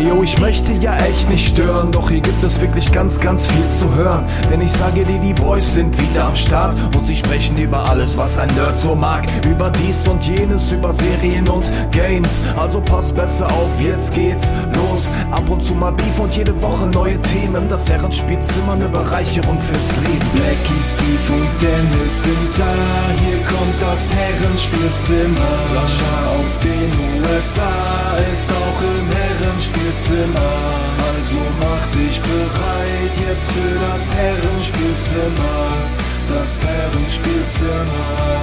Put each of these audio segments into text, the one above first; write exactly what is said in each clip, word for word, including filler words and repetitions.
yo, ich möchte ja echt nicht stören, doch hier gibt es wirklich ganz, ganz viel zu hören. Denn ich sage dir, die Boys sind wieder am Start und sie sprechen über alles, was ein Nerd so mag. Über dies und jenes, über Serien und Games. Also pass besser auf, jetzt geht's los. Ab und zu mal Beef und jede Woche neue Themen. Das Herrenspielzimmer, eine Bereicherung fürs Leben. Blackie, Steve und Dennis sind da. Hier kommt das Herrenspielzimmer. Sascha aus den U S A ist auch im Herrenspielzimmer. Also mach dich bereit jetzt für das Herrenspielzimmer. Das Herrenspielzimmer.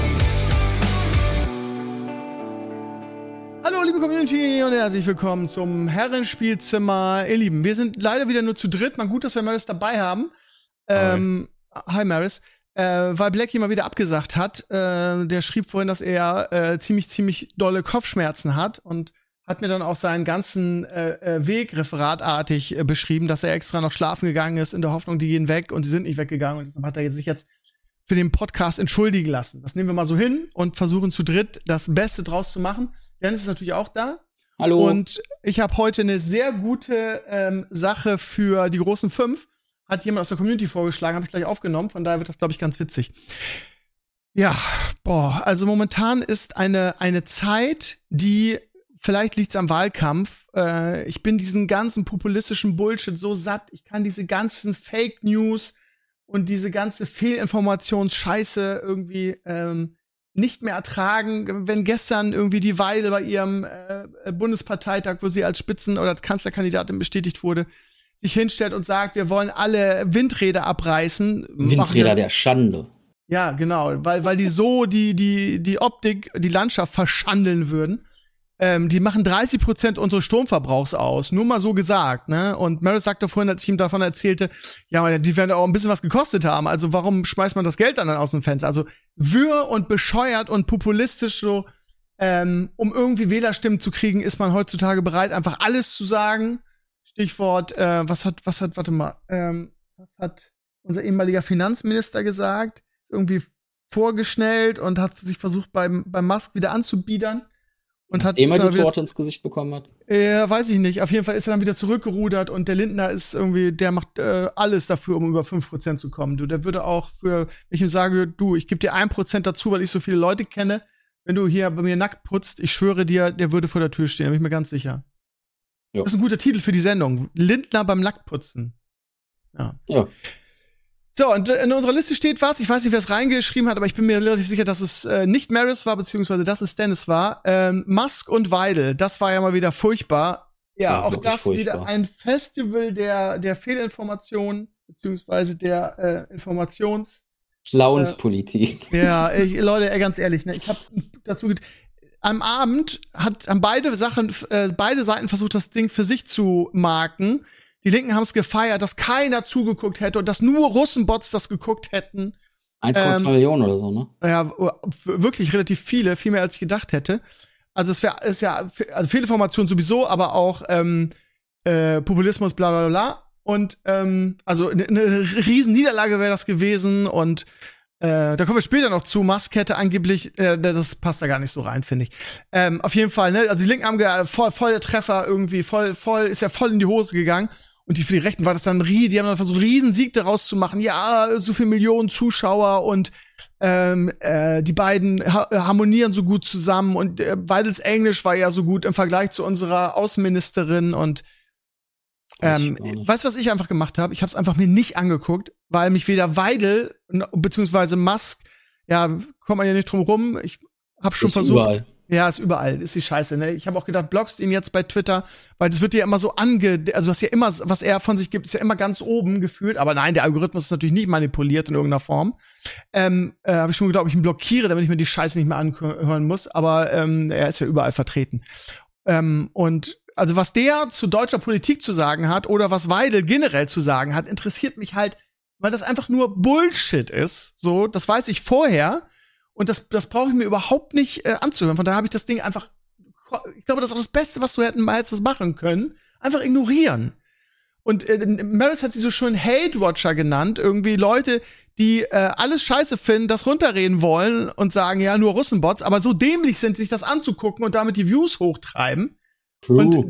Hallo liebe Community und herzlich willkommen zum Herrenspielzimmer. Ihr Lieben, wir sind leider wieder nur zu dritt. Mal gut, dass wir Maris dabei haben. Ähm, hi Maris. Äh, weil Blackie mal wieder abgesagt hat. Äh, der schrieb vorhin, dass er äh, ziemlich, ziemlich dolle Kopfschmerzen hat und hat mir dann auch seinen ganzen äh, Weg referatartig äh, beschrieben, dass er extra noch schlafen gegangen ist in der Hoffnung, die gehen weg und die sind nicht weggegangen. Und deshalb hat er sich jetzt für den Podcast entschuldigen lassen. Das nehmen wir mal so hin und versuchen zu dritt das Beste draus zu machen. Dennis ist natürlich auch da. Hallo. Und ich habe heute eine sehr gute ähm, Sache für die großen fünf. Hat jemand aus der Community vorgeschlagen, habe ich gleich aufgenommen. Von daher wird das, glaube ich, ganz witzig. Ja, boah, also momentan ist eine eine Zeit, die, vielleicht liegt's am Wahlkampf. Äh, ich bin diesen ganzen populistischen Bullshit so satt. Ich kann diese ganzen Fake News und diese ganze Fehlinformationsscheiße irgendwie ähm, nicht mehr ertragen. Wenn gestern irgendwie die Weidel bei ihrem äh, Bundesparteitag, wo sie als Spitzen- oder als Kanzlerkandidatin bestätigt wurde, sich hinstellt und sagt, wir wollen alle Windräder abreißen. Windräder der Schande. Ja, genau, weil weil die so die die die Optik, die Landschaft verschandeln würden. Ähm, die machen dreißig Prozent unseres Stromverbrauchs aus, nur mal so gesagt, ne? Und Maris sagte vorhin, als ich ihm davon erzählte, ja, die werden auch ein bisschen was gekostet haben, also warum schmeißt man das Geld dann aus dem Fenster? Also wirr und bescheuert und populistisch so, ähm, um irgendwie Wählerstimmen zu kriegen, ist man heutzutage bereit, einfach alles zu sagen. Stichwort, äh, was hat, was hat, warte mal, ähm, was hat unser ehemaliger Finanzminister gesagt? Irgendwie vorgeschnellt und hat sich versucht, beim, beim Musk wieder anzubiedern. Und hat immer die Torte ins Gesicht bekommen hat? Ja, weiß ich nicht. Auf jeden Fall ist er dann wieder zurückgerudert und der Lindner ist irgendwie, der macht äh, alles dafür, um über fünf Prozent zu kommen. Du, der würde auch für, wenn ich ihm sage, du, ich gebe dir ein Prozent dazu, weil ich so viele Leute kenne, wenn du hier bei mir nackt putzt, ich schwöre dir, der würde vor der Tür stehen, da bin ich mir ganz sicher. Jo. Das ist ein guter Titel für die Sendung. Lindner beim Nacktputzen. Ja. Ja. So, und in unserer Liste steht was, ich weiß nicht, wer es reingeschrieben hat, aber ich bin mir relativ sicher, dass es äh, nicht Maris war, beziehungsweise dass es Dennis war. Ähm, Musk und Weidel, das war ja mal wieder furchtbar. Ja, auch das furchtbar. Wieder ein Festival der der Fehlinformation, beziehungsweise der äh, Informations... Schlauenspolitik. Äh, ja, ich, Leute, ey, ganz ehrlich, ne, ich habe dazu... Am Abend hat, haben beide Sachen, äh, beide Seiten versucht, das Ding für sich zu marken. Die Linken haben es gefeiert, dass keiner zugeguckt hätte und dass nur Russenbots das geguckt hätten. eins Komma zwei ähm, Millionen oder so, ne? Ja, wirklich relativ viele, viel mehr als ich gedacht hätte. Also es wäre, ist ja, also Fehlinformation sowieso, aber auch ähm, äh, Populismus, bla bla bla. Und ähm, also eine ne riesen Niederlage wäre das gewesen und Äh, da kommen wir später noch zu. Musk hätte angeblich, äh, das passt da gar nicht so rein, finde ich. Ähm, auf jeden Fall, ne, also die Linken haben ge- voll, voll der Treffer irgendwie, voll, voll, ist ja voll in die Hose gegangen. Und die für die Rechten war das dann riesig, die haben dann versucht, einen riesen Sieg daraus zu machen. Ja, so viel Millionen Zuschauer und ähm, äh, die beiden ha- harmonieren so gut zusammen und äh, Weidels Englisch war ja so gut im Vergleich zu unserer Außenministerin und Ähm, weißt du, was ich einfach gemacht habe? Ich habe es einfach mir nicht angeguckt, weil mich weder Weidel beziehungsweise Musk, ja, kommt man ja nicht drum rum. Ich habe schon ist versucht. Überall. Ja, ist überall, ist die Scheiße, ne? Ich habe auch gedacht, blockst ihn jetzt bei Twitter, weil das wird ja immer so ange, also das ja immer, was er von sich gibt, ist ja immer ganz oben gefühlt. Aber nein, der Algorithmus ist natürlich nicht manipuliert in irgendeiner Form. Ähm, äh, habe ich schon gedacht, ob ich ihn blockiere, damit ich mir die Scheiße nicht mehr anhören muss. Aber ähm, er ist ja überall vertreten. Ähm, und Also was der zu deutscher Politik zu sagen hat oder was Weidel generell zu sagen hat, interessiert mich halt, weil das einfach nur Bullshit ist. So, das weiß ich vorher und das das brauche ich mir überhaupt nicht äh, anzuhören. Von daher habe ich das Ding einfach, ich glaube, das ist auch das Beste, was du hätten mal hättest machen können, einfach ignorieren. Und äh, Maris hat sie so schön Hate-Watcher genannt, irgendwie Leute, die äh, alles scheiße finden, das runterreden wollen und sagen, ja, nur Russenbots, aber so dämlich sind, sich das anzugucken und damit die Views hochtreiben. True. Und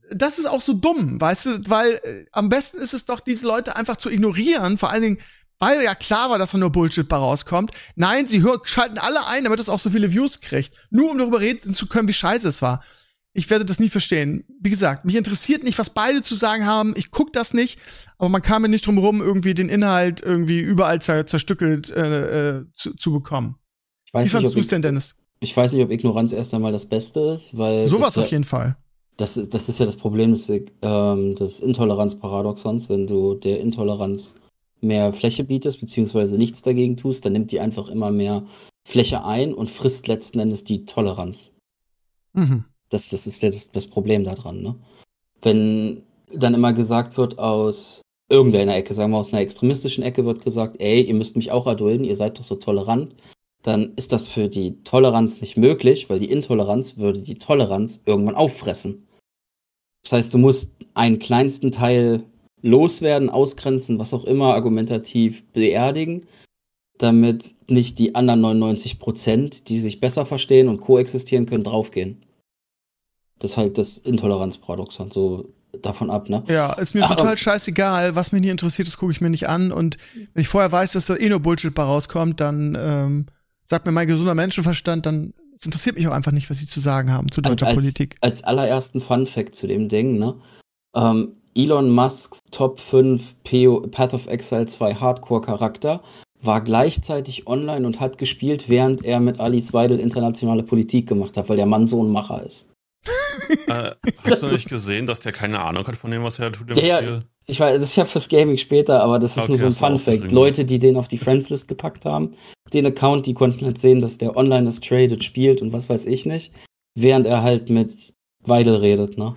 das ist auch so dumm, weißt du, weil äh, am besten ist es doch, diese Leute einfach zu ignorieren, vor allen Dingen, weil ja klar war, dass da nur Bullshit bei rauskommt. Nein, sie hör, schalten alle ein, damit es auch so viele Views kriegt. Nur um darüber reden zu können, wie scheiße es war. Ich werde das nie verstehen. Wie gesagt, mich interessiert nicht, was beide zu sagen haben. Ich guck das nicht, aber man kam mir nicht drum herum, irgendwie den Inhalt irgendwie überall zer zerstückelt äh, äh, zu, zu bekommen. Ich weiß wie fandest du es ich, denn, Dennis? Ich weiß nicht, ob Ignoranz erst einmal das Beste ist, weil sowas das auf jeden Fall. Das, das ist ja das Problem des, ähm, des Intoleranzparadoxons. Wenn du der Intoleranz mehr Fläche bietest, beziehungsweise nichts dagegen tust, dann nimmt die einfach immer mehr Fläche ein und frisst letzten Endes die Toleranz. Mhm. Das, das ist das, das Problem daran, ne? Wenn dann immer gesagt wird, aus irgendeiner Ecke, sagen wir aus einer extremistischen Ecke, wird gesagt, ey, ihr müsst mich auch erdulden, ihr seid doch so tolerant, dann ist das für die Toleranz nicht möglich, weil die Intoleranz würde die Toleranz irgendwann auffressen. Das heißt, du musst einen kleinsten Teil loswerden, ausgrenzen, was auch immer, argumentativ beerdigen, damit nicht die anderen neunundneunzig Prozent, die sich besser verstehen und koexistieren können, draufgehen. Das ist halt das Intoleranzparadoxon, so davon ab, ne? Ja, ist mir Aber total scheißegal. Was mich nie interessiert, das gucke ich mir nicht an. Und wenn ich vorher weiß, dass da eh nur Bullshit bei rauskommt, dann ähm, sagt mir mein gesunder Menschenverstand, dann es interessiert mich auch einfach nicht, was sie zu sagen haben zu deutscher als, Politik. Als allerersten Fun-Fact zu dem Ding, ne? Ähm, Elon Musks Top fünf P O, Path of Exile zwei Hardcore-Charakter war gleichzeitig online und hat gespielt, während er mit Alice Weidel internationale Politik gemacht hat, weil der Mann so ein Macher ist. äh, hast du nicht gesehen, dass der keine Ahnung hat von dem, was er tut im Der, Spiel? Ich weiß, das ist ja fürs Gaming später, aber das ist Okay, nur so ein hast du Fun-Fact. aufgeschrieben. Leute, die den auf die Friends-List gepackt haben, den Account, die konnten halt sehen, dass der online ist, traded, spielt und was weiß ich nicht, während er halt mit Weidel redet, ne?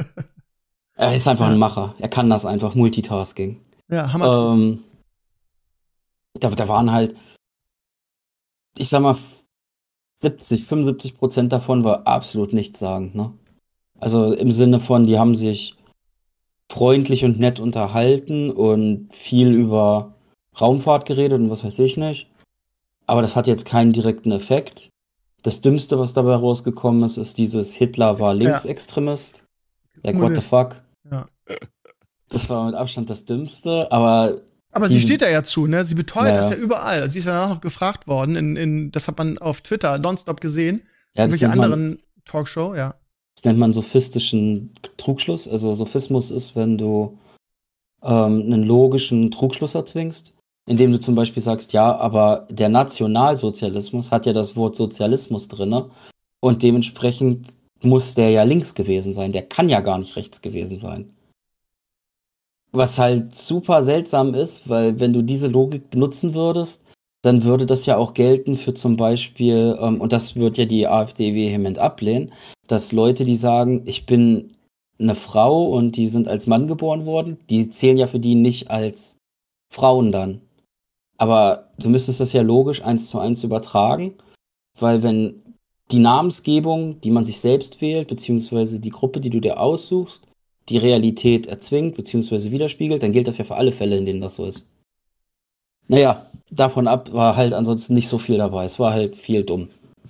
Er ist einfach Ja. ein Macher. Er kann das einfach, Multitasking. Ja, Hammer. Ähm, da, da waren halt, ich sag mal, siebzig, fünfundsiebzig Prozent davon war absolut nichtssagend, ne? Also im Sinne von, die haben sich freundlich und nett unterhalten und viel über Raumfahrt geredet und was weiß ich nicht. Aber das hat jetzt keinen direkten Effekt. Das Dümmste, was dabei rausgekommen ist, ist dieses Hitler war Linksextremist. Like, what the fuck? Ja. Das war mit Abstand das Dümmste, aber Aber die, sie steht da ja zu, ne? Sie beteuert Ja. das ja überall. Sie ist danach noch gefragt worden, in, in, das hat man auf Twitter nonstop gesehen. ja, das Welche nennt man, anderen Talkshow, ja. das nennt man sophistischen Trugschluss. Also Sophismus ist, wenn du ähm, einen logischen Trugschluss erzwingst, indem du zum Beispiel sagst, ja, aber der Nationalsozialismus hat ja das Wort Sozialismus drinne und dementsprechend muss der ja links gewesen sein. Der kann ja gar nicht rechts gewesen sein. Was halt super seltsam ist, weil wenn du diese Logik benutzen würdest, dann würde das ja auch gelten für zum Beispiel, ähm, und das wird ja die AfD vehement ablehnen, dass Leute, die sagen, ich bin eine Frau und die sind als Mann geboren worden, die zählen ja für die nicht als Frauen dann. Aber du müsstest das ja logisch eins zu eins übertragen, weil wenn die Namensgebung, die man sich selbst wählt, beziehungsweise die Gruppe, die du dir aussuchst, die Realität erzwingt, beziehungsweise widerspiegelt, dann gilt das ja für alle Fälle, in denen das so ist. Naja, davon ab war halt ansonsten nicht so viel dabei. Es war halt viel dumm.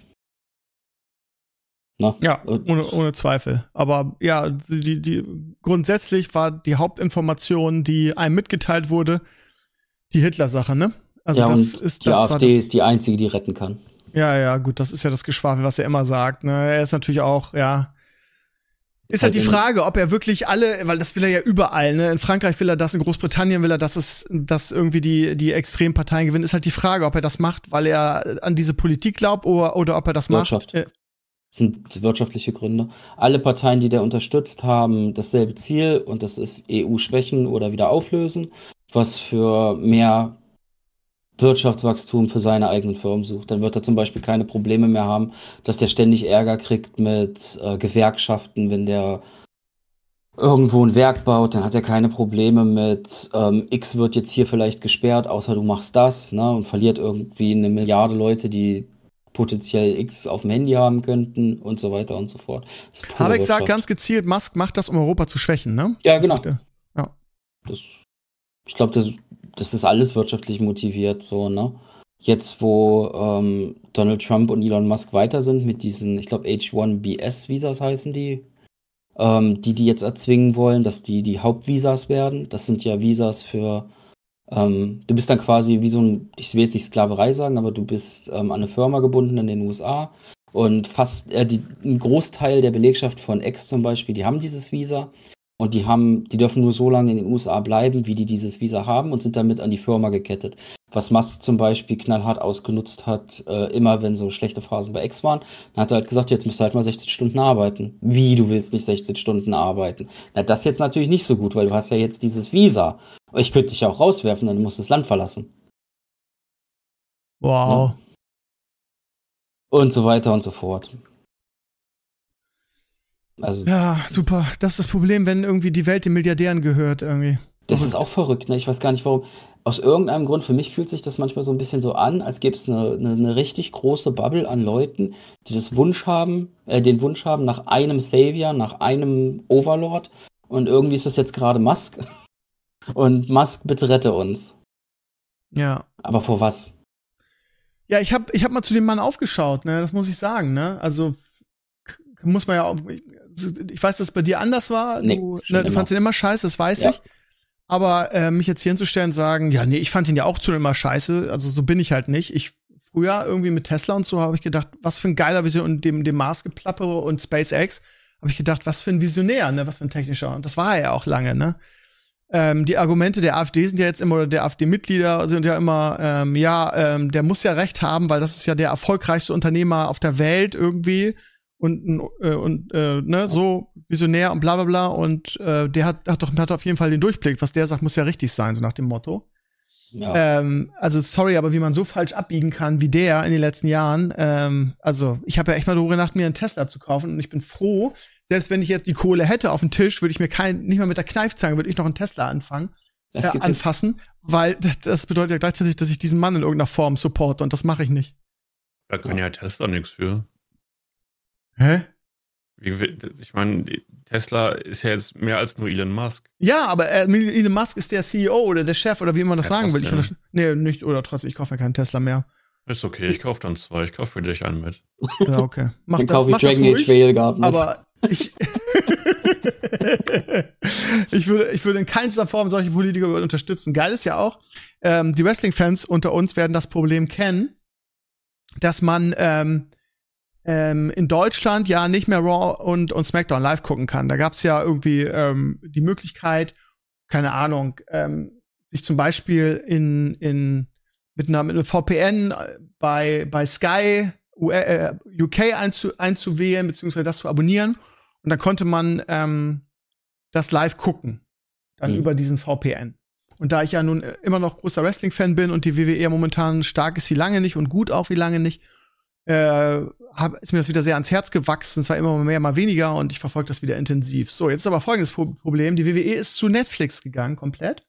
Na? Ja, ohne, ohne Zweifel. Aber ja, die, die, grundsätzlich war die Hauptinformation, die einem mitgeteilt wurde, die Hitler-Sache, ne? Also ja, das und ist die das war AfD das, ist die einzige, die retten kann. Ja, ja, gut, das ist ja das Geschwafel, was er immer sagt, ne? Er ist natürlich auch, ja. Ist, Ist halt halt die in- Frage, ob er wirklich alle, weil das will er ja überall, ne? In Frankreich will er das, in Großbritannien will er, dass es, dass irgendwie die, die Extremparteien gewinnen. Ist halt die Frage, ob er das macht, weil er an diese Politik glaubt oder, oder ob er das Wirtschaft. macht. Äh, Das sind wirtschaftliche Gründe. Alle Parteien, die der unterstützt, haben dasselbe Ziel und das ist E U schwächen oder wieder auflösen, was für mehr Wirtschaftswachstum für seine eigenen Firmen sucht. Dann wird er zum Beispiel keine Probleme mehr haben, dass der ständig Ärger kriegt mit äh, Gewerkschaften, wenn der irgendwo ein Werk baut, dann hat er keine Probleme mit ähm, X wird jetzt hier vielleicht gesperrt, außer du machst das, ne, und verliert irgendwie eine Milliarde Leute, die potenziell X auf dem Handy haben könnten und so weiter und so fort. Das ist pure Habeck sagt Wirtschaft. ganz gezielt, Musk macht das, um Europa zu schwächen, ne? Ja, Das genau. sagt er. Ja. Das, ich glaube, das, das ist alles wirtschaftlich motiviert, so, ne? Jetzt, wo ähm, Donald Trump und Elon Musk weiter sind mit diesen, ich glaube, H eins B S-Visas heißen die, ähm, die die jetzt erzwingen wollen, dass die die Hauptvisas werden. Das sind ja Visas für, ähm, du bist dann quasi wie so ein, ich will jetzt nicht Sklaverei sagen, aber du bist ähm, an eine Firma gebunden in den U S A und fast äh, die, ein Großteil der Belegschaft von X zum Beispiel, die haben dieses Visa. Und die haben, die dürfen nur so lange in den U S A bleiben, wie die dieses Visa haben und sind damit an die Firma gekettet. Was Musk zum Beispiel knallhart ausgenutzt hat, äh, immer wenn so schlechte Phasen bei X waren, dann hat er halt gesagt, jetzt musst du halt mal sechzehn Stunden arbeiten. Wie, du willst nicht sechzehn Stunden arbeiten? Na, das ist jetzt natürlich nicht so gut, weil du hast ja jetzt dieses Visa. Ich könnte dich ja auch rauswerfen, dann musst du das Land verlassen. Wow. Ja. Und so weiter und so fort. Also, ja, super. Das ist das Problem, wenn irgendwie die Welt den Milliardären gehört irgendwie. Das ist auch verrückt, ne? Ich weiß gar nicht warum. Aus irgendeinem Grund, für mich fühlt sich das manchmal so ein bisschen so an, als gäbe es eine, eine, eine richtig große Bubble an Leuten, die das Wunsch haben, äh, den Wunsch haben nach einem Savior, nach einem Overlord. Und irgendwie ist das jetzt gerade Musk. Und Musk, bitte rette uns. Ja. Aber vor was? Ja, ich hab, ich hab mal zu dem Mann aufgeschaut, ne? Das muss ich sagen, ne? Also muss man ja auch. Ich weiß, dass es bei dir anders war. Nee, du schon ne, du immer. fandst ihn immer scheiße, das weiß Ja. ich. Aber äh, mich jetzt hier hinzustellen und sagen, ja, nee, ich fand ihn ja auch zu immer scheiße. Also so bin ich halt nicht. Ich früher irgendwie mit Tesla und so habe ich gedacht, was für ein geiler Vision und dem, dem Mars-Geplappere und SpaceX habe ich gedacht, was für ein Visionär, ne, was für ein technischer. Und das war er ja auch lange, ne? Ähm, die Argumente der AfD sind ja jetzt immer, oder der AfD-Mitglieder sind ja immer, ähm, ja, ähm, der muss ja recht haben, weil das ist ja der erfolgreichste Unternehmer auf der Welt irgendwie. Und, äh, und äh, ne, so visionär und bla bla bla. Und äh, der hat, hat doch hat auf jeden Fall den Durchblick. Was der sagt, muss ja richtig sein, so nach dem Motto. Ja. Ähm, also sorry, aber wie man so falsch abbiegen kann wie der in den letzten Jahren. Ähm, also ich habe ja echt mal darüber gedacht, mir einen Tesla zu kaufen. Und ich bin froh, selbst wenn ich jetzt die Kohle hätte auf dem Tisch, würde ich mir kein, nicht mal mit der Kneifzange, würde ich noch einen Tesla anfangen, Es äh, gibt anfassen. Weil das, das bedeutet ja gleichzeitig, dass ich diesen Mann in irgendeiner Form supporte. Und das mache ich nicht. Da kann ja Tesla nichts für. Hä? Wie, ich meine, Tesla ist ja jetzt mehr als nur Elon Musk. Ja, aber äh, Elon Musk ist der C E O oder der Chef oder wie man das Ja, sagen will. Ich trotzdem. untersch- nee, nicht, oder trotzdem, ich kaufe mir keinen Tesla mehr. Ist okay, ich kaufe dann zwei. Ich kaufe für dich einen mit. Ja, okay. Mach Dann das, kaufe ich mach das Dragon Age ruhig, Railguard mit. aber ich ich würde ich würde in keinster Form solche Politiker unterstützen. Geil ist ja auch, ähm, die Wrestling-Fans unter uns werden das Problem kennen, dass man ähm, ähm, in Deutschland ja nicht mehr Raw und, und SmackDown live gucken kann. Da gab's ja irgendwie ähm, die Möglichkeit, keine Ahnung, ähm, sich zum Beispiel in, in mit einer, mit einem V P N bei, bei Sky U K einzu, einzuwählen, beziehungsweise das zu abonnieren. Und dann konnte man ähm, das live gucken. Dann Mhm. über diesen V P N. Und da ich ja nun immer noch großer Wrestling-Fan bin und die W W E momentan stark ist wie lange nicht und gut auch wie lange nicht, äh, hab, ist mir das wieder sehr ans Herz gewachsen. Es war immer mehr, mal weniger und ich verfolge das wieder intensiv. So, jetzt ist aber folgendes Pro- Problem. Die W W E ist zu Netflix gegangen, komplett.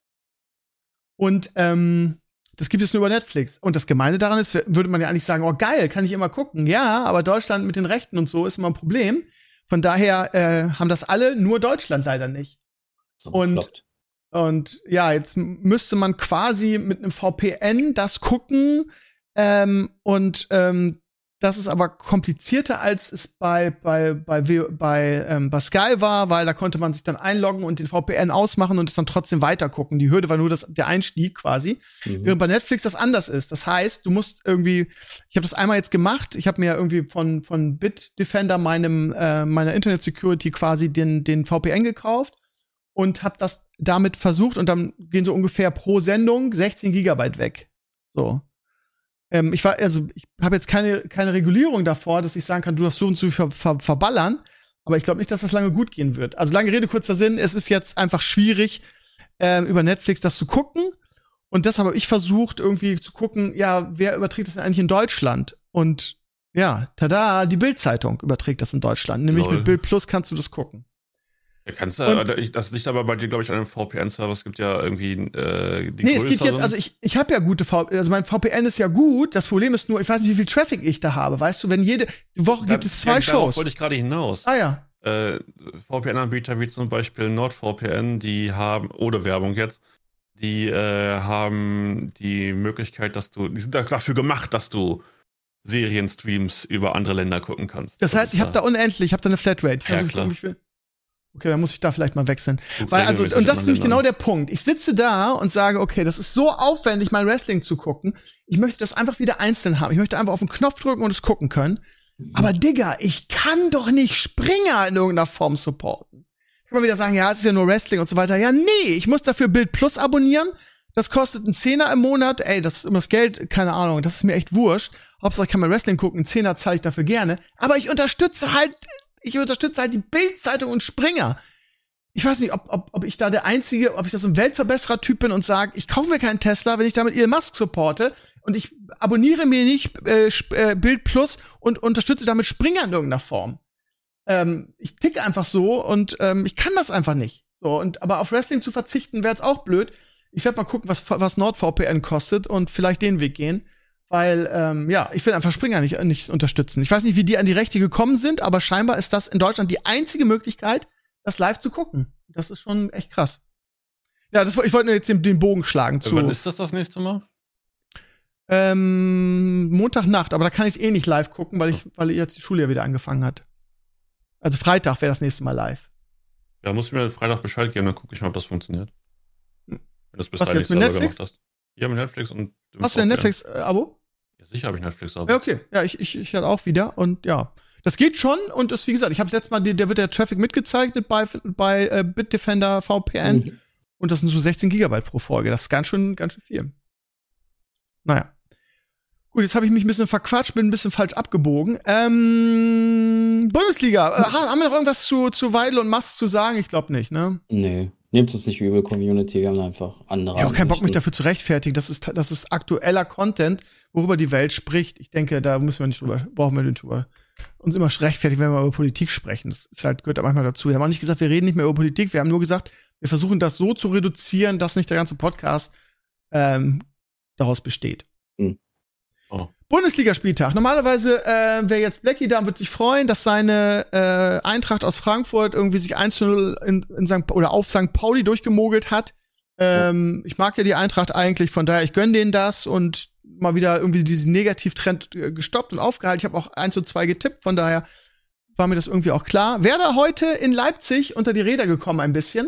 Und ähm, das gibt es nur über Netflix. Und das Gemeine daran ist, würde man ja eigentlich sagen, oh geil, kann ich immer gucken. Ja, aber Deutschland mit den Rechten und so ist immer ein Problem. Von daher äh, haben das alle, nur Deutschland leider nicht. So und- bekloppt. Und ja, jetzt m- müsste man quasi mit einem V P N das gucken. Ähm, und ähm, das ist aber komplizierter, als es bei bei bei W- bei, ähm, bei Sky war, weil da konnte man sich dann einloggen und den V P N ausmachen und es dann trotzdem weiter gucken. Die Hürde war nur das, der Einstieg quasi. Mhm. Während bei Netflix das anders ist. Das heißt, du musst irgendwie, ich habe das einmal jetzt gemacht, ich habe mir irgendwie von von Bitdefender, meinem äh, meiner Internet Security quasi den den V P N gekauft und habe das damit versucht und dann gehen so ungefähr pro Sendung sechzehn Gigabyte weg. So. Ähm, ich war, also ich habe jetzt keine keine Regulierung davor, dass ich sagen kann, du darfst so und so ver, ver, verballern, aber ich glaube nicht, dass das lange gut gehen wird. Also lange Rede, kurzer Sinn, es ist jetzt einfach schwierig, äh, über Netflix das zu gucken. Und deshalb habe ich versucht, irgendwie zu gucken, ja, wer überträgt das denn eigentlich in Deutschland? Und ja, tada, die Bild-Zeitung überträgt das in Deutschland. Nämlich Lol. mit Bild Plus kannst du das gucken. Ja, kannst Und- du, das liegt aber bei dir, glaube ich, an einem V P N-Server. Es gibt ja irgendwie äh, die Nee, es geht größeren. jetzt, also ich, ich habe ja gute V P N, also mein V P N ist ja gut. Das Problem ist nur, ich weiß nicht, wie viel Traffic ich da habe. Weißt du, wenn jede Woche gibt Da- es zwei ja, darauf Shows. wollte ich gerade hinaus. Ah ja. Äh, V P N-Anbieter wie zum Beispiel NordVPN, die haben, ohne Werbung jetzt, die äh, haben die Möglichkeit, dass du, die sind da dafür gemacht, dass du Serienstreams über andere Länder gucken kannst. Das heißt, ist ich habe da unendlich, ich habe da eine Flatrate. Ich kann Ja, so klar. gucken, wie ich will. Okay, dann muss ich da vielleicht mal wechseln. Gut, Weil, also, und das ist nämlich an. genau der Punkt. Ich sitze da und sage, okay, das ist so aufwendig, mein Wrestling zu gucken. Ich möchte das einfach wieder einzeln haben. Ich möchte einfach auf den Knopf drücken und es gucken können. Mhm. Aber Digga, ich kann doch nicht Springer in irgendeiner Form supporten. Kann man wieder sagen, ja, es ist ja nur Wrestling und so weiter. Ja, nee, ich muss dafür Bild Plus abonnieren. Das kostet einen Zehner im Monat. Ey, das ist immer das Geld, keine Ahnung, das ist mir echt wurscht. Hauptsache, ich kann mal Wrestling gucken. Einen Zehner zahle ich dafür gerne. Aber ich unterstütze halt, ich unterstütze halt die Bild-Zeitung und Springer. Ich weiß nicht, ob, ob, ob ich da der Einzige, ob ich da so ein Weltverbesserer-Typ bin und sage, ich kaufe mir keinen Tesla, wenn ich damit Elon Musk supporte und ich abonniere mir nicht äh, äh, Bild Plus und unterstütze damit Springer in irgendeiner Form. Ähm, ich ticke einfach so und ähm, ich kann das einfach nicht. So, und aber auf Wrestling zu verzichten wäre jetzt auch blöd. Ich werde mal gucken, was, was NordVPN kostet und vielleicht den Weg gehen. Weil, ähm, ja, ich will einfach Springer nicht, nicht unterstützen. Ich weiß nicht, wie die an die Rechte gekommen sind, aber scheinbar ist das in Deutschland die einzige Möglichkeit, das live zu gucken. Das ist schon echt krass. Ja, das, ich wollte nur jetzt den, den Bogen schlagen zu. Wann ist das das nächste Mal? Ähm, Montagnacht, aber da kann ich eh nicht live gucken, weil ich, weil jetzt die Schule ja wieder angefangen hat. Also Freitag wäre das nächste Mal live. Ja, musst du mir Freitag Bescheid geben, dann gucke ich mal, ob das funktioniert. Wenn das bis Was jetzt mit Netflix? Hast. Ja, mit Netflix und Hast du ein Netflix-Abo? Ja, sicher habe ich Netflix-Abo. Ja, okay. Ja, ich, ich, ich halt auch wieder und ja. Das geht schon und das, wie gesagt, ich habe letztes Mal, der wird der Traffic mitgezeichnet bei, bei äh, Bitdefender V P N mhm. und das sind so sechzehn Gigabyte pro Folge. Das ist ganz schön, ganz schön viel. Naja. Gut, jetzt habe ich mich ein bisschen verquatscht, bin ein bisschen falsch abgebogen. Ähm, Bundesliga, äh, haben wir noch irgendwas zu, zu Weidel und Musk zu sagen? Ich glaube nicht, ne? Nee. Nehmt es nicht übel, Community, wir haben einfach andere. Ich habe auch keinen Bock, mich dafür zu rechtfertigen. Das ist, das ist aktueller Content, worüber die Welt spricht. Ich denke, da müssen wir nicht drüber, brauchen wir nicht drüber uns immer rechtfertigen, wenn wir über Politik sprechen. Das ist halt, gehört manchmal dazu. Wir haben auch nicht gesagt, wir reden nicht mehr über Politik. Wir haben nur gesagt, wir versuchen das so zu reduzieren, dass nicht der ganze Podcast ähm, daraus besteht. Hm. Oh. Bundesligaspieltag. Normalerweise äh, wäre jetzt Blackie da und wird sich freuen, dass seine äh, Eintracht aus Frankfurt irgendwie sich eins zu null in, in Sankt oder auf Sankt Pauli durchgemogelt hat. Ähm, oh. Ich mag ja die Eintracht eigentlich, von daher, ich gönn denen das und mal wieder irgendwie diesen Negativtrend äh, gestoppt und aufgehalten. Ich habe auch eins zu zwei getippt, von daher war mir das irgendwie auch klar. Werder heute in Leipzig unter die Räder gekommen ein bisschen.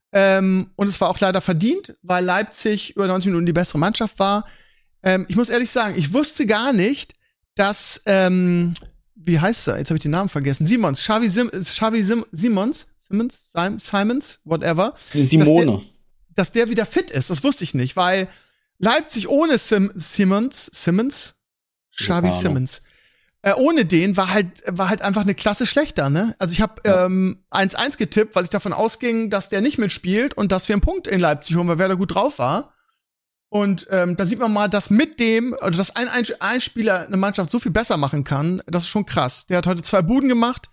Ähm, und es war auch leider verdient, weil Leipzig über neunzig Minuten die bessere Mannschaft war. Ähm, ich muss ehrlich sagen, ich wusste gar nicht, dass, ähm, wie heißt er? Jetzt habe ich den Namen vergessen. Simons, Xavi, Sim, Xavi Sim, Simons, Simons, Sim, Simons, whatever. Simone. Dass der, dass der wieder fit ist, das wusste ich nicht, weil Leipzig ohne Sim, Simmons, Simmons, Xavi Simmons, äh, ohne den war halt, war halt einfach eine Klasse schlechter, ne? Also ich habe ja. ähm, eins eins getippt, weil ich davon ausging, dass der nicht mitspielt und dass wir einen Punkt in Leipzig holen, weil Werder gut drauf war. Und ähm, da sieht man mal, dass mit dem, oder dass ein, ein, ein Spieler eine Mannschaft so viel besser machen kann, das ist schon krass. Der hat heute zwei Buden gemacht.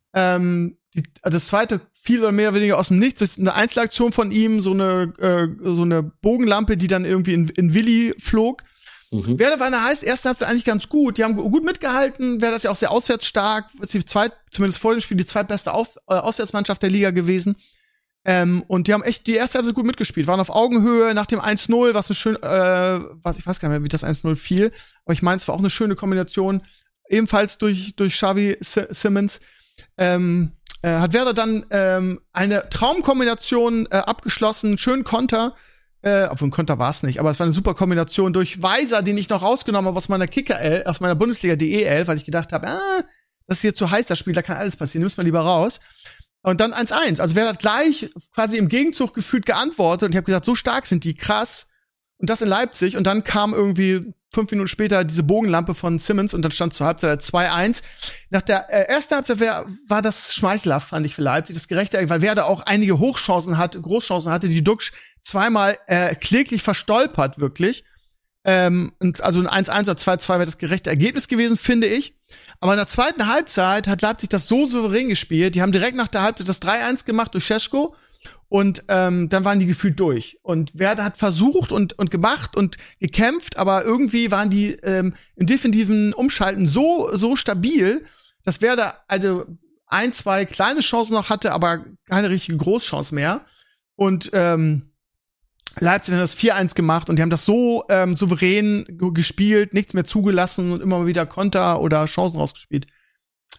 Ähm, die, also das zweite viel oder mehr oder weniger aus dem Nichts. Das ist eine Einzelaktion von ihm, so eine äh, so eine Bogenlampe, die dann irgendwie in, in Willi flog. Mhm. Werder war heißt, erste Halbzeit eigentlich ganz gut. Die haben gut mitgehalten. Werder ist ja auch sehr auswärtsstark. Ist die zweit, zumindest vor dem Spiel die zweitbeste Auf, äh, Auswärtsmannschaft der Liga gewesen. Ähm, und die haben echt die erste Halbzeit gut mitgespielt, waren auf Augenhöhe nach dem eins null, was eine schöne, äh, was, ich weiß gar nicht mehr, wie das eins null fiel, aber ich meine, es war auch eine schöne Kombination, ebenfalls durch, durch Xavi Simmons. Ähm, äh, hat Werder dann ähm, eine Traumkombination äh, abgeschlossen, schönen Konter, äh, obwohl ein Konter war es nicht, aber es war eine super Kombination durch Weiser, den ich noch rausgenommen habe aus meiner Kicker, aus meiner Bundesliga.de elf, weil ich gedacht habe, ah, das ist hier zu heiß, das Spiel, da kann alles passieren, nimm's mal lieber raus. Und dann eins eins. Also wer hat gleich quasi im Gegenzug gefühlt geantwortet und ich habe gesagt, so stark sind die, krass. Und das in Leipzig. Und dann kam irgendwie fünf Minuten später diese Bogenlampe von Simmons und dann stand zur Halbzeit zwei eins. Nach der äh, ersten Halbzeit wär, war das schmeichelhaft, fand ich für Leipzig. Das gerechte, weil Werder auch einige Hochchancen hatte, Großchancen hatte, die Duxch zweimal äh, kläglich verstolpert, wirklich. Ähm, und also ein eins eins oder zwei zwei wäre das gerechte Ergebnis gewesen, finde ich. Aber in der zweiten Halbzeit hat Leipzig das so souverän gespielt. Die haben direkt nach der Halbzeit das drei eins gemacht durch Šeško. Und ähm, dann waren die gefühlt durch. Und Werder hat versucht und und gemacht und gekämpft, aber irgendwie waren die ähm, im defensiven Umschalten so so stabil, dass Werder also ein, zwei kleine Chancen noch hatte, aber keine richtige Großchance mehr. Und ähm, Leipzig hat das vier eins gemacht und die haben das so ähm, souverän g- gespielt, nichts mehr zugelassen und immer mal wieder Konter oder Chancen rausgespielt.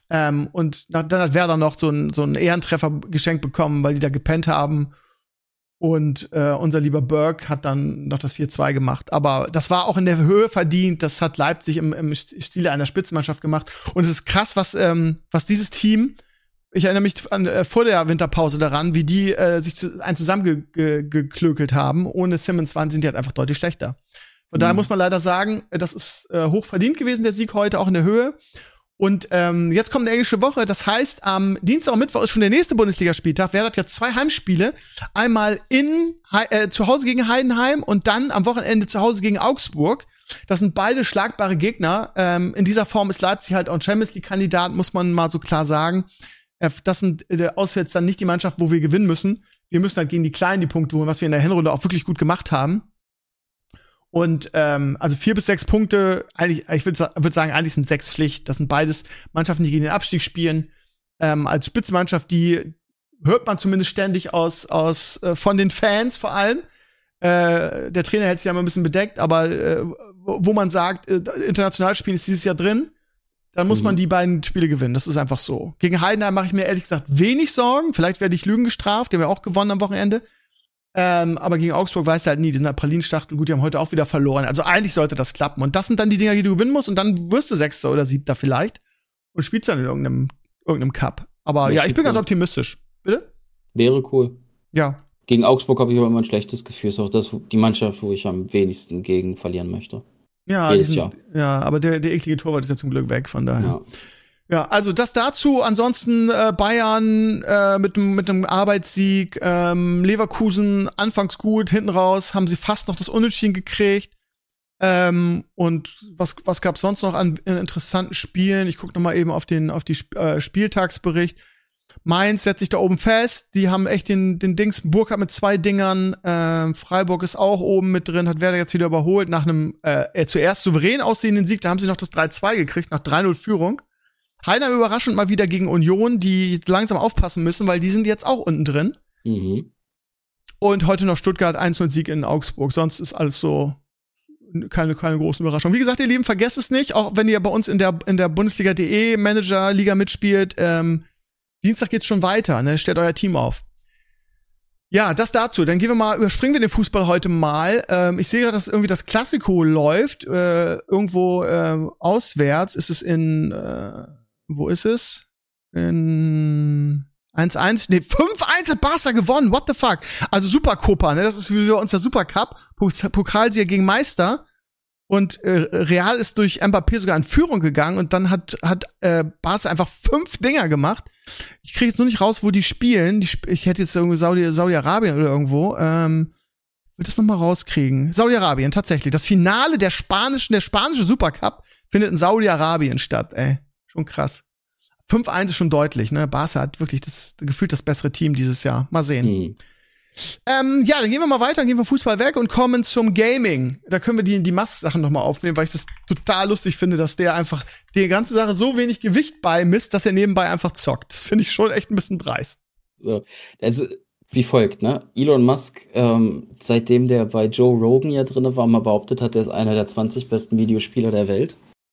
Ähm, und dann hat Werder noch so einen so einen Ehrentreffer geschenkt bekommen, weil die da gepennt haben. Und äh, unser lieber Burke hat dann noch das vier zwei gemacht. Aber das war auch in der Höhe verdient. Das hat Leipzig im, im Stile einer Spitzenmannschaft gemacht. Und es ist krass, was, ähm, was dieses Team, ich erinnere mich an, äh, vor der Winterpause daran, wie die äh, sich zu, ein zusammengeklökelt haben. Ohne Simmons waren, sind die halt einfach deutlich schlechter. Von mhm. daher muss man leider sagen, das ist äh, hoch verdient gewesen, der Sieg heute, auch in der Höhe. Und ähm, jetzt kommt eine englische Woche, das heißt, am Dienstag und Mittwoch ist schon der nächste Bundesligaspieltag. Werder hat ja zwei Heimspiele. Einmal in äh, zu Hause gegen Heidenheim und dann am Wochenende zu Hause gegen Augsburg. Das sind beide schlagbare Gegner. Ähm, in dieser Form ist Leipzig halt auch ein Champions League-Kandidat, muss man mal so klar sagen. Äh, das sind äh, auswärts dann nicht die Mannschaft, wo wir gewinnen müssen. Wir müssen halt gegen die Kleinen die Punkte holen, was wir in der Hinrunde auch wirklich gut gemacht haben. Und ähm, also vier bis sechs Punkte, eigentlich, ich würde würd sagen, eigentlich sind sechs Pflicht. Das sind beides Mannschaften, die gegen den Abstieg spielen. Ähm, als Spitzenmannschaft, die hört man zumindest ständig aus, aus äh, von den Fans vor allem. Äh, der Trainer hält sich ja immer ein bisschen bedeckt, aber äh, wo man sagt, äh, international spielen ist dieses Jahr drin, dann muss mhm. man die beiden Spiele gewinnen. Das ist einfach so. Gegen Heidenheim mache ich mir ehrlich gesagt wenig Sorgen. Vielleicht werde ich Lügen gestraft, die haben ja auch gewonnen am Wochenende. Ähm, aber gegen Augsburg weißt du halt nie, die sind halt Pralinenstachtel, gut, die haben heute auch wieder verloren. Also eigentlich sollte das klappen. Und das sind dann die Dinger, die du gewinnen musst und dann wirst du Sechster oder Siebter vielleicht und spielst dann in irgendeinem, irgendeinem Cup. Aber ja, ja ich bin ganz optimistisch. Bitte? Wäre cool. Ja. Gegen Augsburg habe ich aber immer ein schlechtes Gefühl. Ist auch das die Mannschaft, wo ich am wenigsten gegen verlieren möchte. Ja, Jedes sind, Jahr. Ja, aber der, der eklige Torwart ist ja zum Glück weg, von daher. Ja. Ja, also das dazu. Ansonsten äh, Bayern äh, mit dem mit dem Arbeitssieg, ähm, Leverkusen anfangs gut, hinten raus haben sie fast noch das Unentschieden gekriegt. Ähm, und was was gab's sonst noch an äh, interessanten Spielen? Ich gucke noch mal eben auf den auf die Sp- äh, Spieltagsbericht. Mainz setzt sich da oben fest. Die haben echt den den Dings Burkhardt mit zwei Dingern. Äh, Freiburg ist auch oben mit drin. Hat Werder jetzt wieder überholt nach einem äh, zuerst souverän aussehenden Sieg. Da haben sie noch das drei zwei gekriegt nach drei null Führung. Heidenheim überraschend mal wieder gegen Union, die langsam aufpassen müssen, weil die sind jetzt auch unten drin. Mhm. Und heute noch Stuttgart eins null Sieg in Augsburg. Sonst ist alles so keine, keine großen Überraschungen. Wie gesagt, ihr Lieben, vergesst es nicht, auch wenn ihr bei uns in der, in der Bundesliga.de Manager-Liga mitspielt. Ähm, Dienstag geht's schon weiter, ne? Stellt euer Team auf. Ja, das dazu. Dann gehen wir mal, überspringen wir den Fußball heute mal. Ähm, ich sehe gerade, dass irgendwie das Klassiko läuft. Äh, irgendwo äh, auswärts ist es in äh, wo ist es? In eins eins, nee, fünf eins hat Barca gewonnen, what the fuck? Also Supercopa, ne, das ist wie bei uns der Supercup, Pokalsieger gegen Meister und äh, Real ist durch Mbappé sogar in Führung gegangen und dann hat hat äh, Barca einfach fünf Dinger gemacht. Ich kriege jetzt nur nicht raus, wo die spielen. Die sp- ich hätte jetzt irgendwie Saudi Saudi-Arabien oder irgendwo. Ähm, ich will das noch mal rauskriegen. Saudi-Arabien, tatsächlich. Das Finale der spanischen, der spanische Supercup findet in Saudi-Arabien statt, ey. Schon krass. fünf eins ist schon deutlich, ne? Barca hat wirklich das gefühlt das bessere Team dieses Jahr. Mal sehen. Mhm. Ähm, ja, dann gehen wir mal weiter, dann gehen wir Fußball weg und kommen zum Gaming. Da können wir die, die Musk-Sachen noch mal aufnehmen, weil ich das total lustig finde, dass der einfach die ganze Sache so wenig Gewicht beimisst, dass er nebenbei einfach zockt. Das finde ich schon echt ein bisschen dreist. So, also wie folgt, ne? Elon Musk, ähm, seitdem der bei Joe Rogan ja drin war, mal behauptet hat, er ist einer der zwanzig besten Videospieler der Welt.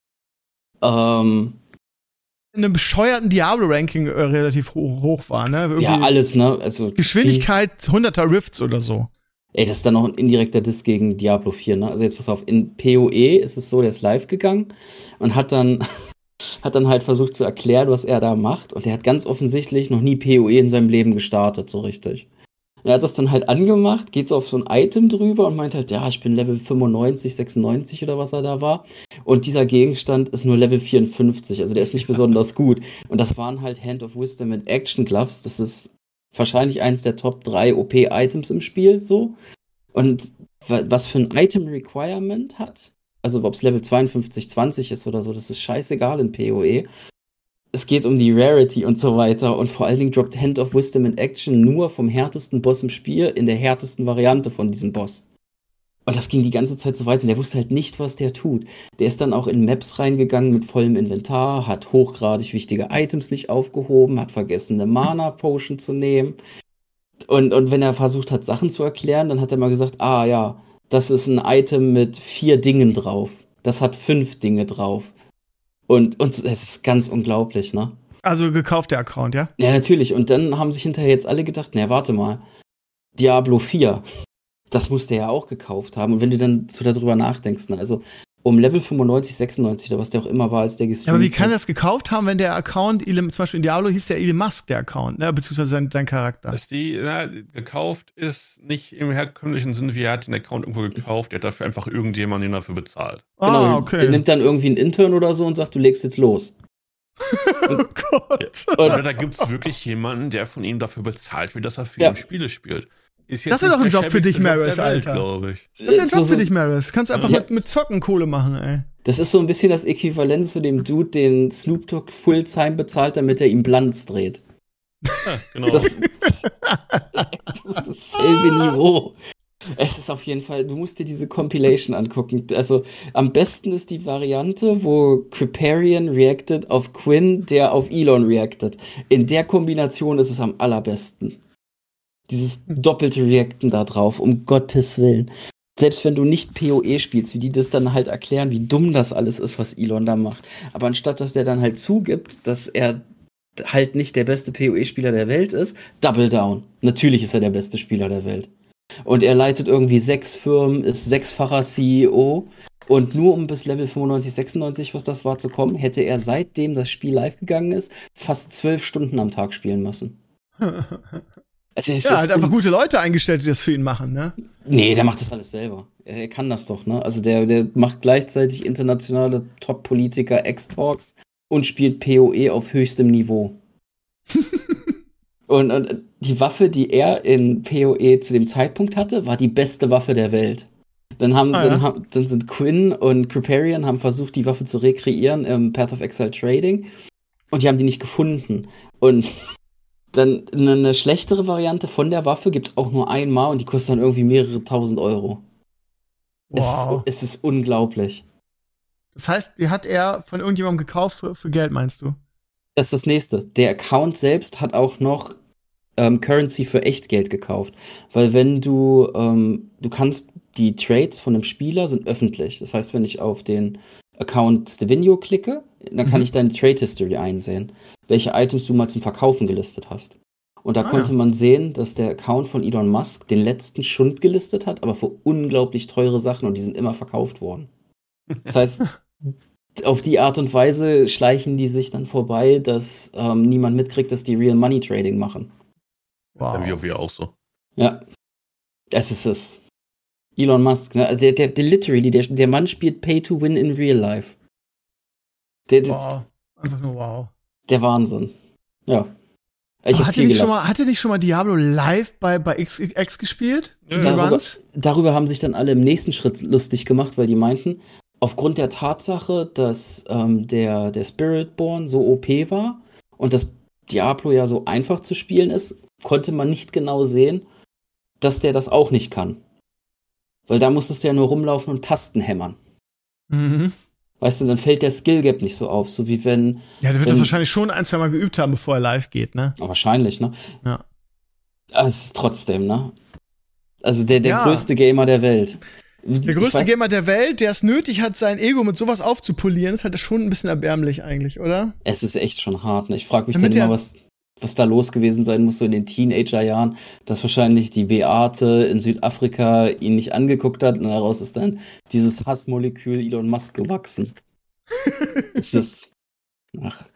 Ähm, in einem bescheuerten Diablo-Ranking äh, relativ hoch, hoch war, ne? Irgendwie ja, alles, ne? Also Geschwindigkeit hunderter Rifts oder so. Ey, das ist dann noch ein indirekter Diss gegen Diablo vier, ne? Also jetzt pass auf, in P O E ist es so, der ist live gegangen und hat dann hat dann halt versucht zu erklären, was er da macht und der hat ganz offensichtlich noch nie P O E in seinem Leben gestartet, so richtig. Und er hat das dann halt angemacht, geht so auf so ein Item drüber und meint halt, ja, ich bin Level fünfundneunzig, sechsundneunzig oder was er da war. Und dieser Gegenstand ist nur Level vierundfünfzig, also der ist nicht besonders gut. Und das waren halt Hand of Wisdom and Action Gloves. Das ist wahrscheinlich eins der Top drei O P-Items im Spiel, so. Und was für ein Item-Requirement hat, also ob es Level zweiundfünfzig, zwanzig ist oder so, das ist scheißegal in P O E. Es geht um die Rarity und so weiter und vor allen Dingen droppt Hand of Wisdom in Action nur vom härtesten Boss im Spiel in der härtesten Variante von diesem Boss. Und das ging die ganze Zeit so weiter und der wusste halt nicht, was der tut. Der ist dann auch in Maps reingegangen mit vollem Inventar, hat hochgradig wichtige Items nicht aufgehoben, hat vergessen, eine Mana-Potion zu nehmen. Und, und wenn er versucht hat, Sachen zu erklären, dann hat er mal gesagt, ah ja, das ist ein Item mit vier Dingen drauf. Das hat fünf Dinge drauf. Und, und es ist ganz unglaublich, ne? Also gekauft der Account, ja? Ja, natürlich. Und dann haben sich hinterher jetzt alle gedacht, na, warte mal, Diablo vier, das muss der ja auch gekauft haben. Und wenn du dann so darüber nachdenkst, ne, also um Level fünfundneunzig, sechsundneunzig oder was der auch immer war, als der gestreamt Ja, aber wie kann hat. er das gekauft haben, wenn der Account, Elon, zum Beispiel in Diablo hieß der Elon Musk, der Account, ne? Beziehungsweise sein, sein Charakter. Dass die, na, gekauft ist nicht im herkömmlichen Sinne, wie er hat den Account irgendwo gekauft, der hat dafür einfach irgendjemanden dafür bezahlt. Ah, Genau, okay. der nimmt dann irgendwie einen Intern oder so und sagt, du legst jetzt los. Oh Gott. Oder da gibt es wirklich jemanden, der von ihm dafür bezahlt wird, dass er für Ja. ihn Spiele spielt. Ist Das jetzt wäre doch nicht ein der Job für dich, schäbigste Job Maris, der Welt, Alter. glaube ich. Das ist ein So- Job für so- dich, Maris. Kannst einfach Ja. mit, mit Zocken Kohle machen, ey. Das ist so ein bisschen das Äquivalent zu dem Dude, den Snoop Dogg Fulltime bezahlt, damit er ihm Blunts dreht. Ja, genau. Das, das ist dasselbe Niveau. Es ist auf jeden Fall, du musst dir diese Compilation angucken. Also am besten ist die Variante, wo Kripparrian reacted auf Quinn, der auf Elon reacted. In der Kombination ist es am allerbesten. Dieses doppelte Reacten da drauf, um Gottes Willen. Selbst wenn du nicht P O E spielst, wie die das dann halt erklären, wie dumm das alles ist, was Elon da macht. Aber anstatt, dass der dann halt zugibt, dass er halt nicht der beste P O E-Spieler der Welt ist, Double Down. Natürlich ist er der beste Spieler der Welt. Und er leitet irgendwie sechs Firmen, ist sechsfacher C E O. Und nur um bis Level fünfundneunzig, sechsundneunzig, was das war, zu kommen, hätte er, seitdem das Spiel live gegangen ist, fast zwölf Stunden am Tag spielen müssen. Also es Ja, ist hat einfach gute Leute eingestellt, die das für ihn machen, ne? Nee, der macht das alles selber. Er, er kann das doch, ne? Also der, der macht gleichzeitig internationale Top-Politiker X-Talks und spielt P O E auf höchstem Niveau. und, und die Waffe, die er in P O E zu dem Zeitpunkt hatte, war die beste Waffe der Welt. Dann haben, Ah, dann, ja. haben dann sind Quinn und Kripparrian haben versucht, die Waffe zu rekreieren im Path of Exile Trading und die haben die nicht gefunden. Und dann eine schlechtere Variante von der Waffe gibt es auch nur einmal und die kostet dann irgendwie mehrere tausend Euro. Wow. Es, ist, es ist unglaublich. Das heißt, die hat er von irgendjemandem gekauft für, für Geld, meinst du? Das ist das nächste. Der Account selbst hat auch noch ähm, Currency für Echtgeld gekauft. Weil wenn du, ähm, du kannst, die Trades von einem Spieler sind öffentlich. Das heißt, wenn ich auf den Account Stevenio klicke, dann kann Mhm. ich deine Trade History einsehen, welche Items du mal zum Verkaufen gelistet hast. Und da Ah, konnte ja. man sehen, dass der Account von Elon Musk den letzten Schund gelistet hat, aber für unglaublich teure Sachen und die sind immer verkauft worden. Das heißt, auf die Art und Weise schleichen die sich dann vorbei, dass ähm, niemand mitkriegt, dass die Real Money Trading machen. Wow. Ja, wie wir auch so. Ja. Es ist es. Elon Musk, ne? Also der, der, der literally, der, der Mann spielt Pay to Win in Real Life. Der, der, Wow. Einfach nur wow. der Wahnsinn. Ja. Ich Aber hab hatte viel nicht schon gelacht. mal, hatte nicht schon mal Diablo live bei, bei X, X gespielt? Ja, Die Darüber, Runs? darüber haben sich dann alle im nächsten Schritt lustig gemacht, weil die meinten, aufgrund der Tatsache, dass ähm, der, der Spiritborn so O P war und dass Diablo ja so einfach zu spielen ist, konnte man nicht genau sehen, dass der das auch nicht kann. Weil da musstest du ja nur rumlaufen und Tasten hämmern. Mhm. Weißt du, dann fällt der Skill Gap nicht so auf, so wie wenn, Ja, der wird Wenn- das wahrscheinlich schon ein, zwei Mal geübt haben, bevor er live geht, ne? oh, wahrscheinlich, ne? Ja. Aber es ist trotzdem, ne? Also der, der Ja. größte Gamer der Welt. Der größte Gamer der Welt, der es nötig hat, sein Ego mit sowas aufzupolieren, ist halt schon ein bisschen erbärmlich eigentlich, oder? Es ist echt schon hart, ne? Ich frage mich Damit dann immer, der- was, was da los gewesen sein muss, so in den Teenagerjahren, dass wahrscheinlich die Beate in Südafrika ihn nicht angeguckt hat und daraus ist dann dieses Hassmolekül Elon Musk gewachsen. Es ist. Ach,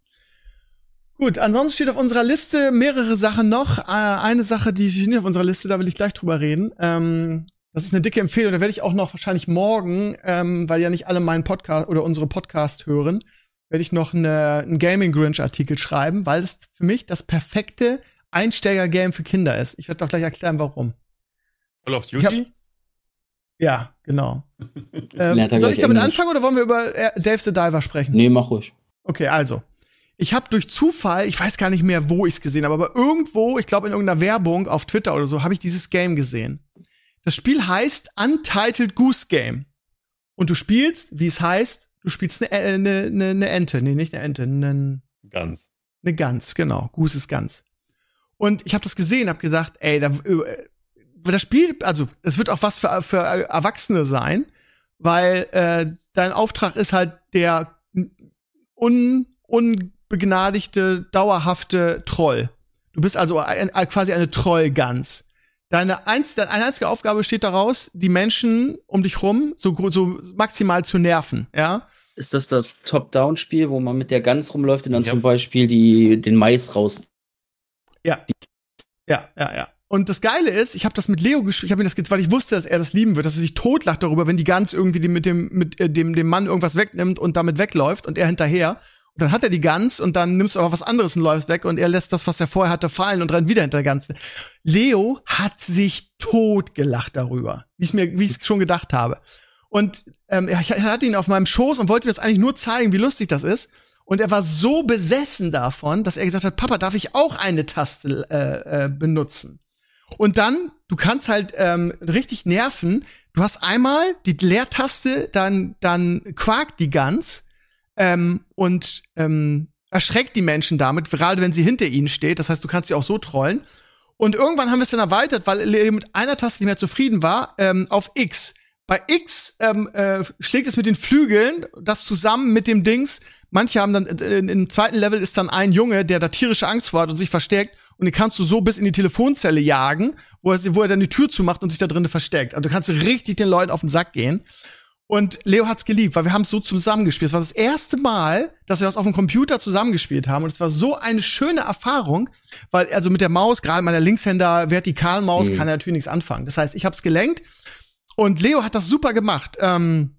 Gut, ansonsten steht auf unserer Liste mehrere Sachen noch. Äh, eine Sache, die steht nicht auf unserer Liste, da will ich gleich drüber reden. Ähm, das ist eine dicke Empfehlung, da werde ich auch noch wahrscheinlich morgen, ähm, weil ja nicht alle meinen Podcast oder unsere Podcast hören, werde ich noch eine, einen Gaming-Grinch-Artikel schreiben, weil es für mich das perfekte Einsteiger-Game für Kinder ist. Ich werde doch gleich erklären, warum. Call of Ich Duty? Ja, genau. ähm, Lernt er soll gleich ich damit Englisch. anfangen oder wollen wir über äh, Dave the Diver sprechen? nee, mach ruhig. Okay, also. Ich habe durch Zufall, ich weiß gar nicht mehr, wo ich es gesehen habe, aber irgendwo, ich glaube in irgendeiner Werbung auf Twitter oder so, habe ich dieses Game gesehen. Das Spiel heißt Untitled Goose Game. Und du spielst, wie es heißt, du spielst eine äh, ne, ne, ne Ente. Nee, nicht eine Ente, eine Ganz. ne Gans, genau. Goose ist Gans. Und ich habe das gesehen, habe gesagt, ey, da, äh, das Spiel, also es wird auch was für, für Erwachsene sein, weil äh, dein Auftrag ist halt der un, un begnadigte, dauerhafte Troll. Du bist also ein, ein, quasi eine Trollgans. Deine, einz, deine einzige Aufgabe besteht daraus, die Menschen um dich rum so, so maximal zu nerven, ja? Ist das das Top-Down-Spiel, wo man mit der Gans rumläuft und dann ja. zum Beispiel die, den Mais raus... Ja. Ja, ja, ja. Und das Geile ist, ich habe das mit Leo gespielt, ich habe mir das jetzt, weil ich wusste, dass er das lieben wird, dass er sich totlacht darüber, wenn die Gans irgendwie mit dem mit äh, dem dem Mann irgendwas wegnimmt und damit wegläuft und er hinterher. Und dann hat er die Gans und dann nimmst du aber was anderes und läufst weg und er lässt das, was er vorher hatte, fallen und rennt wieder hinter der Gans. Leo hat sich totgelacht darüber, wie ich mir, wie ich es schon gedacht habe. Und ähm, ich hatte ihn auf meinem Schoß und wollte mir das eigentlich nur zeigen, wie lustig das ist. Und er war so besessen davon, dass er gesagt hat, Papa, darf ich auch eine Taste äh, äh, benutzen? Und dann, du kannst halt ähm, richtig nerven. Du hast einmal die Leertaste, dann, dann quakt die Gans ähm, und ähm, erschreckt die Menschen damit, gerade wenn sie hinter ihnen steht. Das heißt, du kannst sie auch so trollen. Und irgendwann haben wir es dann erweitert, weil Leo mit einer Taste nicht mehr zufrieden war, ähm, auf X. Bei X ähm, äh, schlägt es mit den Flügeln, das zusammen mit dem Dings. Manche haben dann, äh, im zweiten Level ist dann ein Junge, der da tierische Angst vor hat und sich versteckt. Und den kannst du so bis in die Telefonzelle jagen, wo er, wo er dann die Tür zumacht und sich da drinnen versteckt. Also du kannst richtig den Leuten auf den Sack gehen. Und Leo hat's geliebt, weil wir haben es so zusammengespielt. Es war das erste Mal, dass wir das auf dem Computer zusammengespielt haben. Und es war so eine schöne Erfahrung, weil also mit der Maus, gerade meiner Linkshänder Vertikalmaus, mhm. kann er natürlich nichts anfangen. Das heißt, ich hab's gelenkt. Und Leo hat das super gemacht. Ähm,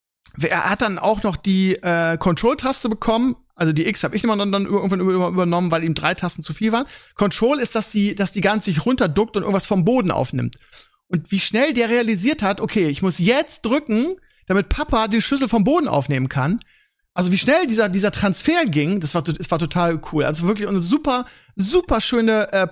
er hat dann auch noch die äh, Control-Taste bekommen. Also die X habe ich immer dann, dann irgendwann übernommen, weil ihm drei Tasten zu viel waren. Control ist, dass die, dass die Gans sich runterduckt und irgendwas vom Boden aufnimmt. Und wie schnell der realisiert hat, okay, ich muss jetzt drücken, damit Papa den Schlüssel vom Boden aufnehmen kann. Also wie schnell dieser, dieser Transfer ging, das war, das war total cool. Also wirklich eine super, super schöne äh,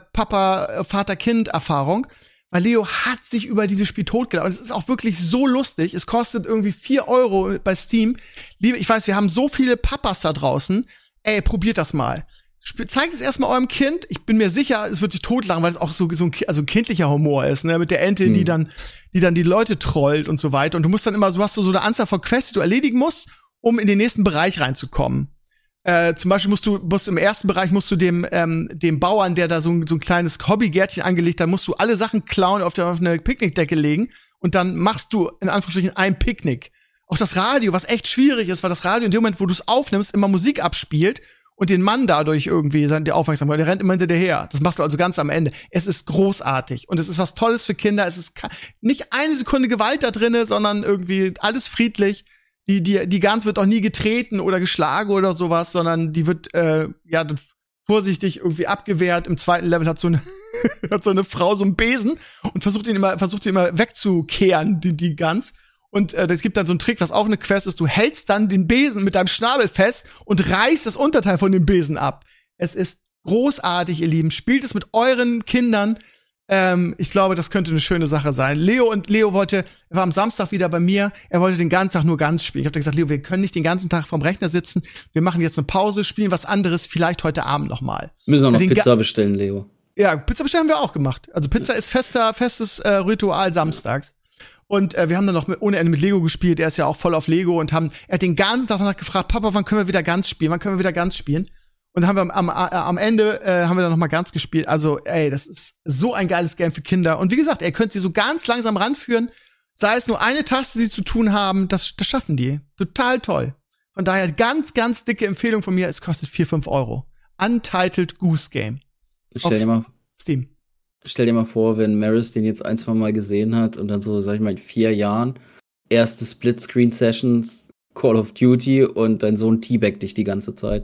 Papa-Vater-Kind-Erfahrung. Weil Leo hat sich über dieses Spiel totgelacht. Und es ist auch wirklich so lustig. Es kostet irgendwie vier Euro bei Steam. Liebe, ich weiß, wir haben so viele Papas da draußen. Ey, probiert das mal. Sp- Zeigt es erstmal eurem Kind. Ich bin mir sicher, es wird sich totlachen, weil es auch so, so ein, also ein kindlicher Humor ist, ne? Mit der Ente, hm. die dann, die dann die Leute trollt und so weiter. Und du musst dann immer, du hast so, so eine Anzahl von Quests, die du erledigen musst, um in den nächsten Bereich reinzukommen. Äh, zum Beispiel musst du, musst im ersten Bereich musst du dem, ähm, dem Bauern, der da so ein, so ein kleines Hobbygärtchen angelegt hat, musst du alle Sachen klauen, auf, der, auf eine Picknickdecke legen und dann machst du in Anführungsstrichen ein Picknick. Auch das Radio, was echt schwierig ist, weil das Radio in dem Moment, wo du es aufnimmst, immer Musik abspielt und den Mann dadurch irgendwie die Aufmerksamkeit, der rennt immer hinter dir her. Das machst du also ganz am Ende. Es ist großartig und es ist was Tolles für Kinder. Es ist nicht eine Sekunde Gewalt da drinne, sondern irgendwie alles friedlich. Die, die, die Gans wird auch nie getreten oder geschlagen oder sowas, sondern die wird, äh, ja, vorsichtig irgendwie abgewehrt. Im zweiten Level hat so eine, hat so eine Frau so einen Besen und versucht ihn immer, versucht sie immer wegzukehren, die, die Gans. Und äh, es gibt dann so einen Trick, was auch eine Quest ist. Du hältst dann den Besen mit deinem Schnabel fest und reißt das Unterteil von dem Besen ab. Es ist großartig, ihr Lieben. Spielt es mit euren Kindern. Ähm, ich glaube, das könnte eine schöne Sache sein. Leo und Leo wollte, er war am Samstag wieder bei mir, er wollte den ganzen Tag nur Gans spielen. Ich habe gesagt, Leo, wir können nicht den ganzen Tag vorm Rechner sitzen. Wir machen jetzt eine Pause, spielen was anderes, vielleicht heute Abend noch mal. Müssen wir noch den Pizza Ga- bestellen, Leo. Ja, Pizza bestellen haben wir auch gemacht. Also Pizza ist fester, festes äh, Ritual samstags. Und äh, wir haben dann noch mit, ohne Ende mit Lego gespielt. Er ist ja auch voll auf Lego und haben, er hat den ganzen Tag danach gefragt, Papa, wann können wir wieder Gans spielen? Wann können wir wieder Gans spielen? Und dann haben wir am, am, am Ende äh, haben wir dann noch mal Gans gespielt. Also, ey, das ist so ein geiles Game für Kinder. Und wie gesagt, ihr könnt sie so ganz langsam ranführen. Sei es nur eine Taste, die zu tun haben, das, das schaffen die. Total toll. Von daher ganz, ganz dicke Empfehlung von mir. Es kostet vier, fünf Euro. Untitled Goose Game. Stell dir mal, Steam. Stell dir mal vor, wenn Maris den jetzt ein, zwei Mal gesehen hat und dann so, sag ich mal, in vier Jahren erste Split-Screen-Sessions, Call of Duty und dein Sohn teabagt dich die ganze Zeit.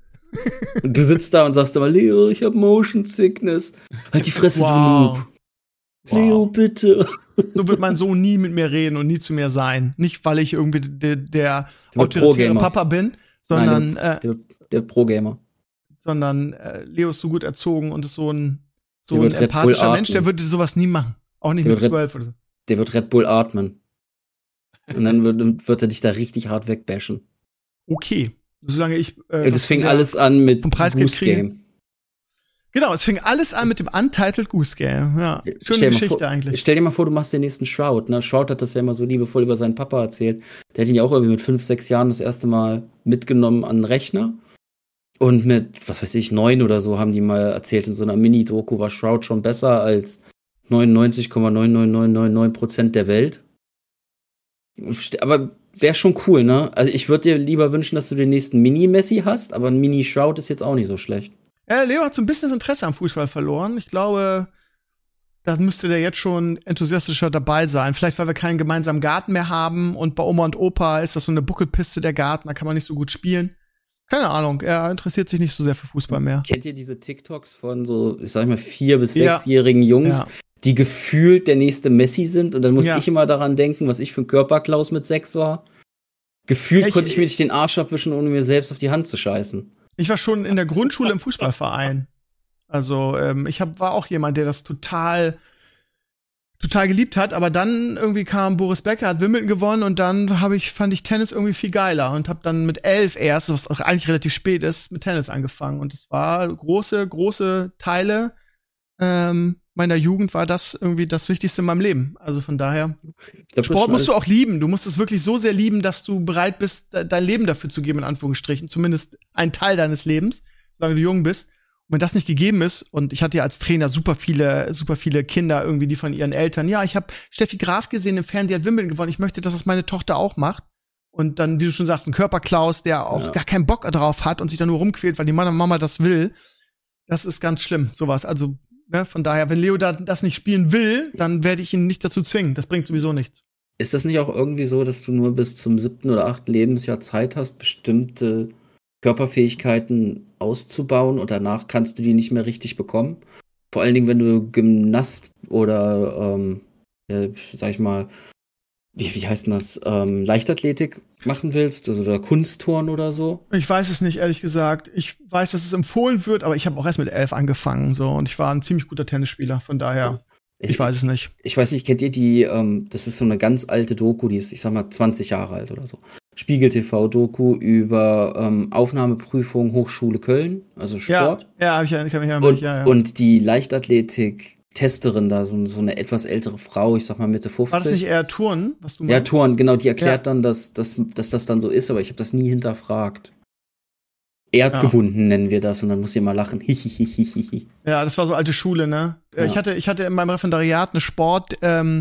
Und du sitzt da und sagst immer, Leo, ich hab Motion Sickness. Halt die Fresse, wow. Du Noob. Wow. Leo, bitte. So wird mein Sohn nie mit mir reden und nie zu mir sein. Nicht, weil ich irgendwie der, der autoritäre Papa bin, sondern Nein, der, der, der Pro-Gamer. Sondern äh, Leo ist so gut erzogen und ist so ein, so ein empathischer Mensch, der würde sowas nie machen. Auch nicht der mit zwölf oder so. Der wird Red Bull atmen. Und dann wird, wird er dich da richtig hart wegbashen. Okay. Solange ich. Äh, das fing alles an mit Goose Game. Genau, es fing alles an mit dem Untitled Goose Game. Ja, schöne Geschichte vor, eigentlich. Stell dir mal vor, du machst den nächsten Shroud. Ne? Shroud hat das ja immer so liebevoll über seinen Papa erzählt. Der hat ihn ja auch irgendwie mit fünf, sechs Jahren das erste Mal mitgenommen an den Rechner. Und mit, was weiß ich, neun oder so haben die mal erzählt, in so einer Mini-Doku war Shroud schon besser als neunundneunzig Komma neun neun neun neun neun Prozent der Welt. Aber wäre schon cool, ne? Also ich würde dir lieber wünschen, dass du den nächsten Mini-Messi hast, aber ein Mini-Shroud ist jetzt auch nicht so schlecht. Ja, Leo hat so ein bisschen das Interesse am Fußball verloren. Ich glaube, da müsste der jetzt schon enthusiastischer dabei sein. Vielleicht, weil wir keinen gemeinsamen Garten mehr haben und bei Oma und Opa ist das so eine Buckelpiste, der Garten, da kann man nicht so gut spielen. Keine Ahnung, er interessiert sich nicht so sehr für Fußball mehr. Kennt ihr diese TikToks von so, ich sag mal, vier- bis Ja. sechsjährigen Jungs, Ja. die gefühlt der nächste Messi sind? Und dann muss Ja. ich immer daran denken, was ich für ein Körperklaus mit sechs war. Gefühlt Ich- konnte ich mir nicht den Arsch abwischen, ohne mir selbst auf die Hand zu scheißen. Ich war schon in der Grundschule im Fußballverein. Also, ähm, ich hab, war auch jemand, der das total total geliebt hat, aber dann irgendwie kam Boris Becker, hat Wimbledon gewonnen und dann habe ich, fand ich Tennis irgendwie viel geiler und habe dann mit elf erst, was auch eigentlich relativ spät ist, mit Tennis angefangen. Und es war große, große Teile ähm, meiner Jugend war das irgendwie das Wichtigste in meinem Leben. Also von daher, Ich glaub, Sport schon musst du alles- auch lieben. Du musst es wirklich so sehr lieben, dass du bereit bist, de- dein Leben dafür zu geben, in Anführungsstrichen. Zumindest ein Teil deines Lebens, solange du jung bist. Und wenn das nicht gegeben ist, und ich hatte ja als Trainer super viele, super viele Kinder irgendwie, die von ihren Eltern, ja, ich habe Steffi Graf gesehen im Fernsehen, die hat Wimbledon gewonnen, ich möchte, dass das meine Tochter auch macht. Und dann, wie du schon sagst, ein Körperklaus, der auch Ja. gar keinen Bock drauf hat und sich dann nur rumquält, weil die Mama, Mama das will. Das ist ganz schlimm, sowas. Also, ne, von daher, wenn Leo da, das nicht spielen will, dann werde ich ihn nicht dazu zwingen. Das bringt sowieso nichts. Ist das nicht auch irgendwie so, dass du nur bis zum siebten oder achten Lebensjahr Zeit hast, bestimmte Körperfähigkeiten auszubauen und danach kannst du die nicht mehr richtig bekommen? Vor allen Dingen, wenn du Gymnast oder, ähm, ja, sag ich mal, wie, wie heißt denn das, ähm, Leichtathletik machen willst also, oder Kunstturnen oder so? Ich weiß es nicht, ehrlich gesagt. Ich weiß, dass es empfohlen wird, aber ich habe auch erst mit elf angefangen, so. Und ich war ein ziemlich guter Tennisspieler, von daher, ich weiß es nicht. Ich weiß nicht, kennt ihr die, ähm, das ist so eine ganz alte Doku, die ist, ich sag mal, zwanzig Jahre alt oder so. Spiegel-T V-Doku über ähm, Aufnahmeprüfung Hochschule Köln, also Sport. Ja, ja, hab ich, ja- kann mich erinnern, und, ja, ja. und die Leichtathletik-Testerin da, so, so eine etwas ältere Frau, ich sag mal Mitte fünfzig. War das nicht eher Turnen, was du Ja, meinst? Touren, genau, die erklärt Ja. dann, dass, dass, dass das dann so ist, aber ich habe das nie hinterfragt. Erdgebunden nennen wir das und dann muss ich immer lachen. Hihihihihi. Ja, das war so alte Schule, ne? Äh, Ja. Ich hatte, ich hatte in meinem Referendariat eine Sport, ähm,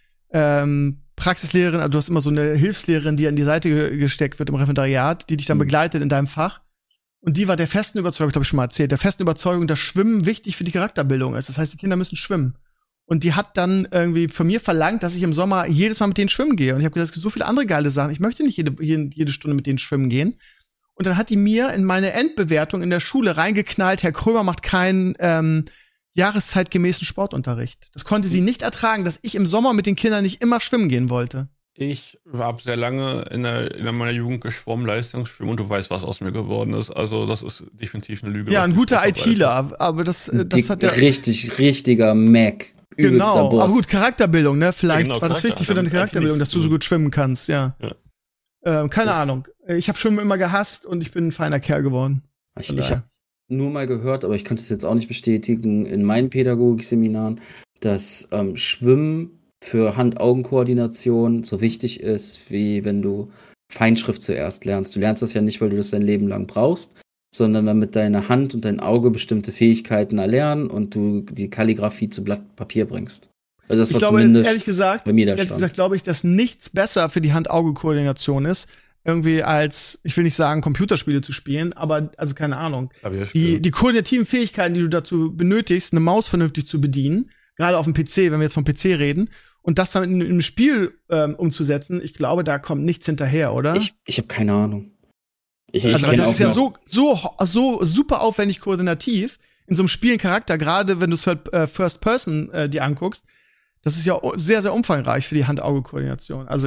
ähm, Praxislehrerin, also du hast immer so eine Hilfslehrerin, die an die Seite ge- gesteckt wird im Referendariat, die dich dann Mhm. begleitet in deinem Fach. Und die war der festen Überzeugung, ich glaube ich schon mal erzählt, der festen Überzeugung, dass Schwimmen wichtig für die Charakterbildung ist. Das heißt, die Kinder müssen schwimmen. Und die hat dann irgendwie von mir verlangt, dass ich im Sommer jedes Mal mit denen schwimmen gehe. Und ich habe gesagt, es gibt so viele andere geile Sachen. Ich möchte nicht jede, jede, jede Stunde mit denen schwimmen gehen. Und dann hat die mir in meine Endbewertung in der Schule reingeknallt, Herr Krömer macht keinen ähm, jahreszeitgemäßen Sportunterricht. Das konnte sie nicht ertragen, dass ich im Sommer mit den Kindern nicht immer schwimmen gehen wollte. Ich habe sehr lange in, der, in meiner Jugend geschwommen, Leistungsschwimmen, und du weißt, was aus mir geworden ist. Also das ist definitiv eine Lüge. Ja, was ein ich guter verbreite. ITler, aber das, äh, das Dick, hat ja richtig, richtiger Mac. Übelster genau. Boss. Aber gut, Charakterbildung, ne? Vielleicht Ja, genau, war das Charakter wichtig für hat deine damit Charakterbildung, dass nichts du zu so tun. gut schwimmen kannst, ja. Ja. Ähm, keine Das- Ahnung. Ich habe Schwimmen immer gehasst und ich bin ein feiner Kerl geworden. Ich, Von ich daher. habe nur mal gehört, aber ich könnte es jetzt auch nicht bestätigen, in meinen Pädagogikseminaren, dass ähm, Schwimmen für Hand-Augen-Koordination so wichtig ist, wie wenn du Feinschrift zuerst lernst. Du lernst das ja nicht, weil du das dein Leben lang brauchst, sondern damit deine Hand und dein Auge bestimmte Fähigkeiten erlernen und du die Kalligrafie zu Blatt Papier bringst. Also das Ich war glaube, zumindest ehrlich gesagt, bei mir der ehrlich Stand. gesagt glaube ich, dass nichts besser für die Hand-Auge-Koordination ist, irgendwie als, ich will nicht sagen, Computerspiele zu spielen, aber, also keine Ahnung. Klavierspiel. Die, die koordinativen Fähigkeiten, die du dazu benötigst, eine Maus vernünftig zu bedienen, gerade auf dem P C, wenn wir jetzt vom P C reden, und das dann in, in einem Spiel ähm, umzusetzen, ich glaube, da kommt nichts hinterher, oder? Ich, ich habe keine Ahnung. Ich, Also, ich also, weil kenn das auch ist ja noch- so, so, so super aufwendig koordinativ in so einem Spiel einen Charakter, gerade wenn du es äh, First Person äh, dir anguckst, das ist ja o- sehr, sehr umfangreich für die Hand-Auge-Koordination. Also,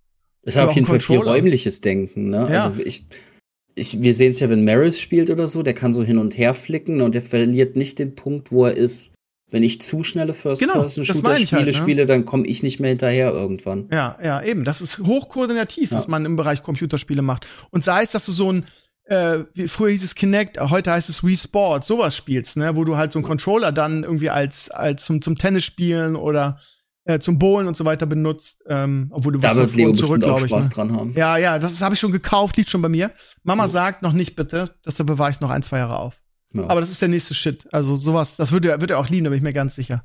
Es hat auch auf jeden ein Fall viel Controller. räumliches Denken, ne? Ja. Also ich, ich, wir sehen es ja, wenn Maris spielt oder so, der kann so hin und her flicken und der verliert nicht den Punkt, wo er ist. Wenn ich zu schnelle Genau, das First-Person-Shooter-Spiele meine ich halt, ne? spiele, dann komme ich nicht mehr hinterher irgendwann. ja, ja, eben. Das ist hochkoordinativ, Ja. was man im Bereich Computerspiele macht. Und sei es, dass du so ein, äh, wie früher hieß es Kinect, heute heißt es Wii Sport, sowas spielst, ne, wo du halt so einen Controller dann irgendwie als, als zum, zum Tennis spielen oder äh, zum Bowlen und so weiter benutzt. Ähm, obwohl du Da warst wird vor Leo und zurück, bestimmt auch glaube ich. Spaß Ne? dran haben. Ja, ja, das habe ich schon gekauft, liegt schon bei mir. Mama Ja. sagt noch nicht bitte, deshalb bewahre ich es noch ein, zwei Jahre auf. Ja. Aber das ist der nächste Shit. Also sowas, das wird er, wird er auch lieben, da bin ich mir ganz sicher.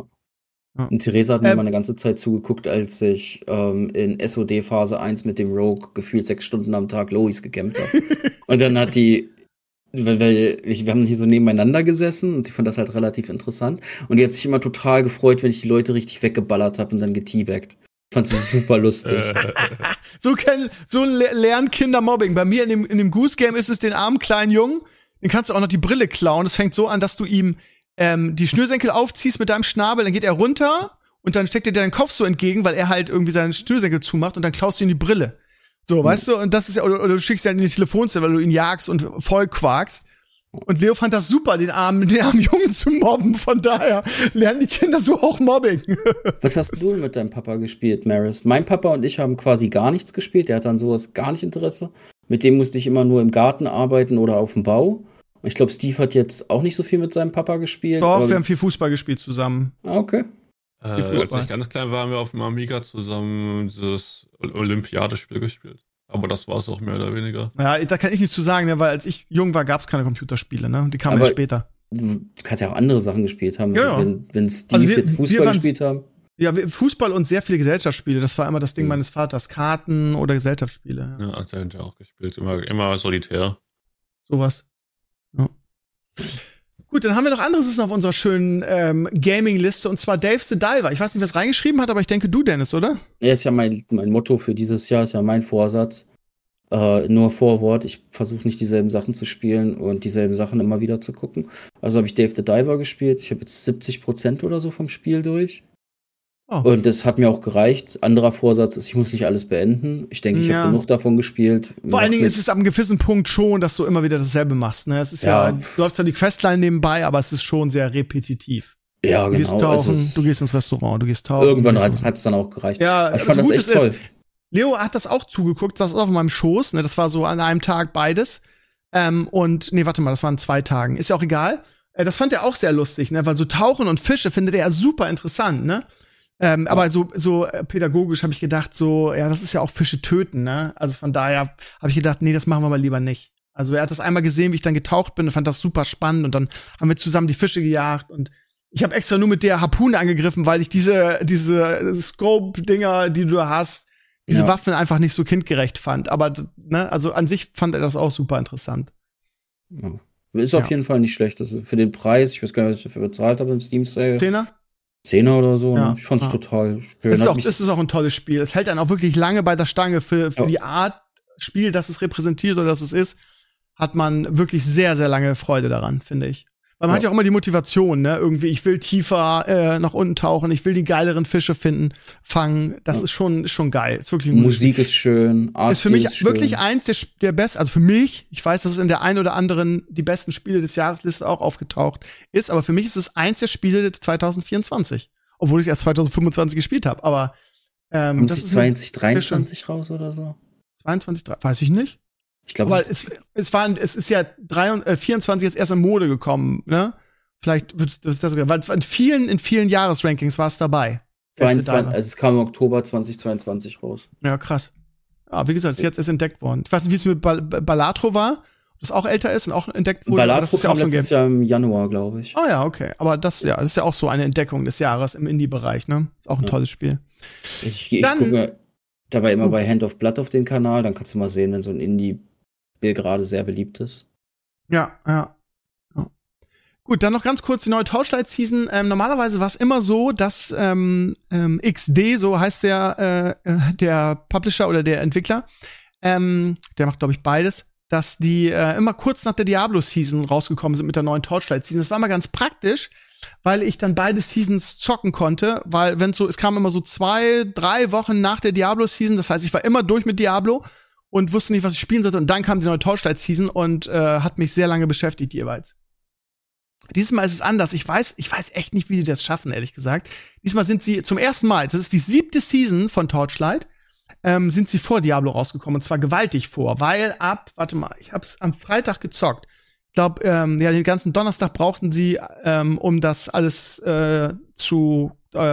Und Theresa hat mir Äh, mal eine ganze Zeit zugeguckt, als ich ähm, in S O D Phase eins mit dem Rogue gefühlt sechs Stunden am Tag Lois gekämpft habe. Und dann hat die, weil, weil ich, wir haben hier so nebeneinander gesessen und sie fand das halt relativ interessant. Und die hat sich immer total gefreut, wenn ich die Leute richtig weggeballert habe und dann geteabaggt. Fand sie super lustig. So, kennen, so le lernen Kinder Mobbing. Bei mir in dem, in dem Goose Game ist es den armen kleinen Jungen, den kannst du auch noch die Brille klauen. Es fängt so an, dass du ihm ähm, die Schnürsenkel aufziehst mit deinem Schnabel, dann geht er runter und dann steckt dir deinen Kopf so entgegen, weil er halt irgendwie seinen Schnürsenkel zumacht und dann klaust du ihm die Brille. So, mhm. weißt du, und das ist ja, oder, oder du schickst ihn in die Telefonzelle, weil du ihn jagst und voll quakst. Und Leo fand das super, den armen, den armen Jungen zu mobben. Von daher lernen die Kinder so auch Mobbing. Was hast du mit deinem Papa gespielt, Maris? Mein Papa und ich haben quasi gar nichts gespielt. Der hat an sowas gar nicht Interesse. Mit dem musste ich immer nur im Garten arbeiten oder auf dem Bau. Ich glaube, Steve hat jetzt auch nicht so viel mit seinem Papa gespielt. Doch, wir haben viel Fußball gespielt zusammen. Ah, okay. Äh, als ich ganz klein war, haben wir auf dem Amiga zusammen dieses Olympiadespiel gespielt. Aber das war es auch mehr oder weniger. Ja, da kann ich nichts zu sagen, ne, weil als ich jung war, gab es keine Computerspiele, ne? Die kamen Aber ja später. Du kannst ja auch andere Sachen gespielt haben. Ja, also ja. wenn, wenn Steve Also wir- jetzt wir Fußball waren- gespielt haben. Ja, wir- Fußball und sehr viele Gesellschaftsspiele. Das war immer das Ding Mhm. meines Vaters. Karten oder Gesellschaftsspiele. Ja. Ja, hat er hinterher auch gespielt. Immer, immer solitär. Sowas. Ja. Gut, dann haben wir noch anderes Wissen auf unserer schönen ähm, Gaming-Liste, und zwar Dave the Diver. Ich weiß nicht, wer es reingeschrieben hat, aber ich denke du, Dennis, oder? Ja, ist ja mein, mein Motto für dieses Jahr, ist ja mein Vorsatz. Äh, nur Vorwort, ich versuche nicht dieselben Sachen zu spielen und dieselben Sachen immer wieder zu gucken. Also habe ich Dave the Diver gespielt. Ich habe jetzt siebzig Prozent oder so vom Spiel durch. Oh. Und das hat mir auch gereicht. Anderer Vorsatz ist, ich muss nicht alles beenden. Ich denke, ich Ja. habe genug davon gespielt. Vor allen Dingen Macht ist es ab einem gewissen Punkt schon, dass du immer wieder dasselbe machst. Ne? Es ist ja, Ja. du läufst zwar die Questline nebenbei, aber es ist schon sehr repetitiv. mit- Ja, Du gehst genau. tauchen, Also, du gehst ins Restaurant, du gehst tauchen. irgendwann du gehst hat es dann auch gereicht. Ja, Aber ich das fand das Gute echt ist, toll. Leo hat das auch zugeguckt, das ist auf meinem Schoß, ne? Das war so an einem Tag beides. Ähm, und, nee, warte mal, das waren zwei Tagen. Ist ja auch egal. Äh, das fand er auch sehr lustig, ne? Weil so Tauchen und Fische findet er ja super interessant, ne? Ähm, ja. Aber so, so äh, pädagogisch habe ich gedacht, so, ja, das ist ja auch Fische töten, ne? Also von daher habe ich gedacht, nee, das machen wir mal lieber nicht. Also er hat das einmal gesehen, wie ich dann getaucht bin und fand das super spannend, und dann haben wir zusammen die Fische gejagt, und ich habe extra nur mit der Harpune angegriffen, weil ich diese, diese Scope-Dinger, die du da hast, diese Ja. Waffen einfach nicht so kindgerecht fand. Aber, ne, also an sich fand er das auch super interessant. Ja. Ist auf Ja. jeden Fall nicht schlecht. Also für den Preis, ich weiß gar nicht, was ich dafür bezahlt habe im Steam Sale. Zehner? Zehner oder so. Ja. Ne? Ich fand's Ja. total schön. Es ist, Hat auch, mich- es ist auch ein tolles Spiel. Es hält einen auch wirklich lange bei der Stange für, für Ja. die Art Spiel, das es repräsentiert oder das es ist, hat man wirklich sehr, sehr lange Freude daran, finde ich. Weil man Ja. hat ja auch immer die Motivation, ne? Irgendwie, ich will tiefer äh, nach unten tauchen, ich will die geileren Fische finden, fangen. Das Ja. ist schon, ist schon geil. Ist wirklich ein gutes Musik ist schön, Art ist für mich ist wirklich schön. eins der, der besten, also für mich, ich weiß, dass es in der ein oder anderen die besten Spiele des Jahresliste auch aufgetaucht ist, aber für mich ist es eins der Spiele zwanzig vierundzwanzig. Obwohl ich erst zwanzig fünfundzwanzig gespielt habe, aber ähm, Kommt das sie ist ein- zwanzig dreiundzwanzig raus oder so? zweiundzwanzig, drei- weiß ich nicht. Ich glaube, Aber es es, es, war, es ist ja drei, äh, vierundzwanzig jetzt erst in Mode gekommen, ne? Vielleicht wird das sogar, weil in vielen, in vielen Jahresrankings war es dabei. zweiundzwanzig, also es kam im Oktober zweitausendzweiundzwanzig raus. Ja, krass. Ja, wie gesagt, ist jetzt erst entdeckt worden. Ich weiß nicht, wie es mit Bal Balatro war, das auch älter ist und auch entdeckt wurde. aber das Balatro ist ja kam auch so ein Game. letztes Jahr im Januar, glaube ich. Ah ja, okay. Aber das, ja, das ist ja auch so eine Entdeckung des Jahres im Indie-Bereich, ne? Ist auch ein Ja. tolles Spiel. Ich, ich Dann- gucke dabei immer Oh. bei Hand of Blood auf den Kanal, dann kannst du mal sehen, wenn so ein Indie-Spiel gerade sehr beliebt ist. Ja, ja. ja. Gut, dann noch ganz kurz die neue Torchlight-Season. Ähm, normalerweise war es immer so, dass ähm, ähm, X D, so heißt der, äh, äh, der Publisher oder der Entwickler, ähm, der macht, glaube ich, beides, dass die äh, immer kurz nach der Diablo-Season rausgekommen sind mit der neuen Torchlight-Season. Das war immer ganz praktisch, weil ich dann beide Seasons zocken konnte, weil wenn so, es kam immer so zwei, drei Wochen nach der Diablo-Season, das heißt, ich war immer durch mit Diablo und wusste nicht, was ich spielen sollte, und dann kam die neue Torchlight-Season und äh, hat mich sehr lange beschäftigt jeweils. Diesmal ist es anders. Ich weiß, ich weiß echt nicht, wie die das schaffen, ehrlich gesagt. Diesmal sind sie zum ersten Mal, das ist die siebte Season von Torchlight, ähm, sind sie vor Diablo rausgekommen, und zwar gewaltig vor, weil ab, warte mal, ich hab's am Freitag gezockt. Ich glaube, ähm, ja, den ganzen Donnerstag brauchten sie, ähm, um das alles äh, zu äh,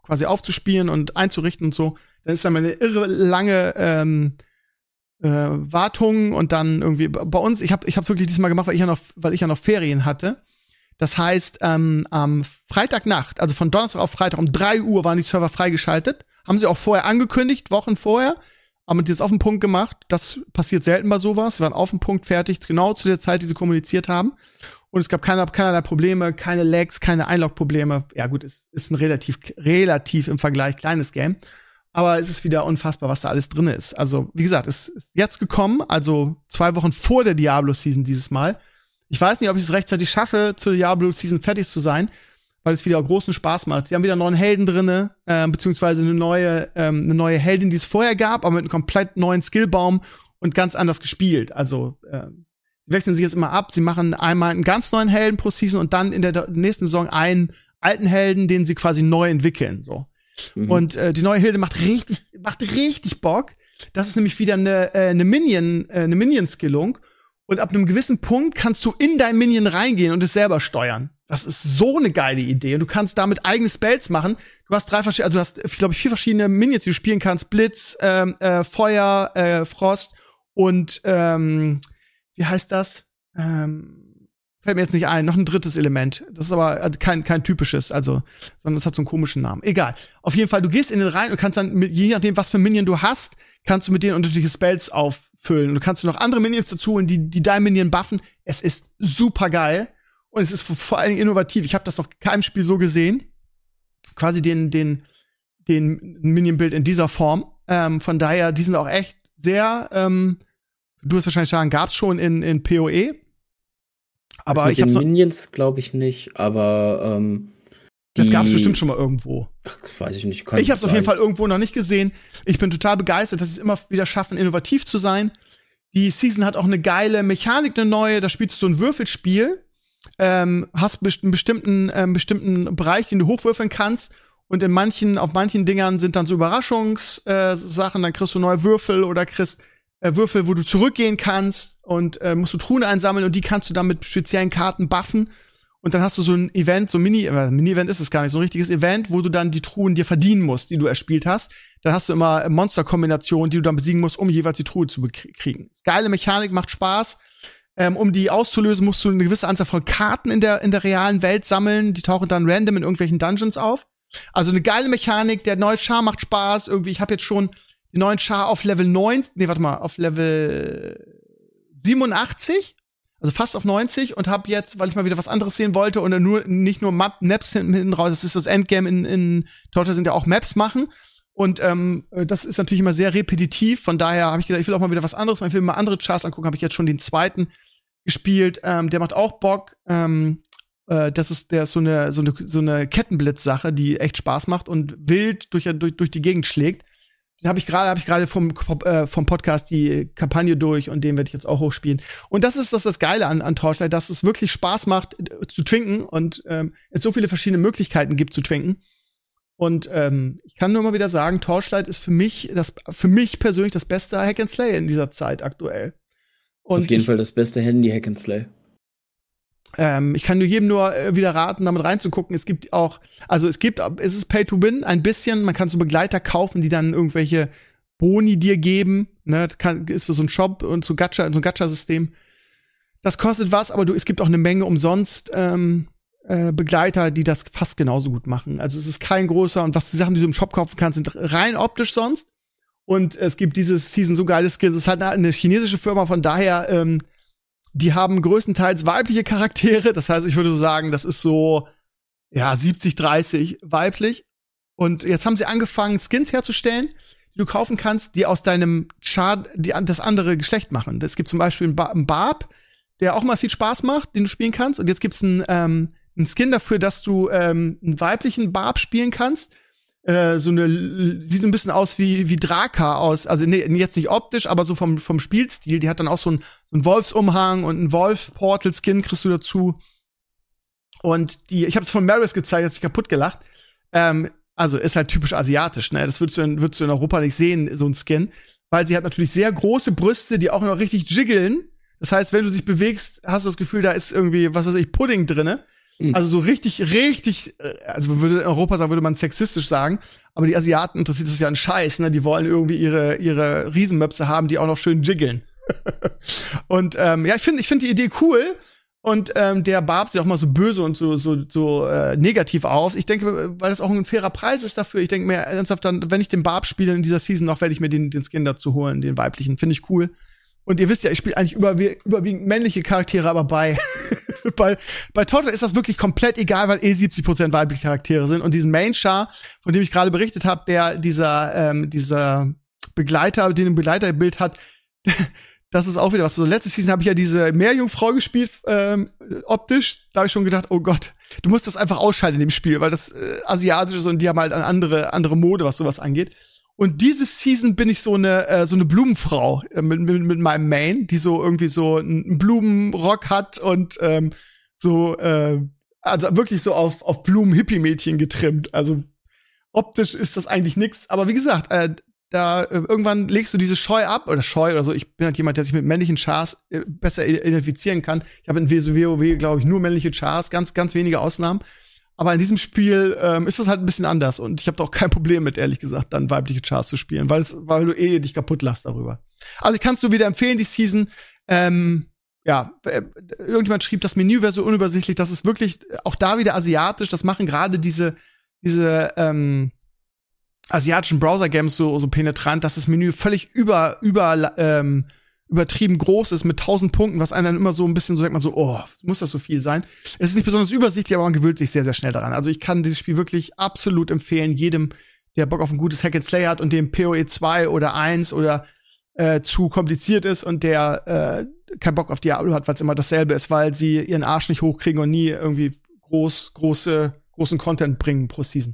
quasi aufzuspielen und einzurichten und so. Dann ist dann eine irre lange ähm, äh, Wartung und dann irgendwie bei uns, ich habe ich hab's wirklich diesmal gemacht, weil ich ja noch, weil ich ja noch Ferien hatte. Das heißt, ähm, am Freitagnacht, also von Donnerstag auf Freitag um drei Uhr waren die Server freigeschaltet. Haben sie auch vorher angekündigt, Wochen vorher. Haben die jetzt auf den Punkt gemacht. Das passiert selten bei sowas. Sie waren auf den Punkt fertig, genau zu der Zeit, die sie kommuniziert haben. Und es gab keine, keinerlei Probleme, keine Lags, keine Einlog-Probleme. Ja gut, es ist ein relativ, relativ im Vergleich kleines Game. Aber es ist wieder unfassbar, was da alles drin ist. Also, wie gesagt, es ist jetzt gekommen, also zwei Wochen vor der Diablo-Season dieses Mal. Ich weiß nicht, ob ich es rechtzeitig schaffe, zur Diablo-Season fertig zu sein, weil es wieder großen Spaß macht. Sie haben wieder einen neuen Helden drinne, äh, beziehungsweise eine neue, ähm, eine neue Heldin, die es vorher gab, aber mit einem komplett neuen Skillbaum und ganz anders gespielt. Also, äh, sie wechseln sich jetzt immer ab. Sie machen einmal einen ganz neuen Helden pro Season und dann in der nächsten Saison einen alten Helden, den sie quasi neu entwickeln, so. Mhm. Und äh, die neue Hilde macht richtig, macht richtig Bock. Das ist nämlich wieder eine, äh, eine Minion, äh, eine Minion-Skillung. Und ab einem gewissen Punkt kannst du in dein Minion reingehen und es selber steuern. Das ist so eine geile Idee. Und du kannst damit eigene Spells machen. Du hast drei verschiedene, also du hast, glaube ich, vier verschiedene Minions, die du spielen kannst. Blitz, ähm, äh, Feuer, äh, Frost und ähm, wie heißt das? Ähm, fällt mir jetzt nicht ein. Noch ein drittes Element. Das ist aber kein kein typisches, also, sondern es hat so einen komischen Namen. Egal. Auf jeden Fall, du gehst in den rein und kannst dann, mit, je nachdem, was für Minion du hast, kannst du mit denen unterschiedliche Spells auffüllen. Und du kannst noch andere Minions dazu holen, die, die dein Minion buffen. Es ist super geil. Und es ist vor allen Dingen innovativ. Ich habe das noch in keinem Spiel so gesehen. Quasi den, den, den Minion-Bild in dieser Form. Ähm, von daher, die sind auch echt sehr, ähm, du wirst wahrscheinlich sagen, gab's schon in, in P O E. Aber das mit ich habe den so Minions glaube ich nicht, aber ähm, das gab's bestimmt schon mal irgendwo. Ach, weiß ich nicht. Kann Ich habe es auf jeden sein. Fall irgendwo noch nicht gesehen. Ich bin total begeistert, dass sie es immer wieder schaffen, innovativ zu sein. Die Season hat auch eine geile Mechanik, eine neue. Da spielst du so ein Würfelspiel. Ähm, hast best- einen bestimmten, ähm, bestimmten Bereich, den du hochwürfeln kannst. Und in manchen, auf manchen Dingern sind dann so Überraschungssachen. Äh, dann kriegst du neue Würfel oder kriegst äh, Würfel, wo du zurückgehen kannst und äh, musst du Truhen einsammeln und die kannst du dann mit speziellen Karten buffen. Und dann hast du so ein Event, so ein Mini, äh, Mini-Event ist es gar nicht, so ein richtiges Event, wo du dann die Truhen dir verdienen musst, die du erspielt hast. Dann hast du immer Monsterkombinationen, die du dann besiegen musst, um jeweils die Truhe zu bekriegen. Geile Mechanik, macht Spaß. Ähm, um die auszulösen, musst du eine gewisse Anzahl von Karten in der, in der realen Welt sammeln. Die tauchen dann random in irgendwelchen Dungeons auf. Also eine geile Mechanik, der neue Char macht Spaß. Irgendwie, ich habe jetzt schon die neuen Char auf Level neun, nee, warte mal, auf Level siebenundachtzig, also fast auf neunzig und habe jetzt, weil ich mal wieder was anderes sehen wollte und dann nur nicht nur Map, Maps hinten, hinten raus, das ist das Endgame in, in Torchlight, sind ja auch Maps machen. Und ähm, das ist natürlich immer sehr repetitiv. Von daher habe ich gedacht, ich will auch mal wieder was anderes. Ich will mal andere Chars angucken. Habe ich jetzt schon den zweiten gespielt. Ähm, der macht auch Bock. Ähm, äh, das ist, der ist so eine so eine so eine Kettenblitz-Sache, die echt Spaß macht und wild durch durch, durch die Gegend schlägt. Den habe ich gerade habe ich gerade vom äh, vom Podcast die Kampagne durch und den werde ich jetzt auch hochspielen. Und das ist das das Geile an an Torchlight, dass es wirklich Spaß macht äh, zu twinken und ähm, es so viele verschiedene Möglichkeiten gibt zu twinken. Und ähm, ich kann nur mal wieder sagen, Torchlight ist für mich das für mich persönlich das beste Hack and Slay in dieser Zeit aktuell. Und auf jeden ich, Fall das beste Handy Hack and Slay. Ähm, ich kann nur jedem nur äh, wieder raten, damit reinzugucken. Es gibt auch, also es gibt, es ist Pay to Win ein bisschen. Man kann so Begleiter kaufen, die dann irgendwelche Boni dir geben. Ne, das kann, ist so ein Shop und so Gacha, so ein Gacha-System. Das kostet was, aber du, es gibt auch eine Menge umsonst. Ähm, Äh, Begleiter, die das fast genauso gut machen. Also es ist kein großer, und was die Sachen, die du im Shop kaufen kannst, sind rein optisch sonst. Und es gibt diese Season so geile Skins. Es ist halt eine chinesische Firma, von daher, ähm, die haben größtenteils weibliche Charaktere. Das heißt, ich würde so sagen, das ist so, ja, siebzig dreißig weiblich. Und jetzt haben sie angefangen, Skins herzustellen, die du kaufen kannst, die aus deinem Char, die das andere Geschlecht machen. Es gibt zum Beispiel einen, ba- einen Barb, der auch mal viel Spaß macht, den du spielen kannst. Und jetzt gibt's einen, ähm, einen Skin dafür, dass du ähm, einen weiblichen Barb spielen kannst. Äh, so eine, sieht so ein bisschen aus wie wie Draka aus. Also nee, jetzt nicht optisch, aber so vom vom Spielstil. Die hat dann auch so einen so einen Wolfsumhang und einen Wolf-Portal-Skin kriegst du dazu. Und die, ich habe es von Maris gezeigt, hat sich kaputt gelacht. Ähm, also ist halt typisch asiatisch, ne? Das würdest du in, würdest du in Europa nicht sehen, so ein Skin. Weil sie hat natürlich sehr große Brüste, die auch noch richtig jiggeln. Das heißt, wenn du dich bewegst, hast du das Gefühl, da ist irgendwie, was weiß ich, Pudding drinne. Mhm. Also so richtig, richtig, äh, also würde in Europa sagen, würde man sexistisch sagen, aber die Asiaten interessiert das ja ein Scheiß, ne? Die wollen irgendwie ihre, ihre Riesenmöpse haben, die auch noch schön jiggeln. Und ähm, ja, ich finde ich finde die Idee cool. Und ähm, der Barb sieht auch mal so böse und so so so äh, negativ aus. Ich denke, weil das auch ein fairer Preis ist dafür. Ich denke mir ernsthaft, dann, wenn ich den Barb spiele in dieser Season noch, werde ich mir den, den Skin dazu holen, den weiblichen. Finde ich cool. Und ihr wisst ja, ich spiele eigentlich überwie überwiegend männliche Charaktere, aber bei bei bei Total ist das wirklich komplett egal, weil eh siebzig Prozent weibliche Charaktere sind. Und diesen Main-Char, von dem ich gerade berichtet habe, der dieser ähm, dieser Begleiter, den ein Begleiterbild hat, das ist auch wieder was. So, letzte Season habe ich ja diese Meerjungfrau gespielt, ähm, optisch. Da habe ich schon gedacht, oh Gott, du musst das einfach ausschalten in dem Spiel, weil das äh, asiatisch ist und die haben halt eine andere, andere Mode, was sowas angeht. Und diese Season bin ich so eine, äh, so eine Blumenfrau äh, mit, mit, mit meinem Main, die so irgendwie so einen Blumenrock hat und ähm, so, äh, also wirklich so auf, auf Blumen-Hippie-Mädchen getrimmt. Also optisch ist das eigentlich nix. Aber wie gesagt, äh, da äh, irgendwann legst du diese Scheu ab oder Scheu oder so. Ich bin halt jemand, der sich mit männlichen Chars äh, besser identifizieren kann. Ich habe in WoW, glaube ich, nur männliche Chars, ganz, ganz wenige Ausnahmen. Aber in diesem Spiel ähm, ist das halt ein bisschen anders und ich habe da auch kein Problem mit, ehrlich gesagt, dann weibliche Chars zu spielen, weil es, weil du eh dich kaputt lachst darüber. Also ich kann es dir wieder empfehlen, die Season. Ähm, ja, äh, irgendjemand schrieb, das Menü wäre so unübersichtlich. Das ist wirklich auch da wieder asiatisch. Das machen gerade diese diese ähm, asiatischen Browser-Games so, so penetrant, dass das Menü völlig über, über, ähm, übertrieben groß ist mit tausend Punkten, was einem dann immer so ein bisschen so sagt man so, oh, muss das so viel sein? Es ist nicht besonders übersichtlich, aber man gewöhnt sich sehr, sehr schnell daran. Also ich kann dieses Spiel wirklich absolut empfehlen, jedem, der Bock auf ein gutes Hack and Slay hat und dem P O E zwei oder eins oder äh, zu kompliziert ist und der äh, keinen Bock auf Diablo hat, weil es immer dasselbe ist, weil sie ihren Arsch nicht hochkriegen und nie irgendwie groß, große, großen Content bringen pro Season.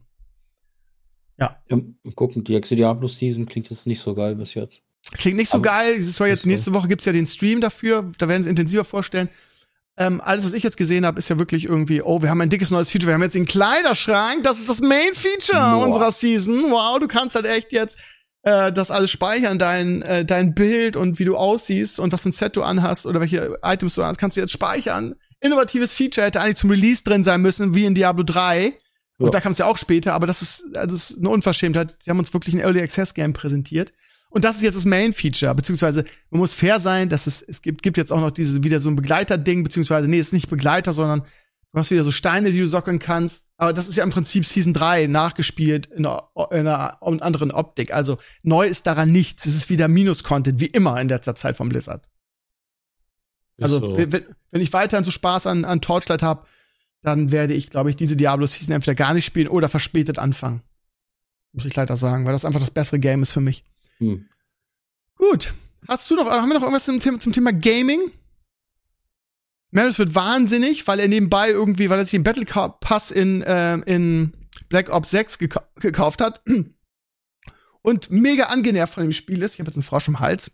Ja. Ja, gucken, die Exe Diablo Season klingt jetzt nicht so geil bis jetzt. Klingt nicht so Aber geil. Es war jetzt so. nächste Woche gibt's ja den Stream dafür. Da werden sie intensiver vorstellen. Ähm, alles, was ich jetzt gesehen habe, ist ja wirklich irgendwie, oh, wir haben ein dickes neues Feature. Wir haben jetzt den Kleiderschrank. Das ist das Main-Feature Boah. unserer Season. Wow, du kannst halt echt jetzt äh, das alles speichern, dein äh, dein Bild und wie du aussiehst und was für ein Set du anhast oder welche Items du anhast, kannst du jetzt speichern. Innovatives Feature hätte eigentlich zum Release drin sein müssen, wie in Diablo drei. Und Ja. da kam es ja auch später, aber das ist, das ist eine Unverschämtheit. Sie haben uns wirklich ein Early Access Game präsentiert. Und das ist jetzt das Main-Feature, beziehungsweise man muss fair sein, dass es, es gibt, gibt jetzt auch noch diese, wieder so ein Begleiter-Ding, beziehungsweise, nee, es ist nicht Begleiter, sondern du hast wieder so Steine, die du sockeln kannst. Aber das ist ja im Prinzip Season drei nachgespielt in einer, in einer anderen Optik. Also neu ist daran nichts. Es ist wieder Minus-Content, wie immer in letzter Zeit vom Blizzard. Ist Also, so. wenn, wenn ich weiterhin so Spaß an, an Torchlight habe, dann werde ich, glaube ich, diese Diablo-Season entweder gar nicht spielen oder verspätet anfangen. Muss ich leider sagen, weil das einfach das bessere Game ist für mich. Hm. Gut. Hast du noch, haben wir noch irgendwas zum Thema, zum Thema Gaming? Marius wird wahnsinnig, weil er nebenbei irgendwie, weil er sich den Battle Pass in, äh, in Black Ops sechs geka gekauft hat und mega angenervt von dem Spiel ist. Ich habe jetzt einen Frosch im Hals.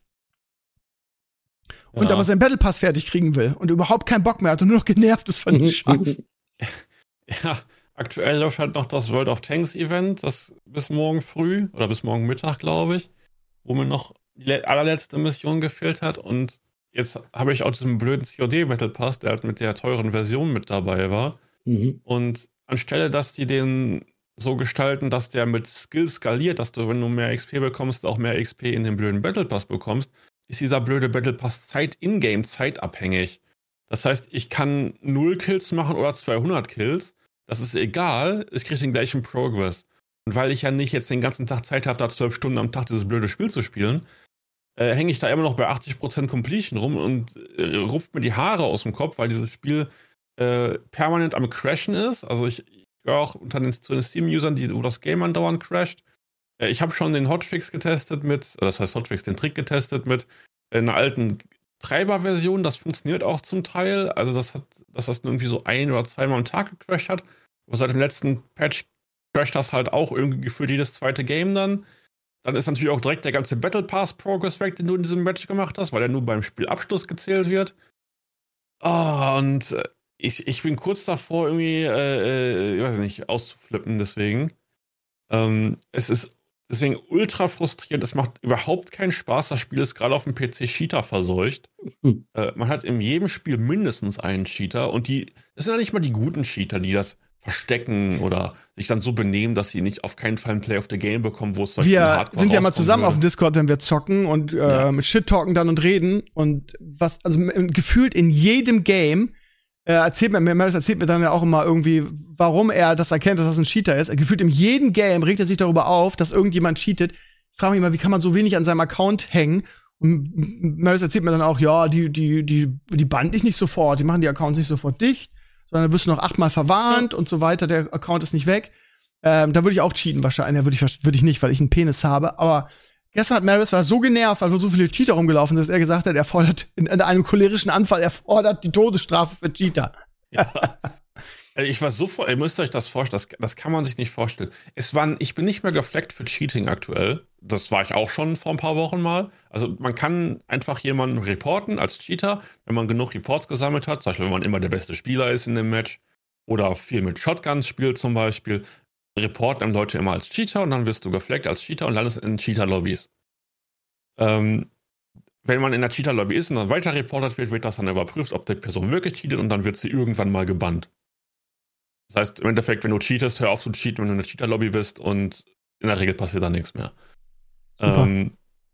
Und Ja. aber seinen Battle Pass fertig kriegen will und überhaupt keinen Bock mehr hat und nur noch genervt ist von dem Scheiß. Ja, aktuell läuft halt noch das World of Tanks Event, das bis morgen früh oder bis morgen Mittag, glaube ich, wo mir noch die le- allerletzte Mission gefehlt hat. Und jetzt habe ich auch diesen blöden C O D Battle Pass, der halt mit der teuren Version mit dabei war. Mhm. Und anstelle, dass die den so gestalten, dass der mit Skills skaliert, dass du, wenn du mehr X P bekommst, auch mehr X P in den blöden Battle Pass bekommst, ist dieser blöde Battle Pass Zeit in-game zeitabhängig. Das heißt, ich kann null Kills machen oder zweihundert Kills. Das ist egal, ich kriege den gleichen Progress. Und weil ich ja nicht jetzt den ganzen Tag Zeit habe, da zwölf Stunden am Tag dieses blöde Spiel zu spielen, äh, hänge ich da immer noch bei achtzig Prozent Completion rum und äh, rupft mir die Haare aus dem Kopf, weil dieses Spiel äh, permanent am Crashen ist. Also ich, ich gehöre auch unter den, zu den Steam-Usern, die, wo das Game andauernd crasht. Äh, ich habe schon den Hotfix getestet mit, äh, das heißt Hotfix, den Trick getestet mit äh, einer alten Treiberversion. Das funktioniert auch zum Teil. Also das hat, dass das irgendwie so ein oder zweimal am Tag gecrasht hat. Aber seit dem letzten Patch crasht das halt auch irgendwie gefühlt jedes zweite Game dann. Dann ist natürlich auch direkt der ganze Battle Pass Progress weg, den du in diesem Match gemacht hast, weil er nur beim Spielabschluss gezählt wird. Oh, und äh, ich, ich bin kurz davor, irgendwie, äh, äh, ich weiß nicht, auszuflippen, deswegen. Ähm, es ist Deswegen ultra frustrierend. Es macht überhaupt keinen Spaß. Das Spiel ist gerade auf dem P C Cheater verseucht. Hm. Äh, man hat in jedem Spiel mindestens einen Cheater. Und die, das sind ja nicht mal die guten Cheater, die das verstecken oder sich dann so benehmen, dass sie nicht auf keinen Fall ein Play of the Game bekommen, wo es wir sind ja mal zusammen würde. Auf dem Discord, wenn wir zocken und äh, ja. Shit-talken dann und reden und was, also gefühlt in jedem Game äh, erzählt mir, Marius erzählt mir dann ja auch immer irgendwie, warum er das erkennt, dass das ein Cheater ist. Gefühlt in jedem Game regt er sich darüber auf, dass irgendjemand cheatet. Ich frage mich immer, wie kann man so wenig an seinem Account hängen? Und Marius erzählt mir dann auch, ja, die, die, die, die banden dich nicht sofort, die machen die Accounts nicht sofort dicht, sondern wirst du noch achtmal verwarnt ja. und so weiter, der Account ist nicht weg. Ähm, da würde ich auch cheaten wahrscheinlich. Ja, würde ich, würde ich nicht, weil ich einen Penis habe. Aber gestern hat Marius war so genervt, weil so viele Cheater rumgelaufen sind, dass er gesagt hat, er fordert in, in einem cholerischen Anfall, er fordert die Todesstrafe für Cheater. Ja. Ich war so vor, ihr müsst euch das vorstellen, das, das kann man sich nicht vorstellen. Es waren, ich bin nicht mehr gefleckt für Cheating aktuell. Das war ich auch schon vor ein paar Wochen mal. Also man kann einfach jemanden reporten als Cheater, wenn man genug Reports gesammelt hat. Zum Beispiel, wenn man immer der beste Spieler ist in dem Match oder viel mit Shotguns spielt zum Beispiel. Reporten einem Leute immer als Cheater und dann wirst du gefleckt als Cheater und landest in Cheater-Lobbys. Ähm, wenn man in der Cheater-Lobby ist und dann weiter reportet wird, wird das dann überprüft, ob die Person wirklich cheatet und dann wird sie irgendwann mal gebannt. Das heißt, im Endeffekt, wenn du cheatest, hör auf zu cheaten, wenn du in der Cheater-Lobby bist und in der Regel passiert da nichts mehr. Ähm,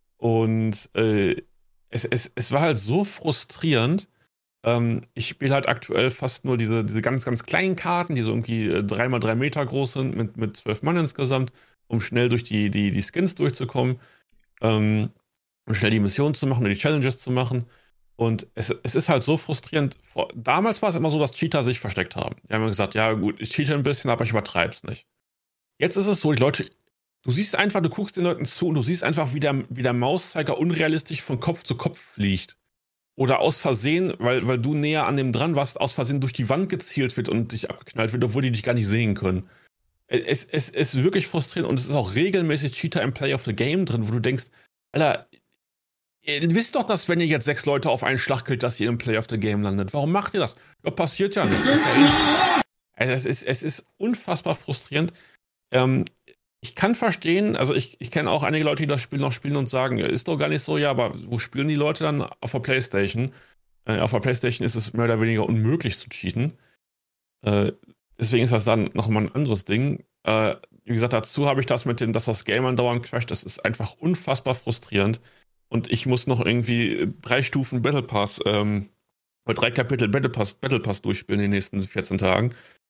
und äh, es, es, es war halt so frustrierend. Ähm, ich spiele halt aktuell fast nur diese, diese ganz, ganz kleinen Karten, die so irgendwie äh, drei mal drei Meter groß sind, mit, mit zwölf Mann insgesamt, um schnell durch die, die, die Skins durchzukommen, ähm, um schnell die Missionen zu machen oder die Challenges zu machen. Und es, es ist halt so frustrierend. Vor, damals war es immer so, dass Cheater sich versteckt haben. Die haben gesagt, ja gut, ich cheate ein bisschen, aber ich übertreib's nicht. Jetzt ist es so, die Leute, du siehst einfach, du guckst den Leuten zu und du siehst einfach, wie der, wie der Mauszeiger unrealistisch von Kopf zu Kopf fliegt. Oder aus Versehen, weil, weil du näher an dem dran warst, aus Versehen durch die Wand gezielt wird und dich abgeknallt wird, obwohl die dich gar nicht sehen können. Es, es, es ist wirklich frustrierend und es ist auch regelmäßig Cheater im Play of the Game drin, wo du denkst, Alter, ihr wisst doch, dass wenn ihr jetzt sechs Leute auf einen Schlag killt, dass ihr im Play of the Game landet. Warum macht ihr das? Ja, passiert ja nichts. Das ist ja eh also es, ist, es ist unfassbar frustrierend. Ähm, ich kann verstehen, also ich, ich kenne auch einige Leute, die das Spiel noch spielen und sagen, ist doch gar nicht so, ja, aber wo spielen die Leute dann? Auf der Playstation. Äh, auf der Playstation ist es mehr oder weniger unmöglich zu cheaten. Äh, deswegen ist das dann nochmal ein anderes Ding. Äh, wie gesagt, dazu habe ich das mit dem, dass das Game andauernd crasht, das ist einfach unfassbar frustrierend. Und ich muss noch irgendwie drei Stufen Battle Pass, ähm, oder drei Kapitel Battle Pass, Battle Pass durchspielen in den nächsten vierzehn Tagen.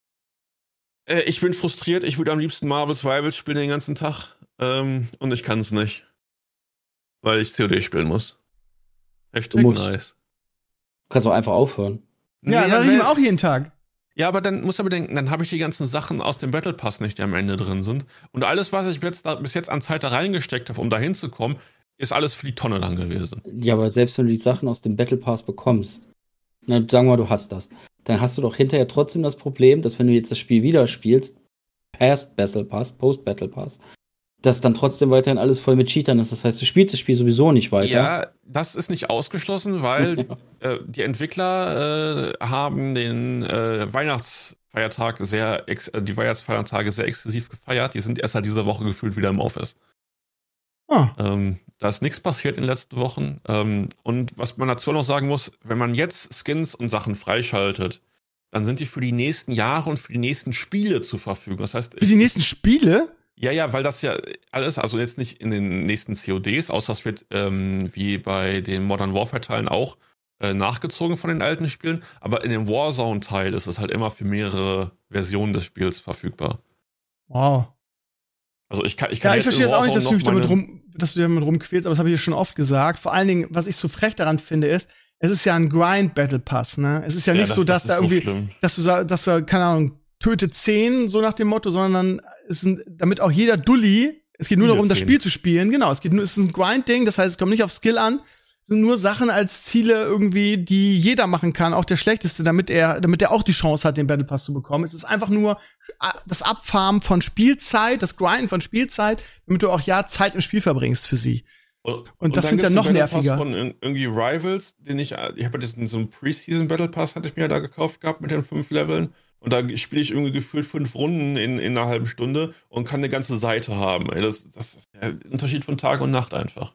Äh, ich bin frustriert, ich würde am liebsten Marvel's Rivals spielen den ganzen Tag. Ähm, und ich kann es nicht. Weil ich C O D spielen muss. Echt nice. Du kannst auch einfach aufhören. Ja, nee, das mache ich auch jeden Tag. Ja, aber dann muss er bedenken, dann habe ich die ganzen Sachen aus dem Battle Pass nicht, die am Ende drin sind. Und alles, was ich jetzt da, bis jetzt an Zeit da reingesteckt habe, um da hinzukommen, ist alles für die Tonne dann gewesen. Ja, aber selbst wenn du die Sachen aus dem Battle Pass bekommst, na, sagen wir mal, du hast das, dann hast du doch hinterher trotzdem das Problem, dass wenn du jetzt das Spiel wieder spielst, past Battle Pass, post Battle Pass, dass dann trotzdem weiterhin alles voll mit Cheatern ist. Das heißt, du spielst das Spiel sowieso nicht weiter. Ja, das ist nicht ausgeschlossen, weil äh, die Entwickler äh, haben den äh, Weihnachtsfeiertag sehr, ex- äh, die Weihnachtsfeiertage sehr exzessiv gefeiert. Die sind erst seit dieser Woche gefühlt wieder im Office. Oh. Ähm, da ist nichts passiert in den letzten Wochen. Ähm, und was man dazu noch sagen muss, wenn man jetzt Skins und Sachen freischaltet, dann sind die für die nächsten Jahre und für die nächsten Spiele zur Verfügung. Das heißt, für die nächsten Spiele? Ja, ja, weil das ja alles, also jetzt nicht in den nächsten C O Ds, außer das wird ähm, wie bei den Modern Warfare-Teilen auch äh, nachgezogen von den alten Spielen, aber in dem Warzone-Teil ist es halt immer für mehrere Versionen des Spiels verfügbar. Wow. Also ich kann, ich kann ja, ich verstehe jetzt auch nicht, dass du dich damit meine... rum, dass du damit rumquälst, aber das habe ich ja schon oft gesagt. Vor allen Dingen, was ich so frech daran finde, ist, es ist ja ein Grind-Battle-Pass, ne? Es ist ja, ja nicht das, so, dass das da irgendwie, so dass du sagst, dass du, keine Ahnung, töte zehn, so nach dem Motto, sondern es sind, damit auch jeder Dulli, es geht nur darum, das Spiel zu spielen, genau, es geht nur, es ist ein Grind-Ding, das heißt, es kommt nicht auf Skill an, es sind nur Sachen als Ziele irgendwie, die jeder machen kann, auch der Schlechteste, damit er, damit er auch die Chance hat, den Battle Pass zu bekommen. Es ist einfach nur das Abfarmen von Spielzeit, das Grinden von Spielzeit, damit du auch ja Zeit im Spiel verbringst für sie. Und, und das finde ich dann noch nerviger. Von irgendwie Rivals, den ich, ich habe diesen so einen Preseason Battle Pass, hatte ich mir da gekauft gehabt mit den fünf Leveln. Und da spiele ich irgendwie gefühlt fünf Runden in, in einer halben Stunde und kann eine ganze Seite haben. Ey, das, das ist der Unterschied von Tag und Nacht einfach.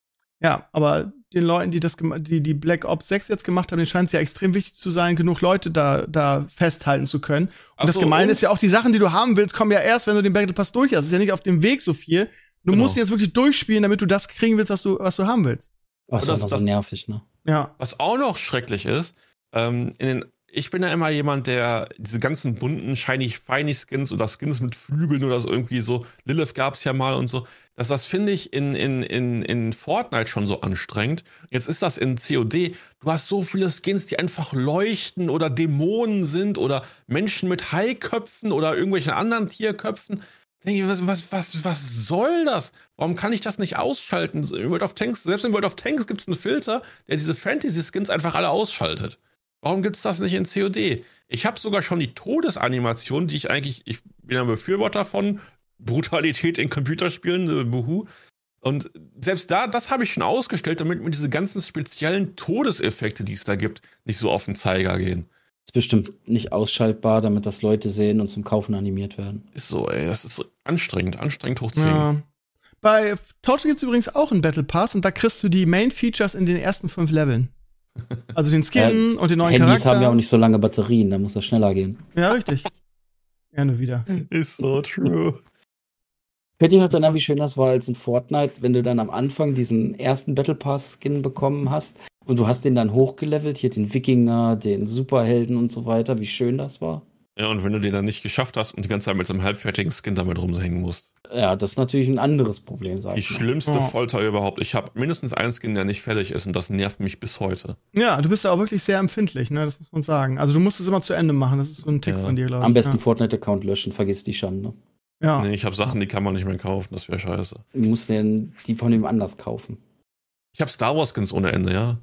Ja, aber den Leuten, die das gema- die, die Black Ops sechs jetzt gemacht haben, denen scheint es ja extrem wichtig zu sein, genug Leute da, da festhalten zu können. Und Ach das so, Gemeine und? ist ja auch, die Sachen, die du haben willst, kommen ja erst, wenn du den Battle Pass durch hast. Es ist ja nicht auf dem Weg so viel. Du Genau. musst ihn jetzt wirklich durchspielen, damit du das kriegen willst, was du, was du haben willst. Oh, ist Das- aber so das- nervig, ne? Ja. Was auch noch schrecklich ist, ähm, in den, ich bin ja immer jemand, der diese ganzen bunten, shiny, feiny Skins oder Skins mit Flügeln oder so irgendwie so, Lilith gab's ja mal und so, dass das finde ich in, in, in, in Fortnite schon so anstrengend. Jetzt ist das in C O D, du hast so viele Skins, die einfach leuchten oder Dämonen sind oder Menschen mit Haiköpfen oder irgendwelchen anderen Tierköpfen. Denke ich, was, was, was, was soll das? Warum kann ich das nicht ausschalten? In World of Tanks, selbst in World of Tanks gibt es einen Filter, der diese Fantasy-Skins einfach alle ausschaltet. Warum gibt es das nicht in C O D? Ich habe sogar schon die Todesanimation, die ich eigentlich, ich bin ein Befürworter von Brutalität in Computerspielen, äh, buhu. Und selbst da, das habe ich schon ausgestellt, damit mir diese ganzen speziellen Todeseffekte, die es da gibt, nicht so auf den Zeiger gehen. Ist bestimmt nicht ausschaltbar, damit das Leute sehen und zum Kaufen animiert werden. Ist so, ey, das ist so anstrengend, anstrengend hoch zehn. ja. Bei Torchlight gibt es übrigens auch einen Battle Pass und da kriegst du die Main Features in den ersten fünf Leveln. Also den Skin und den neuen Handys Charakter. haben ja auch nicht so lange Batterien, da muss das schneller gehen. Ja, richtig. Gerne wieder. Ist so true. Könnt ihr noch erinnern, wie schön das war als in Fortnite, wenn du dann am Anfang diesen ersten Battle Pass Skin bekommen hast und du hast den dann hochgelevelt, hier den Wikinger, den Superhelden und so weiter, wie schön das war. Ja, und wenn du den dann nicht geschafft hast und die ganze Zeit mit so einem halbfertigen Skin damit rumhängen musst. Ja, das ist natürlich ein anderes Problem, sag Die ich mal. schlimmste Ja. Folter überhaupt. Ich habe mindestens einen Skin, der nicht fertig ist und das nervt mich bis heute. Ja, du bist ja auch wirklich sehr empfindlich, ne? Das muss man sagen. Also du musst es immer zu Ende machen. Das ist so ein Tick Ja. von dir, glaube ich. Am besten Fortnite-Account löschen, vergiss die Schande. Ja. ja. Nee, ich habe Sachen, die kann man nicht mehr kaufen, das wäre scheiße. Du musst den, die von dem anders kaufen. Ich habe Star Wars Skins ohne Ende, ja.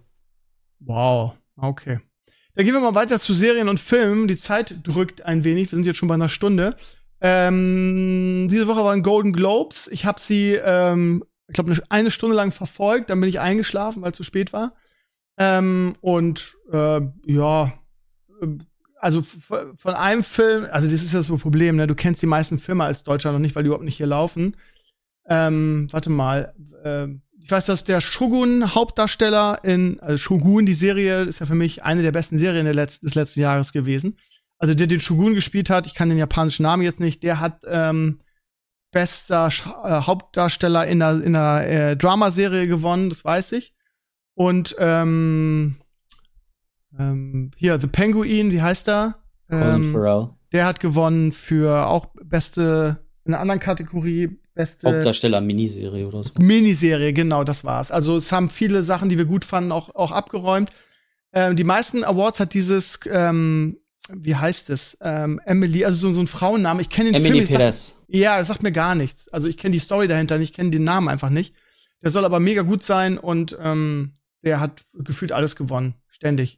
Wow. Okay. Dann gehen wir mal weiter zu Serien und Filmen. Die Zeit drückt ein wenig. Wir sind jetzt schon bei einer Stunde. Ähm, diese Woche waren Golden Globes. Ich habe sie, ähm, ich glaube, eine Stunde lang verfolgt. Dann bin ich eingeschlafen, weil es zu spät war. Ähm, und äh, ja, äh, also f- von einem Film, also das ist ja so ein Problem, ne? Du kennst die meisten Filme als Deutscher noch nicht, weil die überhaupt nicht hier laufen. Ähm, warte mal. Äh, ich weiß, dass der Shogun-Hauptdarsteller in, also Shogun, die Serie, ist ja für mich eine der besten Serien der Letz-, des letzten Jahres gewesen. Also der den Shogun gespielt hat, ich kann den japanischen Namen jetzt nicht, der hat ähm, bester Sch- äh, Hauptdarsteller in einer, in einer äh, Dramaserie gewonnen, das weiß ich. Und ähm, ähm, hier, The Penguin, wie heißt er? Colin Ähm, Farrell. der hat gewonnen für auch beste, in einer anderen Kategorie, beste Hauptdarsteller Miniserie oder so. Miniserie, genau, das war's. Also es haben viele Sachen, die wir gut fanden, auch, auch abgeräumt. Ähm, die meisten Awards hat dieses, ähm, wie heißt es? Ähm, Emily, also so, so ein Frauenname. Ich kenne den Emily Film. ich sag- Perez. Ja, das sagt mir gar nichts. Also ich kenne die Story dahinter nicht, ich kenne den Namen einfach nicht. Der soll aber mega gut sein und ähm, der hat gefühlt alles gewonnen. Ständig.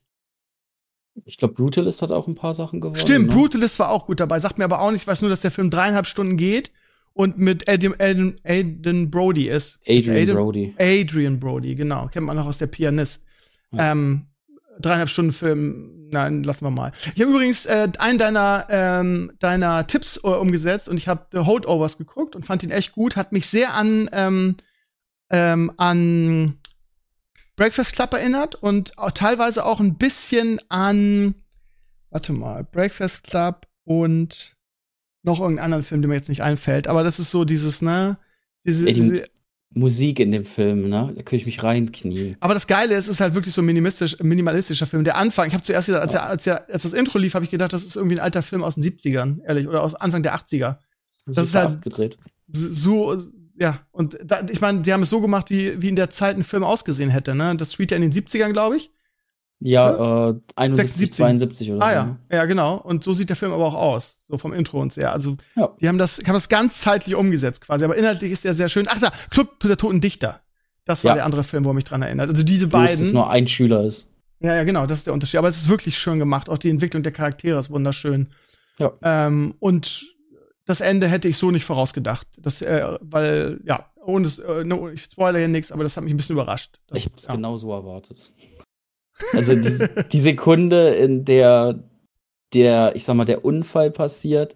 Ich glaube, Brutalist hat auch ein paar Sachen gewonnen. Stimmt, ne? Brutalist war auch gut dabei. Sagt mir aber auch nicht, ich weiß nur, dass der Film dreieinhalb Stunden geht und mit Adam, Adam, Aiden Brody ist. Adrian Ist Brody. Adrian Brody, genau. Kennt man noch aus der Pianist. Ja. Ähm, dreieinhalb Stunden Film, nein, lassen wir mal. Ich habe übrigens äh, einen deiner, ähm, deiner Tipps äh, umgesetzt und ich habe The Holdovers geguckt und fand ihn echt gut. Hat mich sehr an, ähm, ähm, an Breakfast Club erinnert und auch teilweise auch ein bisschen an, warte mal, Breakfast Club und noch irgendeinen anderen Film, der mir jetzt nicht einfällt. Aber das ist so dieses, ne? Diese, Ey, die- diese Musik in dem Film, ne? Da könnte ich mich reinknien. Aber das Geile ist, es ist halt wirklich so ein minimalistisch, minimalistischer Film. Der Anfang, ich habe zuerst gedacht, als, er, als, er, als das Intro lief, habe ich gedacht, das ist irgendwie ein alter Film aus den siebzigern, ehrlich, oder aus Anfang der achtziger. Das ist Super halt abgedreht. so, ja, und da, ich meine, die haben es so gemacht, wie, wie in der Zeit ein Film ausgesehen hätte, ne? Das spielt ja in den siebzigern, glaube ich. Ja, äh, einundsiebzig, sechsundsiebzig. zweiundsiebzig oder Ah so. ja, ne? ja, genau. Und so sieht der Film aber auch aus, so vom Intro und sehr. Also, Ja. die haben das, haben das ganz zeitlich umgesetzt quasi, aber inhaltlich ist der sehr schön. Ach da, Club der Toten Dichter. Das war Ja. der andere Film, wo er mich dran erinnert. Also diese Bloß, beiden. dass nur ein Schüler ist. Ja, ja, genau, das ist der Unterschied. Aber es ist wirklich schön gemacht. Auch die Entwicklung der Charaktere ist wunderschön. Ja. Ähm, und das Ende hätte ich so nicht vorausgedacht. Das, äh, weil, ja, ohne es, äh, no, ich spoilere hier nichts, aber das hat mich ein bisschen überrascht. Das, Ich hab's ja. genauso erwartet. Also die, die Sekunde, in der der, ich sag mal, der Unfall passiert,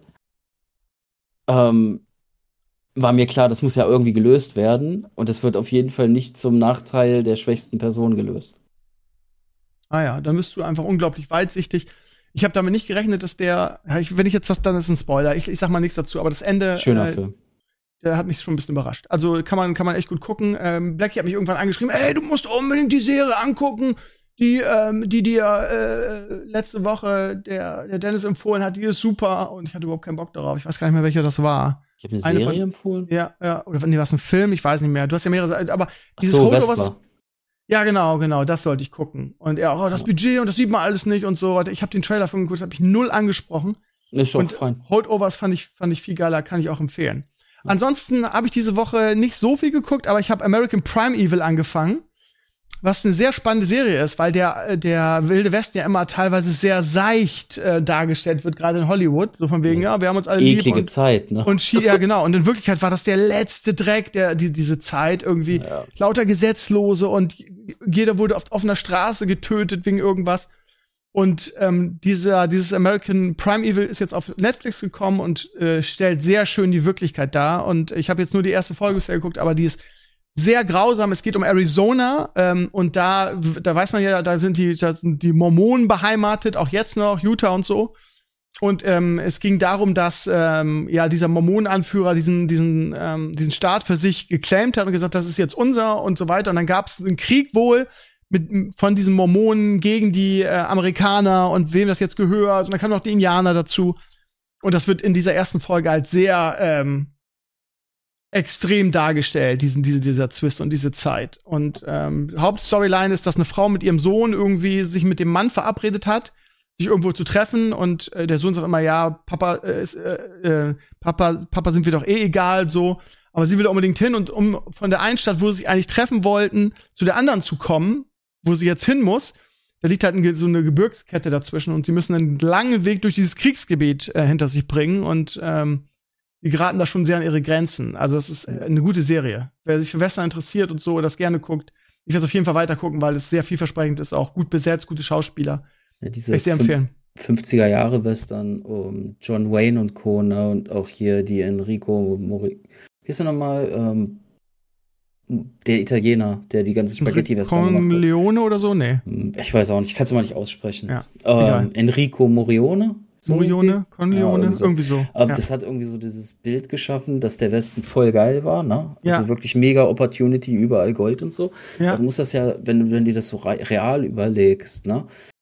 ähm, war mir klar, das muss ja irgendwie gelöst werden. Und es wird auf jeden Fall nicht zum Nachteil der schwächsten Person gelöst. Ah ja, dann bist du einfach unglaublich weitsichtig. Ich habe damit nicht gerechnet, dass der, ja, ich, wenn ich jetzt was, dann ist es ein Spoiler. Ich, ich sag mal nichts dazu, aber das Ende, Schöner äh, Film. der hat mich schon ein bisschen überrascht. Also kann man, kann man echt gut gucken. Ähm, Blackie hat mich irgendwann angeschrieben, ey, du musst unbedingt die Serie angucken, die, ähm, die dir äh, letzte Woche der, der Dennis empfohlen hat, die ist super. Und ich hatte überhaupt keinen Bock darauf. Ich weiß gar nicht mehr, welcher das war. Ich habe eine, Eine Serie von- empfohlen. Ja, ja, oder nee, war es ein Film? Ich weiß nicht mehr. Du hast ja mehrere Seiten, aber Ach dieses so, Holdovers. Vespa. Ja, genau, genau, das sollte ich gucken. Und er, oh, das Ja. Budget und das sieht man alles nicht und so. Ich habe den Trailer von geguckt, das habe ich null angesprochen. Ist schon Und fein. Holdovers fand ich, fand ich viel geiler, kann ich auch empfehlen. Ansonsten habe ich diese Woche nicht so viel geguckt, aber ich habe American Primeval angefangen, was eine sehr spannende Serie ist, weil der, der Wilde Westen ja immer teilweise sehr seicht äh, dargestellt wird, gerade in Hollywood. So von wegen, ja, wir haben uns alle lieb Eklige und Zeit, ne? und Schi- ja, genau. Und in Wirklichkeit war das der letzte Dreck, der, die, diese Zeit irgendwie. Ja. Lauter Gesetzlose und jeder wurde auf offener Straße getötet wegen irgendwas. Und ähm, dieser, dieses American Primeval ist jetzt auf Netflix gekommen und äh, stellt sehr schön die Wirklichkeit dar. Und ich habe jetzt nur die erste Folge bisher geguckt, aber die ist sehr grausam. Es geht um Arizona ähm, und da, da weiß man ja, da sind die, da sind die Mormonen beheimatet, auch jetzt noch, Utah und so. Und ähm, es ging darum, dass ähm, ja dieser Mormonenanführer diesen diesen ähm, diesen Staat für sich geclaimt hat und gesagt, das ist jetzt unser und so weiter. Und dann gab es einen Krieg wohl mit von diesen Mormonen gegen die äh, Amerikaner und wem das jetzt gehört. Und dann kamen noch die Indianer dazu. Und das wird in dieser ersten Folge halt sehr ähm, extrem dargestellt, diesen, diese, dieser Twist und diese Zeit. Und ähm, Hauptstoryline ist, dass eine Frau mit ihrem Sohn irgendwie sich mit dem Mann verabredet hat, sich irgendwo zu treffen und äh, der Sohn sagt immer, ja, Papa äh, ist, äh, äh, Papa, Papa sind wir doch eh egal, so. Aber sie will da unbedingt hin und um von der einen Stadt, wo sie sich eigentlich treffen wollten, zu der anderen zu kommen, wo sie jetzt hin muss, da liegt halt ein, so eine Gebirgskette dazwischen und sie müssen einen langen Weg durch dieses Kriegsgebiet äh, hinter sich bringen und ähm, sie geraten da schon sehr an ihre Grenzen. Also es ist eine gute Serie. Wer sich für Western interessiert und so, oder das gerne guckt, ich werde es auf jeden Fall weiter gucken, weil es sehr vielversprechend ist, auch gut besetzt, gute Schauspieler. Ja, diese Kann ich sehr empfehlen. fünfziger-Jahre-Western um John Wayne und Co. Ne? Und auch hier die Enrico Mori. Wie ist er nochmal? Ähm, der Italiener, der die ganzen Spaghetti-Western gemacht hat. Corleone oder so? Nee. Ich weiß auch nicht, ich kann es mal nicht aussprechen. Ja, egal. ähm, Enrico Morione? So Morione, irgendwie? Corleone, Ja, irgendwie so. irgendwie so. Aber Ja. das hat irgendwie so dieses Bild geschaffen, dass der Westen voll geil war, ne? Also Ja. wirklich mega Opportunity, überall Gold und so. Ja. Du musst das ja, wenn du wenn dir das so re- real überlegst, ne?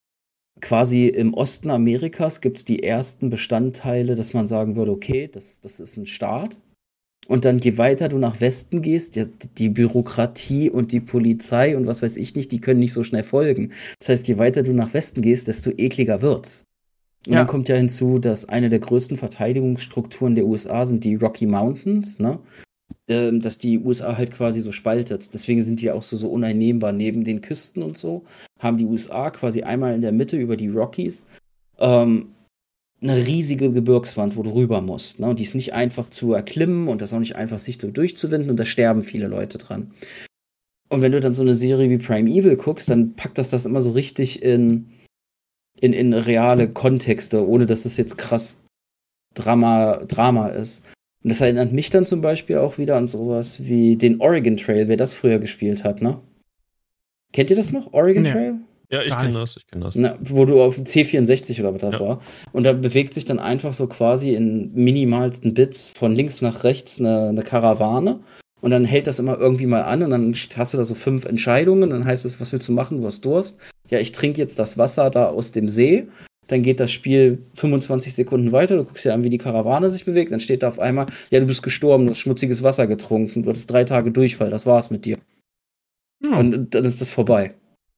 Quasi im Osten Amerikas gibt es die ersten Bestandteile, dass man sagen würde, okay, das, das ist ein Staat. Und dann, je weiter du nach Westen gehst, die, die Bürokratie und die Polizei und was weiß ich nicht, die können nicht so schnell folgen. Das heißt, je weiter du nach Westen gehst, desto ekliger wird's. Und Ja. dann kommt ja hinzu, dass eine der größten Verteidigungsstrukturen der U S A sind die Rocky Mountains, ne? Ähm, dass die U S A halt quasi so spaltet. Deswegen sind die auch so, so uneinnehmbar. Neben den Küsten und so haben die U S A quasi einmal in der Mitte über die Rockies ähm, eine riesige Gebirgswand, wo du rüber musst. Ne? Und die ist nicht einfach zu erklimmen und das ist auch nicht einfach, sich so durchzuwinden und da sterben viele Leute dran. Und wenn du dann so eine Serie wie Primeval guckst, dann packt das das immer so richtig in, in, in reale Kontexte, ohne dass es jetzt krass Drama, Drama ist. Und das erinnert mich dann zum Beispiel auch wieder an sowas wie den Oregon Trail, wer das früher gespielt hat, ne? Kennt ihr das noch? Oregon Nee. Trail? Ja, ich Gar kenne nicht. das, ich kenne das. Na, wo du auf dem C vierundsechzig oder was das Ja. war. Und da bewegt sich dann einfach so quasi in minimalsten Bits von links nach rechts eine, eine Karawane. Und dann hält das immer irgendwie mal an und dann hast du da so fünf Entscheidungen. Dann heißt es, was willst du machen? Du hast Durst. Ja, ich trinke jetzt das Wasser da aus dem See. Dann geht das Spiel fünfundzwanzig Sekunden weiter. Du guckst dir an, wie die Karawane sich bewegt. Dann steht da auf einmal, ja, du bist gestorben, du hast schmutziges Wasser getrunken. Du hattest drei Tage Durchfall. Das war's mit dir. Hm. Und dann ist das vorbei.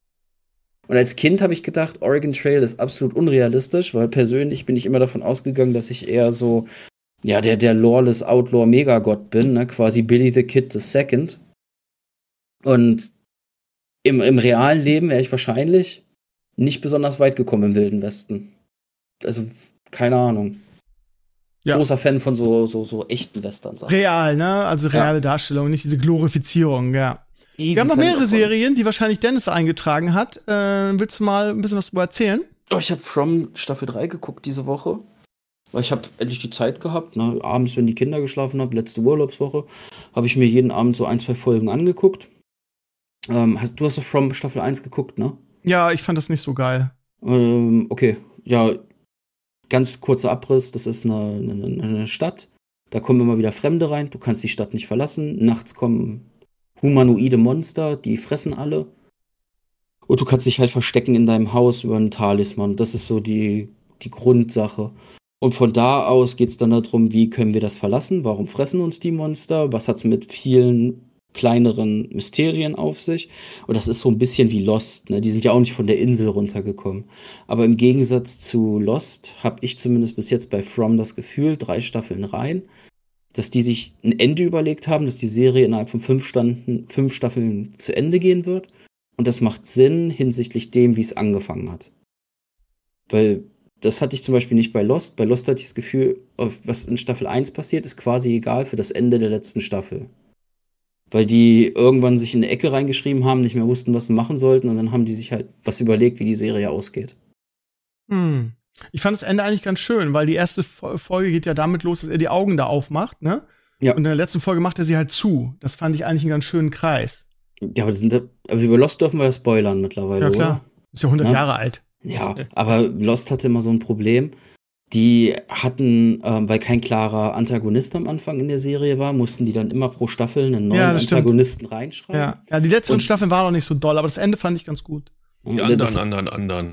Und als Kind habe ich gedacht, Oregon Trail ist absolut unrealistisch, weil persönlich bin ich immer davon ausgegangen, dass ich eher so, ja, der, der Lawless Outlaw Megagott bin, ne? Quasi Billy the Kid the Second. Und im, im realen Leben wäre ich wahrscheinlich nicht besonders weit gekommen im Wilden Westen. Also, keine Ahnung. Ja. Großer Fan von so, so, so echten Westerns. Real, ne? Also reale Darstellung, nicht diese Glorifizierung, ja. Wir haben noch mehrere Serien, die wahrscheinlich Dennis eingetragen hat. Äh, willst du mal ein bisschen was darüber erzählen? Oh, ich habe From Staffel drei geguckt diese Woche. Weil ich habe endlich die Zeit gehabt. Ne? Abends, wenn die Kinder geschlafen haben, letzte Urlaubswoche, habe ich mir jeden Abend so ein, zwei Folgen angeguckt. Ähm, hast, du hast doch From Staffel eins geguckt, ne? Ja, ich fand das nicht so geil. Ähm, okay, ja, ganz kurzer Abriss. Das ist eine, eine, eine Stadt. Da kommen immer wieder Fremde rein. Du kannst die Stadt nicht verlassen. Nachts kommen humanoide Monster, die fressen alle. Und du kannst dich halt verstecken in deinem Haus über einen Talisman. Das ist so die, die Grundsache. Und von da aus geht es dann darum, wie können wir das verlassen? Warum fressen uns die Monster? Was hat es mit vielen kleineren Mysterien auf sich? Und das ist so ein bisschen wie Lost. Ne? Die sind ja auch nicht von der Insel runtergekommen. Aber im Gegensatz zu Lost habe ich zumindest bis jetzt bei From das Gefühl, drei Staffeln rein, dass die sich ein Ende überlegt haben, dass die Serie innerhalb von fünf, Standen, fünf Staffeln zu Ende gehen wird. Und das macht Sinn hinsichtlich dem, wie es angefangen hat. Weil das hatte ich zum Beispiel nicht bei Lost. Bei Lost hatte ich das Gefühl, was in Staffel eins passiert, ist quasi egal für das Ende der letzten Staffel. Weil die irgendwann sich in eine Ecke reingeschrieben haben, nicht mehr wussten, was sie machen sollten. Und dann haben die sich halt was überlegt, wie die Serie ausgeht. Hm. Ich fand das Ende eigentlich ganz schön, weil die erste Folge geht ja damit los, dass er die Augen da aufmacht, ne? Ja. Und in der letzten Folge macht er sie halt zu. Das fand ich eigentlich einen ganz schönen Kreis. Ja, aber, das sind, aber über Lost dürfen wir ja spoilern mittlerweile, Ja, klar. oder? Ist ja hundert Ja. Jahre alt. Ja, aber Lost hatte immer so ein Problem. Die hatten, ähm, weil kein klarer Antagonist am Anfang in der Serie war, mussten die dann immer pro Staffel einen neuen Ja, das stimmt. Antagonisten reinschreiben. Ja. ja, die letzten Und- Staffeln waren noch nicht so doll, aber das Ende fand ich ganz gut. Und Die anderen, das, anderen, anderen.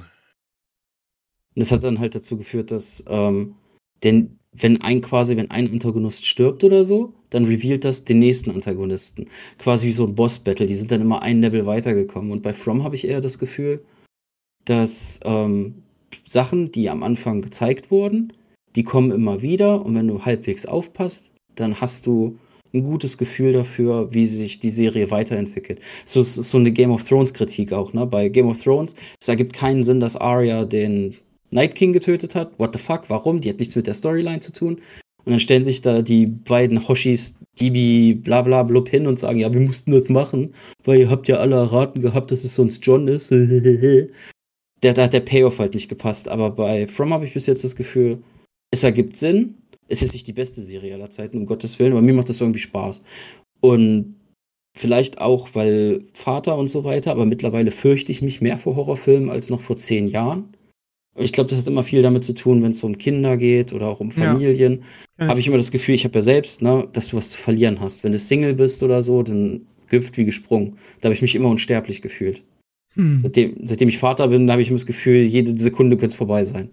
das hat dann halt dazu geführt, dass ähm, denn wenn ein quasi, wenn ein Antagonist stirbt oder so, dann revealt das den nächsten Antagonisten. Quasi wie so ein Boss-Battle. Die sind dann immer ein Level weitergekommen. Und bei From habe ich eher das Gefühl, dass ähm, Sachen, die am Anfang gezeigt wurden, die kommen immer wieder. Und wenn du halbwegs aufpasst, dann hast du ein gutes Gefühl dafür, wie sich die Serie weiterentwickelt. So ist so eine Game of Thrones Kritik auch, ne? Bei Game of Thrones, es ergibt keinen Sinn, dass Arya den Night King getötet hat. What the fuck? Warum? Die hat nichts mit der Storyline zu tun. Und dann stellen sich da die beiden Hoshis, Dibi, bla bla blub hin und sagen, ja, wir mussten das machen, weil ihr habt ja alle erraten gehabt, dass es sonst Jon ist. der, da hat der Payoff halt nicht gepasst. Aber bei From habe ich bis jetzt das Gefühl, es ergibt Sinn. Es ist nicht die beste Serie aller Zeiten, um Gottes Willen, aber mir macht das irgendwie Spaß. Und vielleicht auch, weil Vater und so weiter, aber mittlerweile fürchte ich mich mehr vor Horrorfilmen als noch vor zehn Jahren. Ich glaube, das hat immer viel damit zu tun, wenn es um Kinder geht oder auch um Familien. Ja. Habe ich immer das Gefühl, ich habe ja selbst, ne, dass du was zu verlieren hast. Wenn du Single bist oder so, dann gehüpft wie gesprungen. Da habe ich mich immer unsterblich gefühlt. Hm. Seitdem, seitdem ich Vater bin, habe ich immer das Gefühl, jede Sekunde könnte es vorbei sein.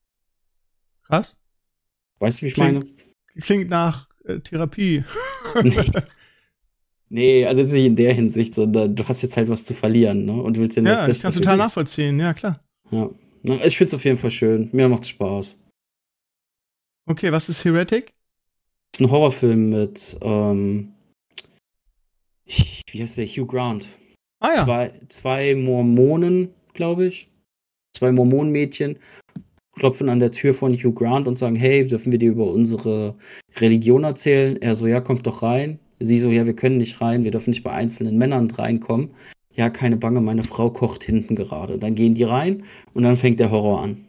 Krass. Weißt du, wie ich Klingt- meine? Klingt nach äh, Therapie. Nee. Nee, also jetzt nicht in der Hinsicht, sondern du hast jetzt halt was zu verlieren, ne? Und du willst ja nur Ja, das ich Beste kann es für total dich. nachvollziehen. Ja, klar. Ja. Na, ich find's auf jeden Fall schön. Mir macht's Spaß. Okay, was ist Heretic? Das ist ein Horrorfilm mit, ähm, wie heißt der? Hugh Grant. Ah ja. Zwei, zwei Mormonen, glaube ich. Zwei Mormonenmädchen klopfen an der Tür von Hugh Grant und sagen, hey, dürfen wir dir über unsere Religion erzählen? Er so, ja, kommt doch rein. Sie so, ja, wir können nicht rein, wir dürfen nicht bei einzelnen Männern reinkommen. Ja, keine Bange, meine Frau kocht hinten gerade. Dann gehen die rein und dann fängt der Horror an.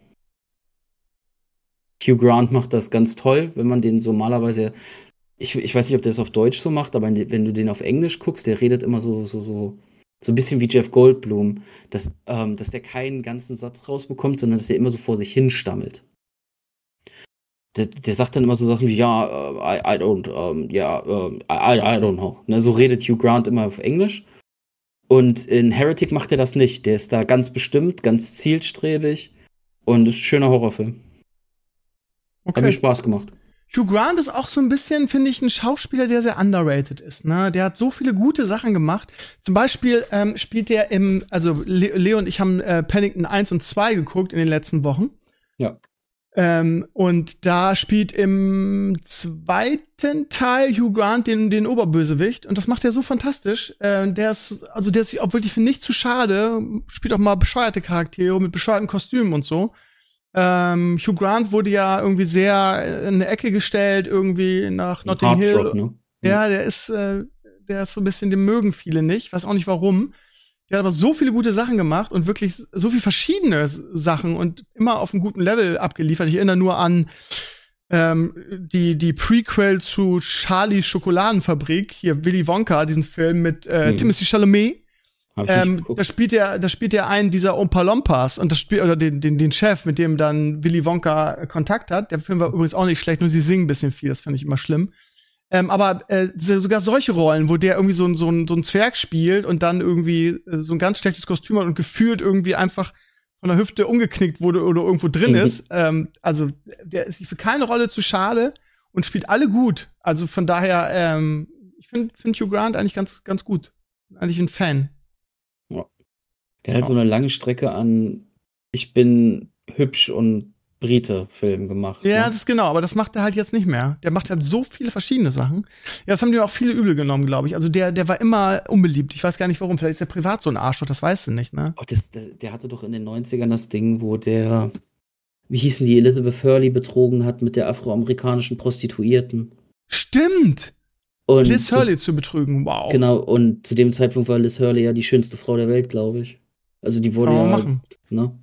Hugh Grant macht das ganz toll, wenn man den so normalerweise, ich, ich weiß nicht, ob der es auf Deutsch so macht, aber wenn du den auf Englisch guckst, der redet immer so, so, so, so ein bisschen wie Jeff Goldblum, dass, ähm, dass der keinen ganzen Satz rausbekommt, sondern dass er immer so vor sich hin stammelt. Der, der sagt dann immer so Sachen wie, ja, uh, I, I don't, um, ja, um, I, I don't know. Ne, so redet Hugh Grant immer auf Englisch. Und in Heretic macht er das nicht. Der ist da ganz bestimmt, ganz zielstrebig und ist ein schöner Horrorfilm. Hat mir Okay. Spaß gemacht. Hugh Grant ist auch so ein bisschen, finde ich, ein Schauspieler, der sehr underrated ist. Ne? Der hat so viele gute Sachen gemacht. Zum Beispiel ähm, spielt der im, also Le Leo und ich haben äh, Paddington eins und zwei geguckt in den letzten Wochen. Ja. Ähm, und da spielt im zweiten Teil Hugh Grant den, den Oberbösewicht. Und das macht er so fantastisch. Äh, der ist, also der ist auch wirklich für nichts zu schade. Spielt auch mal bescheuerte Charaktere mit bescheuerten Kostümen und so. Ähm, Hugh Grant wurde ja irgendwie sehr in eine Ecke gestellt, irgendwie nach Notting Hill. Heartthrob, ne? Ja, der ist, äh, der ist so ein bisschen, den mögen viele nicht. Weiß auch nicht warum. Der hat aber so viele gute Sachen gemacht und wirklich so viele verschiedene Sachen und immer auf einem guten Level abgeliefert. Ich erinnere nur an ähm, die, die Prequel zu Charlies Schokoladenfabrik, hier Willy Wonka, diesen Film mit äh, hm. Timothée Chalamet. Ähm, da spielt er, da spielt er einen dieser Oompa Loompas und das spielt, oder den, den, den Chef, mit dem dann Willy Wonka Kontakt hat. Der Film war übrigens auch nicht schlecht, nur sie singen ein bisschen viel, das fand ich immer schlimm. Ähm, aber äh, sogar solche Rollen, wo der irgendwie so, ein so, ein so ein Zwerg spielt und dann irgendwie äh, so ein ganz schlechtes Kostüm hat und gefühlt irgendwie einfach von der Hüfte umgeknickt wurde oder irgendwo drin ist. ähm, also der ist sich für keine Rolle zu schade und spielt alle gut. Also von daher, ähm, ich finde find Hugh Grant eigentlich ganz, ganz gut. Eigentlich ein Fan. Ja. Der hat so eine lange Strecke an Ich bin hübsch und Brite-Film gemacht. Ja, ne? das ist genau, aber das macht er halt jetzt nicht mehr. Der macht halt so viele verschiedene Sachen. Ja, das haben die auch viele übel genommen, glaube ich. Also der, der war immer unbeliebt. Ich weiß gar nicht warum. Vielleicht ist der privat so ein Arschloch, das weißt du nicht, ne? Oh, das, das, der hatte doch in den neunzigern das Ding, wo der, wie hießen die, Elizabeth Hurley betrogen hat mit der afroamerikanischen Prostituierten. Stimmt! Und Liz zu- Hurley zu betrügen, wow. Genau, und zu dem Zeitpunkt war Liz Hurley ja die schönste Frau der Welt, glaube ich. Also die wurde Kann man ja, machen. ne?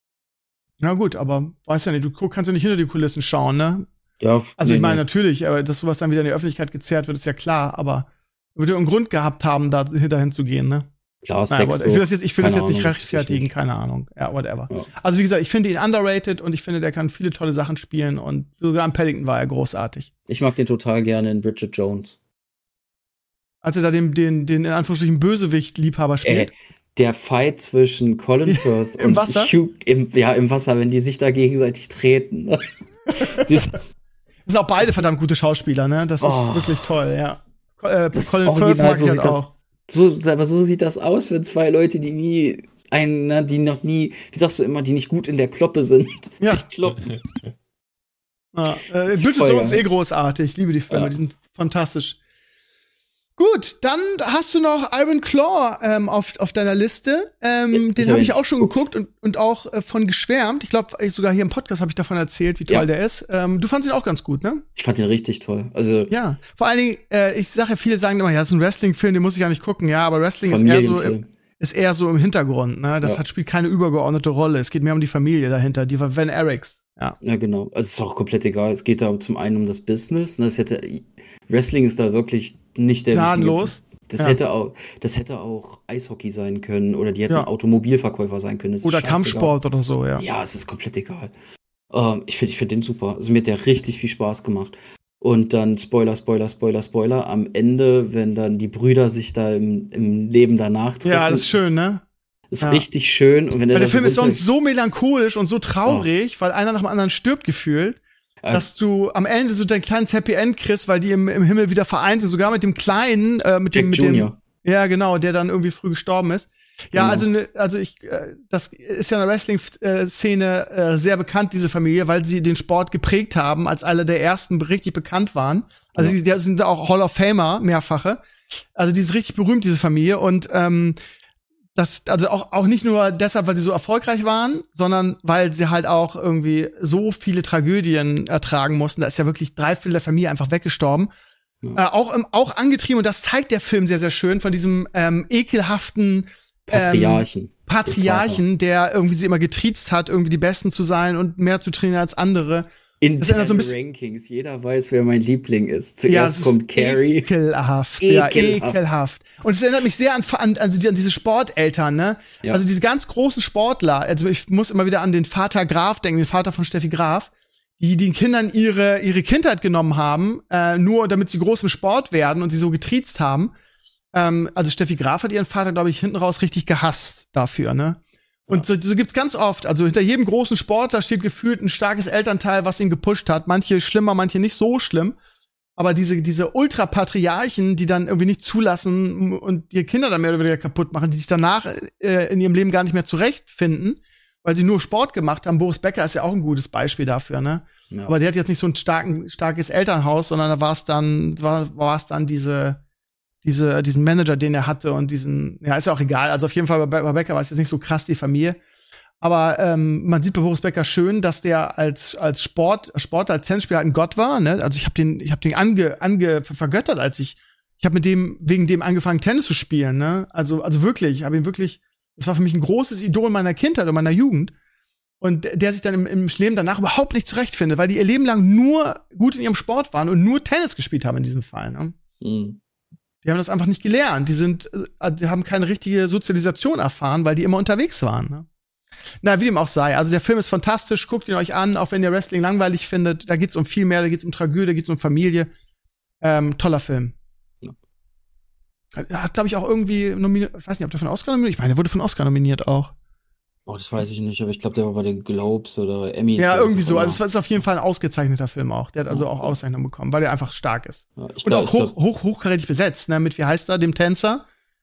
Na gut, aber weiß ja nicht, du gu- kannst ja nicht hinter die Kulissen schauen, ne? Ja, Also nee, ich meine nee. natürlich, aber dass sowas dann wieder in die Öffentlichkeit gezerrt wird, ist ja klar, aber er würde ja einen Grund gehabt haben, da hinterhin zu gehen, ne? Klar, Naja, Sex, aber ich will das jetzt, ich will das keine jetzt nicht Ahnung, rechtfertigen, nicht. keine Ahnung. Ja, whatever. Ja. Also wie gesagt, ich finde ihn underrated und ich finde, der kann viele tolle Sachen spielen und sogar in Paddington war er großartig. Ich mag den total gerne in Bridget Jones. Als er da den, den, den in Anführungsstrichen Bösewicht-Liebhaber spielt. Ey, der Fight zwischen Colin Firth Im und Wasser? Hugh, im, ja, im Wasser, wenn die sich da gegenseitig treten. Das- Das sind auch beide verdammt gute Schauspieler, ne? Das Oh. ist wirklich toll, ja. Co- Äh, Das Colin Original, Firth mag so ich halt sieht das- auch. so, aber so sieht das aus, wenn zwei Leute, die nie, einen, ne, die noch nie, wie sagst du immer, die nicht gut in der Kloppe sind, Ja. sich kloppen. Ja, äh, ist Bridget voll Jones ist geil. eh großartig. Ich liebe die Filme, Ja. die sind fantastisch. Gut, dann hast du noch Iron Claw ähm, auf, auf deiner Liste. Ähm, Ja, den ich habe hab ich ihn auch schon geguckt. geguckt und, und auch äh, von geschwärmt. Ich glaube, sogar hier im Podcast habe ich davon erzählt, wie toll Ja. der ist. Ähm, du fandst ihn auch ganz gut, ne? Ich fand den richtig toll. Also, Ja. Vor allen Dingen, äh, ich sage ja, viele sagen immer, ja, das ist ein Wrestling-Film, den muss ich ja nicht gucken. Ja, aber Wrestling ist eher so im, Familienfilm. ist eher so im Hintergrund. Ne? Das Ja. hat, spielt keine übergeordnete Rolle. Es geht mehr um die Familie dahinter, die von Van Eriks. Ja. Ja, genau. Also, es ist auch komplett egal. Es geht da zum einen um das Business. Ne? Es hätte, Wrestling ist da wirklich nicht der Gnadenlos. wichtige- Das Ja. hätte auch, das hätte auch Eishockey sein können oder die hätten Ja. Automobilverkäufer sein können. Das ist Oder scheißegal. Kampfsport oder so, ja. Ja, es ist komplett egal. Ähm, ich finde ich find den super. Also mir hat der richtig viel Spaß gemacht. Und dann Spoiler, Spoiler, Spoiler, Spoiler. Am Ende, wenn dann die Brüder sich da im, im Leben danach treffen, Ja, das ist schön, ne? ist ja. richtig schön. Und wenn Weil der da Film ist runter- sonst so melancholisch und so traurig, weil einer nach dem anderen stirbt gefühlt, Ja. dass du am Ende so dein kleines Happy End kriegst, weil die im, im Himmel wieder vereint sind, sogar mit dem Kleinen, äh, mit dem, Jack mit dem, Junior ja genau, der dann irgendwie früh gestorben ist. Ja, Genau. also ne, also ich, äh, das ist ja in der Wrestling-Szene äh, sehr bekannt, diese Familie, weil sie den Sport geprägt haben, als alle der ersten richtig bekannt waren. Also Ja. die, die sind auch Hall of Famer, mehrfache. Also die ist richtig berühmt, diese Familie. Und ähm, das, also auch, auch nicht nur deshalb, weil sie so erfolgreich waren, sondern weil sie halt auch irgendwie so viele Tragödien ertragen mussten. Da ist ja wirklich drei Viertel der Familie einfach weggestorben. Ja. Äh, auch, im- auch angetrieben, und das zeigt der Film sehr, sehr schön, von diesem ähm, ekelhaften Patriarchen. ähm, Patriarchen, der irgendwie sie immer getriezt hat, irgendwie die Besten zu sein und mehr zu trainieren als andere. In das erinnert so ein bisschen- Rankings. Jeder weiß, wer mein Liebling ist. Ja, Zuerst es ist kommt Carrie. Ekelhaft. Ja, Ekelhaft. ekelhaft. Und es erinnert mich sehr an, an, an, die- an diese Sporteltern, ne? Ja. Also diese ganz großen Sportler. Also ich muss immer wieder an den Vater Graf denken, den Vater von Steffi Graf, die den Kindern ihre, ihre Kindheit genommen haben, äh, nur damit sie groß im Sport werden und sie so getriezt haben. Ähm, also Steffi Graf hat ihren Vater, glaube ich, hinten raus richtig gehasst dafür, ne? Und so, so gibt's ganz oft, also hinter jedem großen Sportler steht gefühlt ein starkes Elternteil, was ihn gepusht hat. Manche schlimmer, manche nicht so schlimm. Aber diese, diese Ultrapatriarchen, die dann irgendwie nicht zulassen und die Kinder dann mehr oder weniger kaputt machen, die sich danach äh, in ihrem Leben gar nicht mehr zurechtfinden, weil sie nur Sport gemacht haben. Boris Becker ist ja auch ein gutes Beispiel dafür, ne? Ja. Aber der hat jetzt nicht so ein starken, starkes Elternhaus, sondern da war es dann, war, war es dann diese, diese, diesen Manager, den er hatte und diesen, ja, ist ja auch egal. Also auf jeden Fall bei, bei Becker war es jetzt nicht so krass, die Familie. Aber ähm, man sieht bei Boris Becker schön, dass der als als Sport Sportler, als Tennisspieler halt ein Gott war. Ne? Also ich habe den ich habe den ange, ange vergöttert, als ich ich habe mit dem wegen dem angefangen Tennis zu spielen. Ne? Also also wirklich, ich habe ihn wirklich Das war für mich ein großes Idol meiner Kindheit und meiner Jugend. Und der sich dann im, im Leben danach überhaupt nicht zurechtfindet, weil die ihr Leben lang nur gut in ihrem Sport waren und nur Tennis gespielt haben in diesem Fall. Ne? Mhm. Die haben das einfach nicht gelernt. Die sind, die haben keine richtige Sozialisation erfahren, weil die immer unterwegs waren. Ne? Na, wie dem auch sei. Also der Film ist fantastisch. Guckt ihn euch an, auch wenn ihr Wrestling langweilig findet. Da geht's um viel mehr. Da geht's um Tragödie, da geht's um Familie. Ähm, toller Film. Ja. Er hat, glaube ich, auch irgendwie nominiert. Ich weiß nicht, ob der von Oscar nominiert. Ich meine, der wurde von Oscar nominiert auch. Oh, das weiß ich nicht, aber ich glaube, der war bei den Globes oder Emmys. Ja, irgendwie so. Also es ist auf jeden Fall ein ausgezeichneter Film auch. Der hat also auch Auszeichnung bekommen, weil der einfach stark ist. Ja, und glaub, auch hoch, glaub, hoch, hochkarätig besetzt, ne? Mit, wie heißt er, dem Tänzer?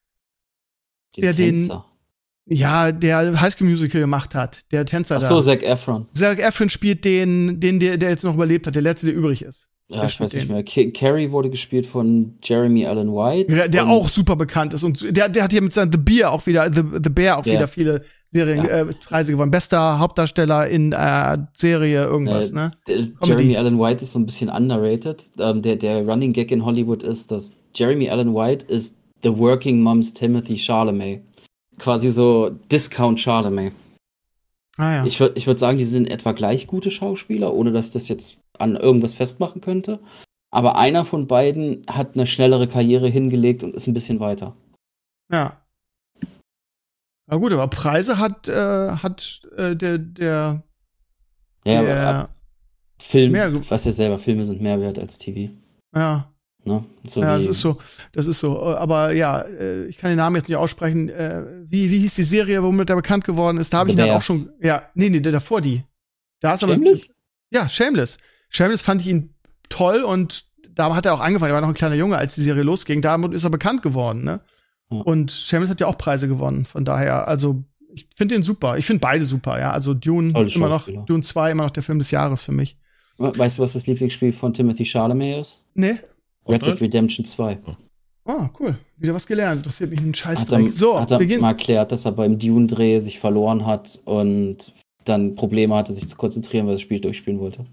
Den der Tänzer? Den, ja, der High School Musical gemacht hat. Der Tänzer da. Ach so, Zac Efron. Zac Efron spielt den, den der, der jetzt noch überlebt hat, der letzte, der übrig ist. Ja, der ich weiß nicht mehr. K- Carrie wurde gespielt von Jeremy Allen White. Der, der auch super bekannt ist. Und der, der hat hier mit seinem The Bear auch wieder, The, The Bear auch yeah. wieder viele Serienpreise ja. äh, gewonnen. Bester Hauptdarsteller in äh, Serie irgendwas, äh, ne? Jeremy Allen White ist so ein bisschen underrated. Ähm, der, der Running Gag in Hollywood ist, dass Jeremy Allen White ist The Working Moms Timothy Chalamet. Quasi so Discount Chalamet. Ah, ja. Ich würde ich würd sagen, die sind in etwa gleich gute Schauspieler, ohne dass das jetzt an irgendwas festmachen könnte. Aber einer von beiden hat eine schnellere Karriere hingelegt und ist ein bisschen weiter. Ja. Na gut, aber Preise hat, äh, hat äh, der, der, ja, der aber Film, mehr, was ja selber, Filme sind mehr wert als T V. Ja. Ne? So ja, das ist so, das ist so. Aber ja, ich kann den Namen jetzt nicht aussprechen. Wie, wie hieß die Serie, womit er bekannt geworden ist? Da habe ich ihn dann auch schon, ja, nee, nee, davor die. Da ist Shameless? Aber, ja, Shameless. Shameless fand ich ihn toll und da hat er auch angefangen. Er war noch ein kleiner Junge, als die Serie losging. Damit ist er bekannt geworden, ne? Ja. Und Shameless hat ja auch Preise gewonnen. Von daher, also, ich finde den super. Ich finde beide super, ja. Also Dune immer noch, Dune zwei immer noch der Film des Jahres für mich. Weißt du, was das Lieblingsspiel von Timothy Chalamet ist? Nee. Red Dead Redemption zwei. Oh, cool. Wieder was gelernt. Interessiert mich ein Scheiß. Hat er, so, hat er mal erklärt, dass er beim Dune-Dreh sich verloren hat und dann Probleme hatte, sich zu konzentrieren, weil er das Spiel durchspielen wollte.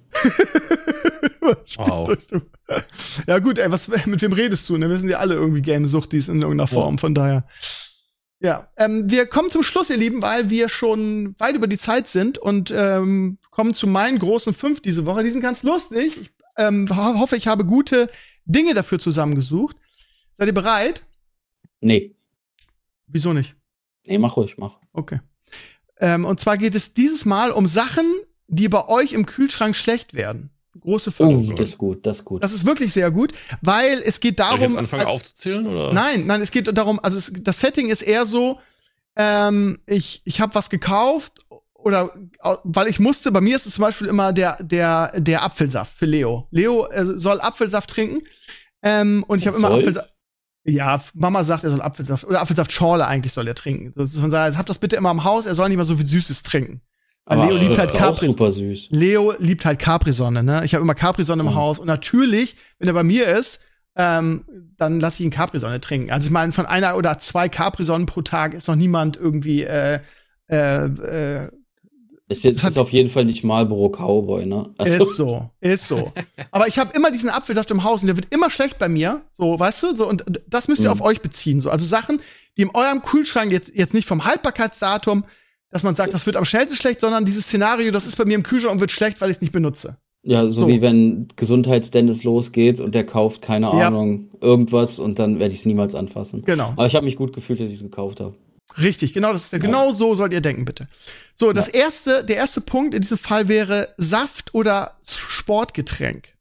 Wow. Ja gut, ey, was, mit wem redest du? Ne? Wir sind ja alle irgendwie Gamesuchtis in irgendeiner Form, ja. Von daher. Ja, ähm, wir kommen zum Schluss, ihr Lieben, weil wir schon weit über die Zeit sind und ähm, kommen zu meinen großen fünf diese Woche. Die sind ganz lustig. Ich ähm, hoffe, ich habe gute Dinge dafür zusammengesucht. Seid ihr bereit? Nee. Wieso nicht? Nee, mach ruhig, mach. Okay. Ähm, und zwar geht es dieses Mal um Sachen, die bei euch im Kühlschrank schlecht werden. Große Folge. Oh, das ist gut, das ist gut. Das ist wirklich sehr gut, weil es geht darum. Soll ich jetzt anfangen äh, aufzuzählen, oder? Nein, nein, es geht darum, also es, das Setting ist eher so, ähm, ich, ich habe was gekauft oder weil ich musste, bei mir ist es zum Beispiel immer der, der, der Apfelsaft für Leo. Leo äh, soll Apfelsaft trinken. Ähm, und ich habe immer Apfelsaft. Ja, Mama sagt, er soll Apfelsaft oder Apfelsaftschorle eigentlich soll er trinken. So, von daher, habt das bitte immer im Haus, er soll nicht mal so viel Süßes trinken. Weil aber Leo liebt halt Capri. Super süß. Leo liebt halt Capri-Sonne, ne? Ich habe immer Capri-Sonne im mhm. Haus und natürlich, wenn er bei mir ist, ähm, dann lasse ich ihn Capri-Sonne trinken. Also ich meine, von einer oder zwei Capri-Sonnen pro Tag ist noch niemand irgendwie äh, äh, äh, Ist jetzt ist auf jeden Fall nicht Marlboro Cowboy, ne? Also. Ist so, ist so. Aber ich habe immer diesen Apfelsaft im Haus und der wird immer schlecht bei mir, so, weißt du? So, und das müsst ihr mhm. auf euch beziehen. So. Also Sachen, die in eurem Kühlschrank jetzt, jetzt nicht vom Haltbarkeitsdatum, dass man sagt, das wird am schnellsten schlecht, sondern dieses Szenario, das ist bei mir im Kühlschrank und wird schlecht, weil ich es nicht benutze. Ja, so, so wie wenn Gesundheitsdennis losgeht und der kauft, keine ja. Ahnung, irgendwas und dann werde ich es niemals anfassen. Genau. Aber ich habe mich gut gefühlt, dass ich es gekauft habe. Richtig, genau, das ist ja. genau so sollt ihr denken, bitte. So, das ja. erste, der erste Punkt in diesem Fall wäre Saft oder Sportgetränk.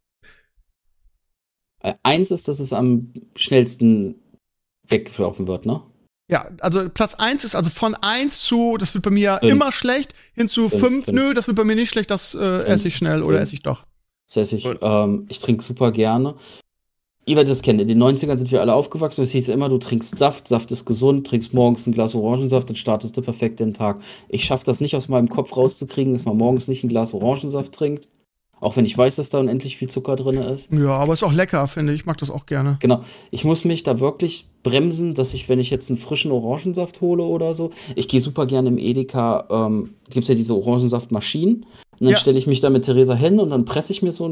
Äh, eins ist, dass es am schnellsten weglaufen wird, ne? Ja, also Platz eins ist also von eins zu, das wird bei mir fünf. Immer schlecht, hin zu fünf, fünf, fünf. Nö, das wird bei mir nicht schlecht, das äh, esse ich schnell fünf. Oder esse ich doch. Das esse ich, ähm, ich trinke super gerne. Ihr werdet das kennen, in den neunzigern sind wir alle aufgewachsen, es hieß immer, du trinkst Saft, Saft ist gesund, trinkst morgens ein Glas Orangensaft, dann startest du perfekt den Tag. Ich schaffe das nicht aus meinem Kopf rauszukriegen, dass man morgens nicht ein Glas Orangensaft trinkt. Auch wenn ich weiß, dass da unendlich viel Zucker drin ist. Ja, aber ist auch lecker, finde ich. Ich mag das auch gerne. Genau. Ich muss mich da wirklich bremsen, dass ich, wenn ich jetzt einen frischen Orangensaft hole oder so, ich gehe super gerne im Edeka, ähm, gibt's ja diese Orangensaftmaschinen. Und dann ja. stelle ich mich da mit Theresa hin und dann presse ich mir so ein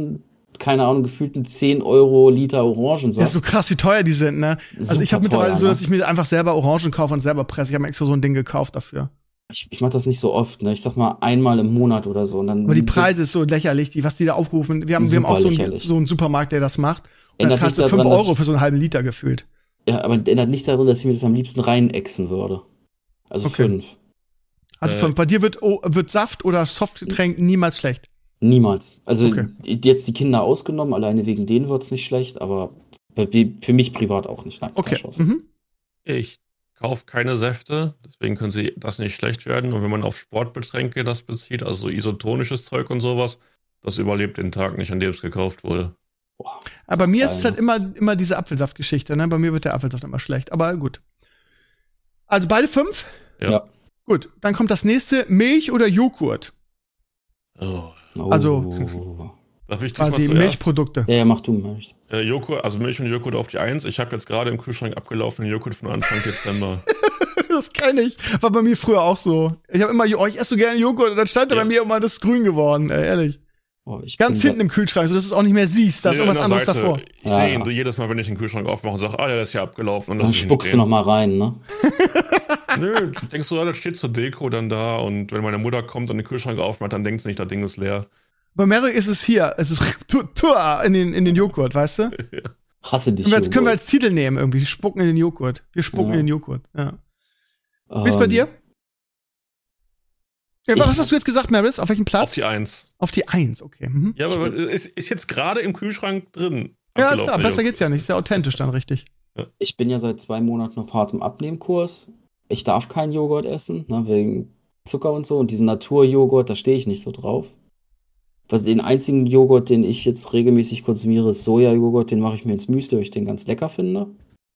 keine Ahnung, gefühlten zehn Euro Liter Orangensaft. Das ist so krass, wie teuer die sind, ne? Also Super ich habe mittlerweile teuer, so, ne? dass ich mir einfach selber Orangen kaufe und selber presse. Ich habe mir extra so ein Ding gekauft dafür. Ich, ich mache das nicht so oft, ne? Ich sag mal einmal im Monat oder so. Und dann Aber die Preise ist so lächerlich, die, was die da aufrufen. Wir haben, wir haben auch so einen, so einen Supermarkt, der das macht. Und dann Ändert zahlst du nichts fünf daran, Euro dass- für so einen halben Liter gefühlt. Ja, aber ändert nicht daran, dass ich mir das am liebsten reinexen würde. Also Okay. fünf. Also Äh. von, bei dir wird, oh, wird Saft oder Softgetränk niemals schlecht. Niemals. Also Okay. jetzt die Kinder ausgenommen, alleine wegen denen wird's nicht schlecht, aber bei- für mich privat auch nicht. Nein, Okay. keine Chance. Mhm. Ich kaufe keine Säfte, deswegen können sie das nicht schlecht werden. Und wenn man auf Sportgetränke das bezieht, also so isotonisches Zeug und sowas, das überlebt den Tag nicht, an dem es gekauft wurde. Boah. Aber bei mir ist es Geil, halt immer, immer diese Apfelsaftgeschichte, ne? Bei mir wird der Apfelsaft immer schlecht. Aber gut. Also beide fünf? Ja. Ja. Gut, dann kommt das nächste. Milch oder Joghurt? Oh. Oh. Also- Darf ich diesmal Quasi zuerst? Milchprodukte. Ja, ja, mach du mal. Äh, Joghurt, also Milch und Joghurt auf die Eins. Ich habe jetzt gerade im Kühlschrank abgelaufenen Joghurt von Anfang Dezember. Das kenne ich. War bei mir früher auch so. Ich habe immer, oh, ich esse so gerne Joghurt. Und dann stand da Ja. bei mir immer, das ist grün geworden. Ey, ehrlich. Oh, ich Ganz bin hinten im Kühlschrank, sodass du es auch nicht mehr siehst. Da ist Nee, irgendwas an der anderes Seite. davor. Ich Ja, sehe ja. ihn jedes Mal, wenn ich den Kühlschrank aufmache und sage, ah, der ist ja abgelaufen. Und Dann das ist spuckst du noch mal rein, ne? Nö, denkst du, ja, das steht zur Deko dann da und wenn meine Mutter kommt und den Kühlschrank aufmacht, dann denkt sie nicht, das Ding ist leer. Bei Mary ist es hier. Es ist Tua in den, in den Joghurt, weißt du? Hasse dich. Können wir, als, können wir Joghurt. als Titel nehmen irgendwie. Wir spucken in den Joghurt. Wir spucken Ja. in den Joghurt. Ja. Wie ist Ähm, bei dir? Ja, ich- was hast du jetzt gesagt, Maris? Auf welchem Platz? Auf die Eins. Auf die Eins, okay. Mhm. Ja, aber es ist jetzt gerade im Kühlschrank drin. Ja, ist klar. abgelaufener Besser Joghurt. geht's ja nicht. Ist ja authentisch dann richtig. Ich bin ja seit zwei Monaten auf hartem Abnehmkurs. Ich darf keinen Joghurt essen, ne, wegen Zucker und so. Und diesen Naturjoghurt, da stehe ich nicht so drauf. Was, den einzigen Joghurt, den ich jetzt regelmäßig konsumiere, ist Sojajoghurt. Den mache ich mir ins Müsli, weil ich den ganz lecker finde.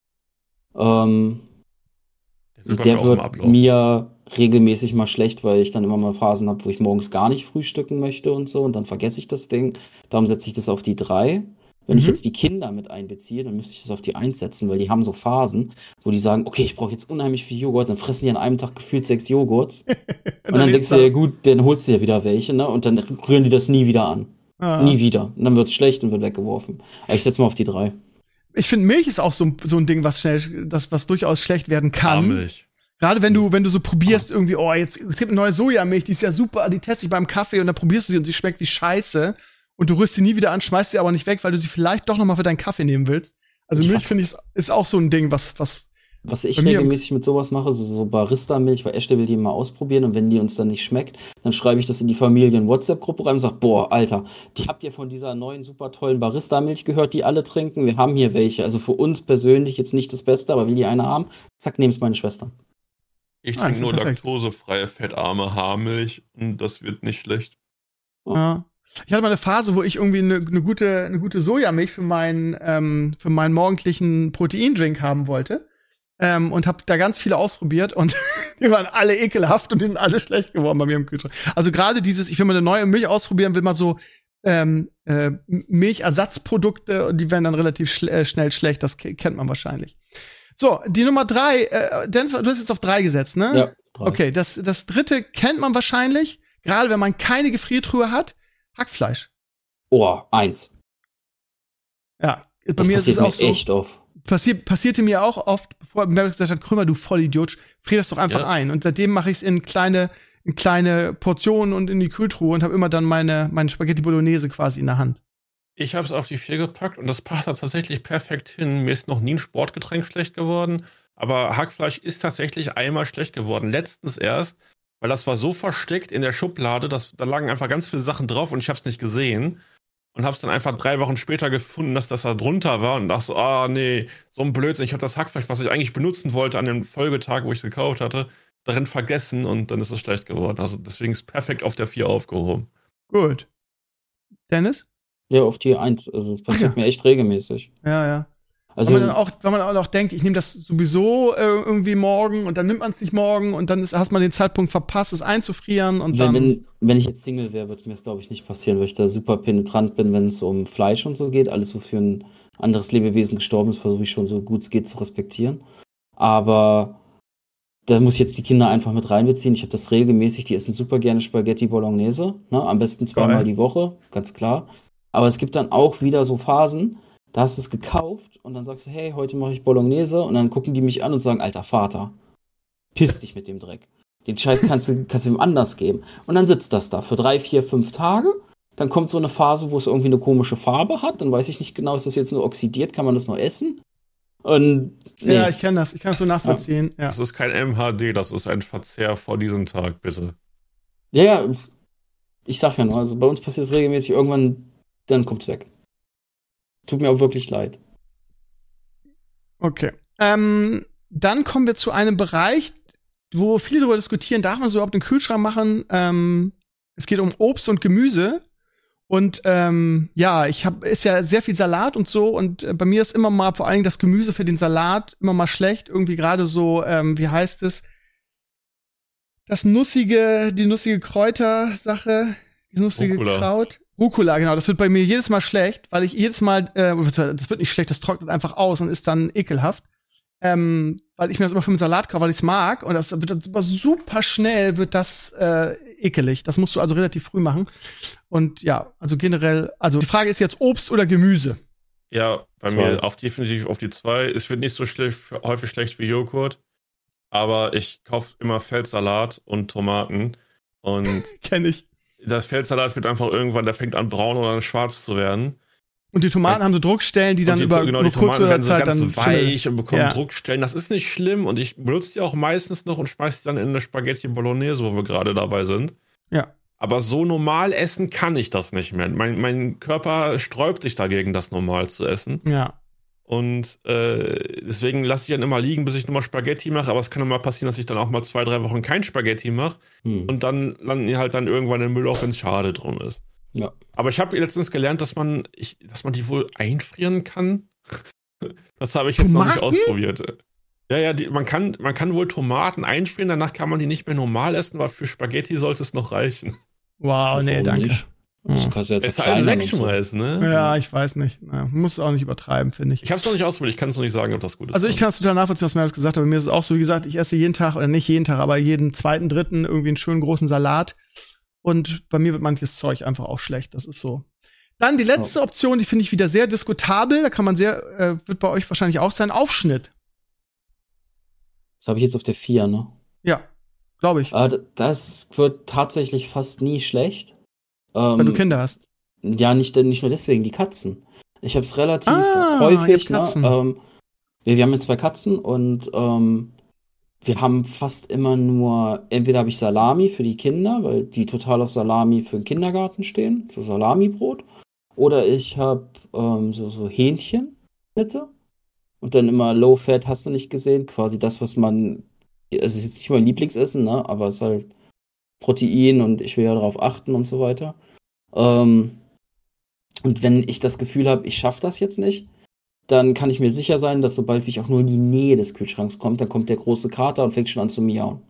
Ähm, Der wird bei mir der auch im wird Ablauf. mir regelmäßig mal schlecht, weil ich dann immer mal Phasen habe, wo ich morgens gar nicht frühstücken möchte und so. Und dann vergesse ich das Ding. Darum setze ich das auf die drei. Wenn ich Mhm. jetzt die Kinder mit einbeziehe, dann müsste ich das auf die eins setzen, weil die haben so Phasen, wo die sagen, okay, ich brauche jetzt unheimlich viel Joghurt, dann fressen die an einem Tag gefühlt sechs Joghurts. Und dann denkst du, ja gut, dann holst du ja wieder welche, ne? Und dann rühren die das nie wieder an. Ah. Nie wieder. Und dann wird es schlecht und wird weggeworfen. Aber ich setze mal auf die drei. Ich finde, Milch ist auch so, ein- so ein Ding, was schnell, das, was durchaus schlecht werden kann. Milch. Gerade wenn du, wenn du so probierst, irgendwie, oh, jetzt es gibt eine neue Sojamilch, die ist ja super, die teste ich beim Kaffee und dann probierst du sie und sie schmeckt wie Scheiße und du rührst sie nie wieder an, schmeißt sie aber nicht weg, weil du sie vielleicht doch noch mal für deinen Kaffee nehmen willst. Also Ich Milch, ver- finde ich, ist- ist auch so ein Ding, was, was, Was ich Bei mir- regelmäßig mit sowas mache, so, so Barista-Milch, weil Esther will die mal ausprobieren und wenn die uns dann nicht schmeckt, dann schreibe ich das in die Familien-WhatsApp-Gruppe rein und sage, boah, Alter, die habt ihr von dieser neuen super tollen Barista-Milch gehört, die alle trinken? Wir haben hier welche. Also für uns persönlich jetzt nicht das Beste, aber will die eine haben? Zack, nehm's meine Schwester. Ich Ah, trinke ist nur perfekt. laktosefreie, fettarme Haarmilch und das wird nicht schlecht. ja. Ich hatte mal eine Phase, wo ich irgendwie eine, eine gute, eine gute Sojamilch für meinen, ähm, für meinen morgendlichen Proteindrink haben wollte. Ähm, und habe da ganz viele ausprobiert und die waren alle ekelhaft und die sind alle schlecht geworden bei mir im Kühlschrank. Also gerade dieses, ich will mal eine neue Milch ausprobieren, will mal so ähm, äh, Milchersatzprodukte und die werden dann relativ schl äh, schnell schlecht, das ke- kennt man wahrscheinlich. So, die Nummer drei, äh, Denver, du hast jetzt auf drei gesetzt, ne? Ja, drei. Okay, das, das dritte kennt man wahrscheinlich, gerade wenn man keine Gefriertruhe hat, Hackfleisch. Oh, eins. Ja, bei Das mir ist es passiert auch mir so. echt oft. Passiert, passierte mir auch oft, bevor Meredith gesagt hat, Krümmer, du Vollidiot, frier das doch einfach Ja. ein. Und seitdem mache ich es in kleine, in kleine Portionen und in die Kühltruhe und habe immer dann meine, meine Spaghetti Bolognese quasi in der Hand. Ich habe es auf die vier gepackt und das passt da tatsächlich perfekt hin. Mir ist noch nie ein Sportgetränk schlecht geworden, aber Hackfleisch ist tatsächlich einmal schlecht geworden. Letztens erst, weil das war so versteckt in der Schublade, dass da lagen einfach ganz viele Sachen drauf und ich habe es nicht gesehen. Und habe es dann einfach drei Wochen später gefunden, dass das da drunter war und dachte so, ah nee, so ein Blödsinn. Ich habe das Hackfleisch, was ich eigentlich benutzen wollte an dem Folgetag, wo ich es gekauft hatte, darin vergessen und dann ist es schlecht geworden. Also deswegen ist es perfekt auf der vier aufgehoben. Gut. Dennis? Ja, auf die eins. Also es passiert Ja. mir echt regelmäßig. Ja, ja. Also weil man dann auch, weil man auch noch denkt, ich nehme das sowieso äh, irgendwie morgen und dann nimmt man es nicht morgen und dann ist, hast man den Zeitpunkt verpasst, es einzufrieren und wenn, dann. wenn, wenn ich jetzt Single wäre, würde mir das, glaube ich, nicht passieren, weil ich da super penetrant bin, wenn es um Fleisch und so geht. Alles, wofür ein anderes Lebewesen gestorben ist, versuche ich schon so gut es geht zu respektieren. Aber da muss ich jetzt die Kinder einfach mit reinbeziehen. Ich habe das regelmäßig, die essen super gerne Spaghetti Bolognese, ne? Am besten zweimal Geil. die Woche, ganz klar. Aber es gibt dann auch wieder so Phasen, da hast du es gekauft und dann sagst du, hey, heute mache ich Bolognese und dann gucken die mich an und sagen, alter Vater, piss dich mit dem Dreck. Den Scheiß kannst du, kannst du ihm anders geben. Und dann sitzt das da für drei, vier, fünf Tage. Dann kommt so eine Phase, wo es irgendwie eine komische Farbe hat. Dann weiß ich nicht genau, ist das jetzt nur oxidiert, kann man das noch essen? Und, nee. Ja, ich kenne das. Ich kann es so nachvollziehen. Ja. Das ist kein M H D, das ist ein Verzehr vor diesem Tag, bitte. Ja, ja, ich sag ja nur, also bei uns passiert es regelmäßig, irgendwann, dann kommt's weg. Tut mir auch wirklich leid. Okay. Ähm, dann kommen wir zu einem Bereich, wo viele darüber diskutieren, darf man so überhaupt einen Kühlschrank machen? Ähm, es geht um Obst und Gemüse. Und ähm, ja, ich habe ist ja sehr viel Salat und so. Und äh, bei mir ist immer mal vor allen Dingen das Gemüse für den Salat immer mal schlecht. Irgendwie gerade so, ähm, wie heißt es? Das nussige, die nussige Kräutersache, die nussige Rucola. Kraut. Rucola, genau. Das wird bei mir jedes Mal schlecht, weil ich jedes Mal, äh, das wird nicht schlecht, das trocknet einfach aus und ist dann ekelhaft. Ähm, weil ich mir das immer für den Salat kaufe, weil ich es mag. Und das wird dann super, super schnell wird das äh, ekelig. Das musst du also relativ früh machen. Und ja, also generell, also die Frage ist jetzt Obst oder Gemüse? Ja, bei Zwei. mir auf definitiv auf die zwei. Es wird nicht so schlecht, häufig schlecht wie Joghurt. Aber ich kaufe immer Feldsalat und Tomaten. Und Kenn ich. das Feldsalat wird einfach irgendwann, der fängt an braun oder schwarz zu werden. Und die Tomaten Ja. haben so Druckstellen, die dann Und die, über genau, nur die kurze Tomaten werden so Zeit ganz dann weich und bekommen Ja. Druckstellen. Das ist nicht schlimm und ich benutze die auch meistens noch und schmeiße die dann in eine Spaghetti Bolognese, wo wir gerade dabei sind. Ja. Aber so normal essen kann ich das nicht mehr. Mein, mein Körper sträubt sich dagegen, das normal zu essen. Ja. Und äh, deswegen lasse ich dann immer liegen, bis ich nochmal Spaghetti mache. Aber es kann auch mal passieren, dass ich dann auch mal zwei, drei Wochen kein Spaghetti mache. Hm. Und dann landen die halt dann irgendwann im Müll, auch wenn es schade drum ist. Ja. Aber ich habe letztens gelernt, dass man, ich, dass man die wohl einfrieren kann. Das habe ich jetzt noch nicht Tomaten? ausprobiert. Ja, ja, die, man, kann, man kann wohl Tomaten einfrieren, danach kann man die nicht mehr normal essen, aber für Spaghetti sollte es noch reichen. Wow, nee, Warum danke. nicht? Das kannst du jetzt Es ist alles verkleinern und so. wegschmeißen, ne? Ja, ich weiß nicht. Naja, muss auch nicht übertreiben, finde ich. Ich habe es noch nicht ausprobiert, ich kann es noch nicht sagen, ob das gut ist. Also ich kann es total nachvollziehen, was Meredith gesagt hat. Bei mir ist es auch so, wie gesagt, ich esse jeden Tag, oder nicht jeden Tag, aber jeden zweiten, dritten irgendwie einen schönen großen Salat. Und bei mir wird manches Zeug einfach auch schlecht. Das ist so. Dann die letzte Option, die finde ich wieder sehr diskutabel. Da kann man sehr, äh, wird bei euch wahrscheinlich auch sein, Aufschnitt. Das habe ich jetzt auf der vier, ne? Ja, glaube ich. Äh, d- das wird tatsächlich fast nie schlecht. Ähm, Weil du Kinder hast. Ja, nicht, nicht nur deswegen, die Katzen. Ich habe es relativ Ah, häufig, ihr habt Katzen. ne? Ähm, wir, wir haben jetzt zwei Katzen und ähm, wir haben fast immer nur, entweder habe ich Salami für die Kinder, weil die total auf Salami für den Kindergarten stehen, so Salamibrot, oder ich habe ähm, so, so Hähnchen, bitte. Und dann immer Low Fat, hast du nicht gesehen, quasi das, was man, es ist jetzt nicht mein Lieblingsessen, ne? Aber es ist halt Protein und ich will ja darauf achten und so weiter. Ähm, und wenn ich das Gefühl habe, ich schaffe das jetzt nicht, dann kann ich mir sicher sein, dass sobald ich auch nur in die Nähe des Kühlschranks komme, dann kommt der große Kater und fängt schon an zu miauen.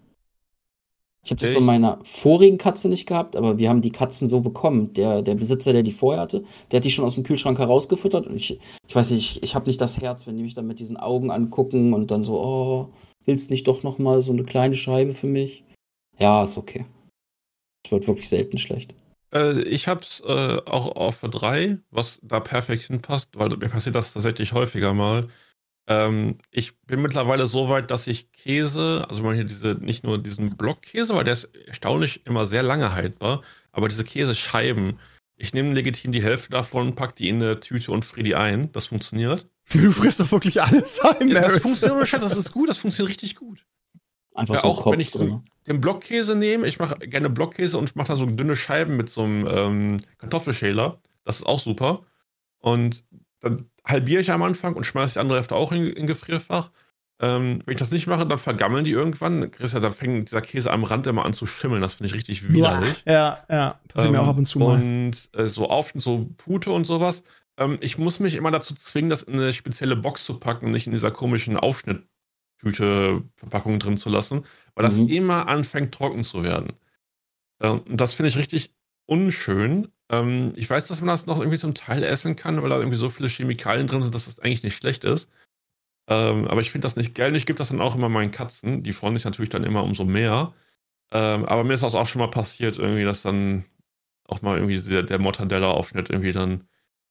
Ich habe das Echt? bei meiner vorigen Katze nicht gehabt, aber wir haben die Katzen so bekommen. Der, der Besitzer, der die vorher hatte, der hat die schon aus dem Kühlschrank herausgefüttert. Und ich, ich weiß nicht, ich, ich habe nicht das Herz, wenn die mich dann mit diesen Augen angucken und dann so, oh, willst nicht doch noch mal so eine kleine Scheibe für mich? Ja, ist okay. Es wird wirklich selten schlecht. Äh, ich hab's äh, auch auf für drei, was da perfekt hinpasst, weil mir passiert das tatsächlich häufiger mal. Ähm, ich bin mittlerweile so weit, dass ich Käse, also man hier diese, nicht nur diesen Blockkäse, weil der ist erstaunlich immer sehr lange haltbar, aber diese Käsescheiben, ich nehme legitim die Hälfte davon, pack die in eine Tüte und friere die ein. Das funktioniert. Du frisst doch wirklich alles ein, Ja, das Meredith. funktioniert, Schatz, das ist gut, das funktioniert richtig gut. Einfach Ja, so ein auch Kopf wenn ich so drin. den Blockkäse nehme, ich mache gerne Blockkäse und ich mache da so dünne Scheiben mit so einem ähm, Kartoffelschäler. Das ist auch super. Und dann halbiere ich am Anfang und schmeiße die andere Hälfte auch in, in Gefrierfach. Ähm, wenn ich das nicht mache, dann vergammeln die irgendwann. Dann kriegst du- dann fängt dieser Käse am Rand immer an zu schimmeln. Das finde ich richtig widerlich. Ja, ja. Passiert mir auch ab und zu mal. Und äh, so auf so Pute und sowas. Ähm, ich muss mich immer dazu zwingen, das in eine spezielle Box zu packen und nicht in dieser komischen Aufschnitttüte-Verpackung drin zu lassen, weil das Mhm. immer anfängt trocken zu werden. Ähm, und das finde ich richtig unschön. Ähm, ich weiß, dass man das noch irgendwie zum Teil essen kann, weil da irgendwie so viele Chemikalien drin sind, dass das eigentlich nicht schlecht ist. Ähm, aber ich finde das nicht geil. Und ich gebe das dann auch immer meinen Katzen. Die freuen sich natürlich dann immer umso mehr. Ähm, aber mir ist das auch schon mal passiert, irgendwie, dass dann auch mal irgendwie der, der Mortadella-Aufschnitt irgendwie dann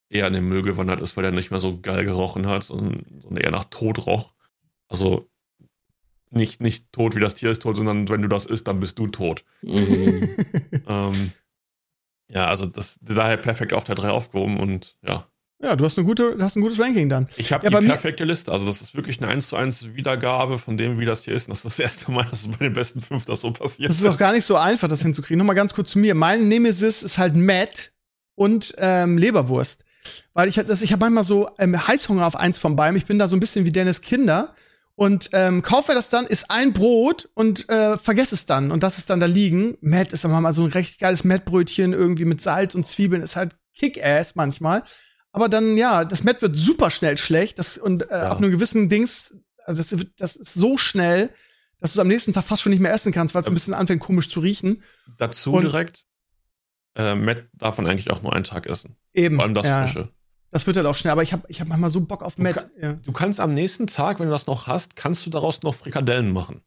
eher in den Müll gewandert ist, weil der nicht mehr so geil gerochen hat, sondern, sondern eher nach Tod roch. Also nicht, nicht tot wie das Tier ist tot, sondern wenn du das isst, dann bist du tot. Mhm. ähm, ja, also das daher perfekt auf der drei aufgehoben und ja. Ja, du hast, eine gute, hast ein gutes Ranking dann. Ich habe ja, die perfekte Liste. Also das ist wirklich eine eins zu eins Wiedergabe von dem, wie das hier ist. Und das ist das erste Mal, dass es bei den besten fünf das so passiert ist. Das ist auch gar nicht so einfach, das hinzukriegen. Nochmal ganz kurz zu mir. Mein Nemesis ist halt Matt und ähm, Leberwurst. Weil ich, ich habe manchmal so ähm, Heißhunger auf eins von beiden. Ich bin da so ein bisschen wie Dennis Kinder. Und ähm, kaufe das dann, ist ein Brot und äh, vergesse es dann. Und das ist dann da liegen. Matt ist dann mal so ein recht geiles Matt-Brötchen irgendwie mit Salz und Zwiebeln. Ist halt Kick-Ass manchmal. Aber dann, ja, das Matt wird super schnell schlecht. Das, und äh, Ja. ab einem gewissen Dings, also das, das ist so schnell, dass du es am nächsten Tag fast schon nicht mehr essen kannst, weil es ein bisschen anfängt komisch zu riechen. Dazu Und- direkt, äh, Matt darf man eigentlich auch nur einen Tag essen. Eben. Vor allem das ja, Frische. das wird halt auch schnell. Aber ich habe ich hab manchmal so Bock auf Du Matt. kann- Ja. Du kannst am nächsten Tag, wenn du das noch hast, kannst du daraus noch Frikadellen machen.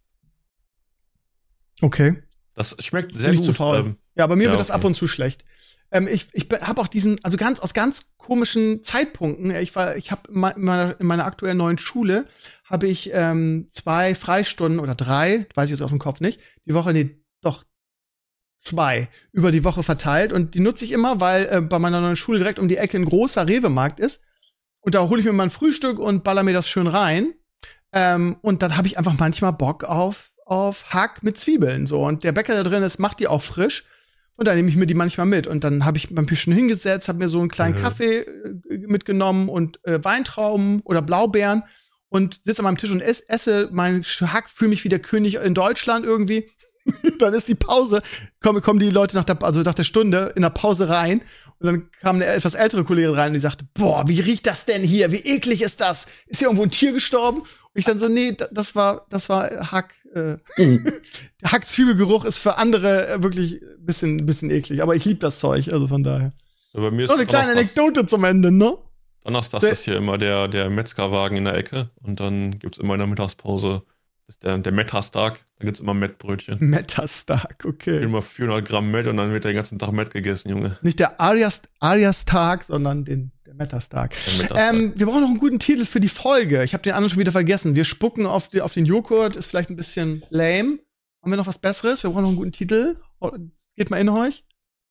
Okay. Das schmeckt sehr Bin ich gut. zu faul. Ähm, Ja, bei mir Ja, wird das okay. ab und zu schlecht. Ähm, ich ich habe auch diesen, also ganz aus ganz komischen Zeitpunkten. Ich war, ich habe in meiner, in meiner aktuellen neuen Schule habe ich ähm, zwei Freistunden oder drei, weiß ich jetzt auf dem Kopf nicht, die Woche, nee, doch zwei über die Woche verteilt und die nutze ich immer, weil äh, bei meiner neuen Schule direkt um die Ecke ein großer Rewe-Markt ist und da hole ich mir mein Frühstück und baller mir das schön rein. Ähm, und dann habe ich einfach manchmal Bock auf auf Hack mit Zwiebeln so und der Bäcker da drin ist, macht die auch frisch. Und dann nehme ich mir die manchmal mit. Und dann habe ich beim Pischen hingesetzt, habe mir so einen kleinen Mhm. Kaffee äh, mitgenommen und äh, Weintrauben oder Blaubeeren und sitze an meinem Tisch und ess, esse meinen Hack, fühle mich wie der König in Deutschland irgendwie. Dann ist die Pause, kommen, kommen die Leute nach der, also nach der Stunde in der Pause rein. Und dann kam eine etwas ältere Kollegin rein und die sagte, boah, wie riecht das denn hier? Wie eklig ist das? Ist hier irgendwo ein Tier gestorben? Und ich dann so, nee, da- das war, das war Hack. Äh, Mhm. der Hack-Zwiebelgeruch ist für andere äh, wirklich ein bisschen, bisschen eklig. Aber ich liebe das Zeug, also von daher. bei mir ist So eine kleine Donnerstags, Anekdote zum Ende, ne? Donnerstags Der- ist hier immer der, der Metzgerwagen in der Ecke und dann gibt's immer in der Mittagspause ist der, der Mettastag, da gibt's immer Mettbrötchen. Metastark, okay. Immer vierhundert Gramm Mett und dann wird der den ganzen Tag Mett gegessen, Junge. Nicht der Arias, Arias-Tag, sondern den, der Metastark. Der Mettastag. Ähm, wir brauchen noch einen guten Titel für die Folge. Ich habe den anderen schon wieder vergessen. Wir spucken auf, die, auf den Joghurt, ist vielleicht ein bisschen lame. Haben wir noch was Besseres? Wir brauchen noch einen guten Titel. Oh, geht mal in euch.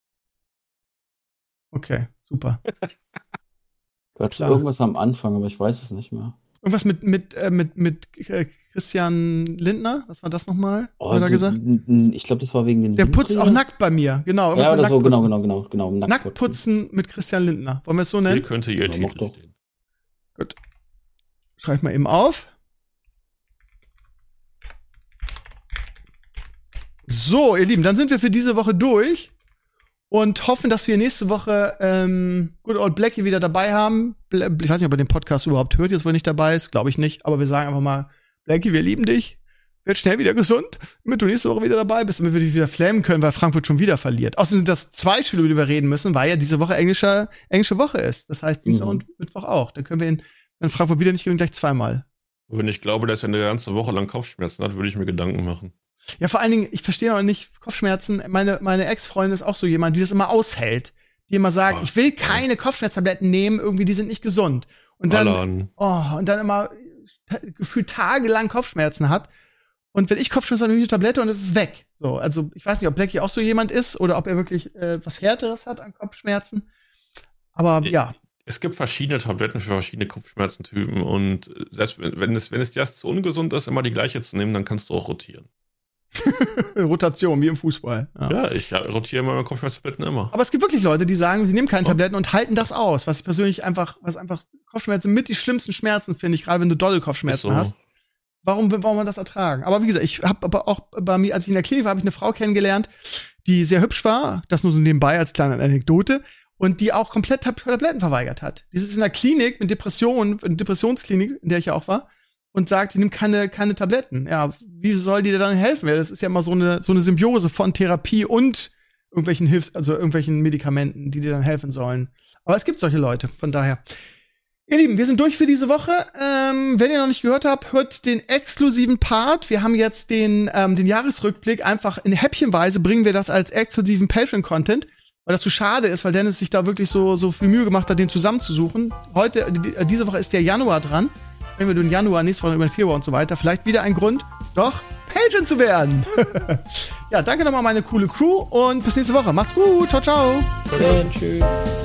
Okay, super. Du hattest Klar. irgendwas am Anfang, aber ich weiß es nicht mehr. Irgendwas mit, mit, äh, mit, mit äh, Christian Lindner? Was war das nochmal? Oh, Hat er die- gesagt? n- n- Ich glaube, das war wegen den Der putzt auch Windrädern. nackt bei mir. Genau. irgendwas Ja, mit oder so, Nacktputzen. genau, genau, genau, genau. Nacktputzen. Nacktputzen mit Christian Lindner. Wollen wir es so Hier nennen? könnte ihr Ja, mach Titel doch. stehen. Schreib mal eben auf. So, ihr Lieben, dann sind wir für diese Woche durch und hoffen, dass wir nächste Woche ähm, Good Old Blackie wieder dabei haben. Bla- Ich weiß nicht, ob er den Podcast überhaupt hört, jetzt wo er nicht dabei ist, glaube ich nicht. Aber wir sagen einfach mal, Blackie, wir lieben dich. Werd schnell wieder gesund, damit du nächste Woche wieder dabei bist, damit wir dich wieder flammen können, weil Frankfurt schon wieder verliert. Außerdem sind das zwei Spiele, über die wir reden müssen, weil ja diese Woche englische, englische Woche ist. Das heißt Dienstag Mhm. und Mittwoch auch. Da können wir in, in Frankfurt wieder nicht gewinnen, gleich zweimal. Wenn ich glaube, dass er eine ganze Woche lang Kopfschmerzen hat, würde ich mir Gedanken machen. Ja, vor allen Dingen, ich verstehe auch nicht Kopfschmerzen. Meine, meine Ex-Freundin ist auch so jemand, die das immer aushält. Die immer sagt, Oh, ich will keine Kopfschmerztabletten nehmen, irgendwie, die sind nicht gesund. Und dann, Alan. oh, und dann immer ta- gefühlt tagelang Kopfschmerzen hat. Und wenn ich Kopfschmerzen habe, nehme ich eine Tablette und es ist weg. So, also ich weiß nicht, ob Blackie auch so jemand ist oder ob er wirklich äh, was Härteres hat an Kopfschmerzen. Aber ja, Es gibt verschiedene Tabletten für verschiedene Kopfschmerzentypen und selbst wenn, wenn es, wenn es dir erst zu ungesund ist, immer die gleiche zu nehmen, dann kannst du auch rotieren. Rotation, wie im Fußball. Ja. Ja, ich ja, rotiere meine Kopfschmerztabletten immer. Aber es gibt wirklich Leute, die sagen, sie nehmen keine Oh. Tabletten und halten das aus, was ich persönlich einfach, was einfach Kopfschmerzen mit die schlimmsten Schmerzen finde ich, gerade wenn du dolle Kopfschmerzen Ist so. hast. Warum will warum man das ertragen? Aber wie gesagt, ich habe aber auch bei mir, als ich in der Klinik war, habe ich eine Frau kennengelernt, die sehr hübsch war, das nur so nebenbei als kleine Anekdote, und die auch komplett Tab- Tabletten verweigert hat. Die ist in der Klinik mit Depressionen, in Depressionsklinik, in der ich ja auch war, und sagt, die nimmt keine, keine Tabletten. Ja, wie soll die dir dann helfen? Weil das ist ja immer so eine, so eine Symbiose von Therapie und irgendwelchen Hilfs-, also irgendwelchen Medikamenten, die dir dann helfen sollen. Aber es gibt solche Leute, von daher. Ihr Lieben, wir sind durch für diese Woche. Ähm, wenn ihr noch nicht gehört habt, hört den exklusiven Part. Wir haben jetzt den, ähm, den Jahresrückblick. Einfach in Häppchenweise bringen wir das als exklusiven Patreon-Content. weil das zu schade ist, weil Dennis sich da wirklich so, so viel Mühe gemacht hat, den zusammenzusuchen. Heute, die, diese Woche ist der Januar dran. Wenn wir den Januar, nächste Woche über den Februar und so weiter. Vielleicht wieder ein Grund, doch Patreon zu werden. Ja, danke nochmal meine coole Crew und bis nächste Woche. Macht's gut. Ciao, ciao. Okay, tschüss.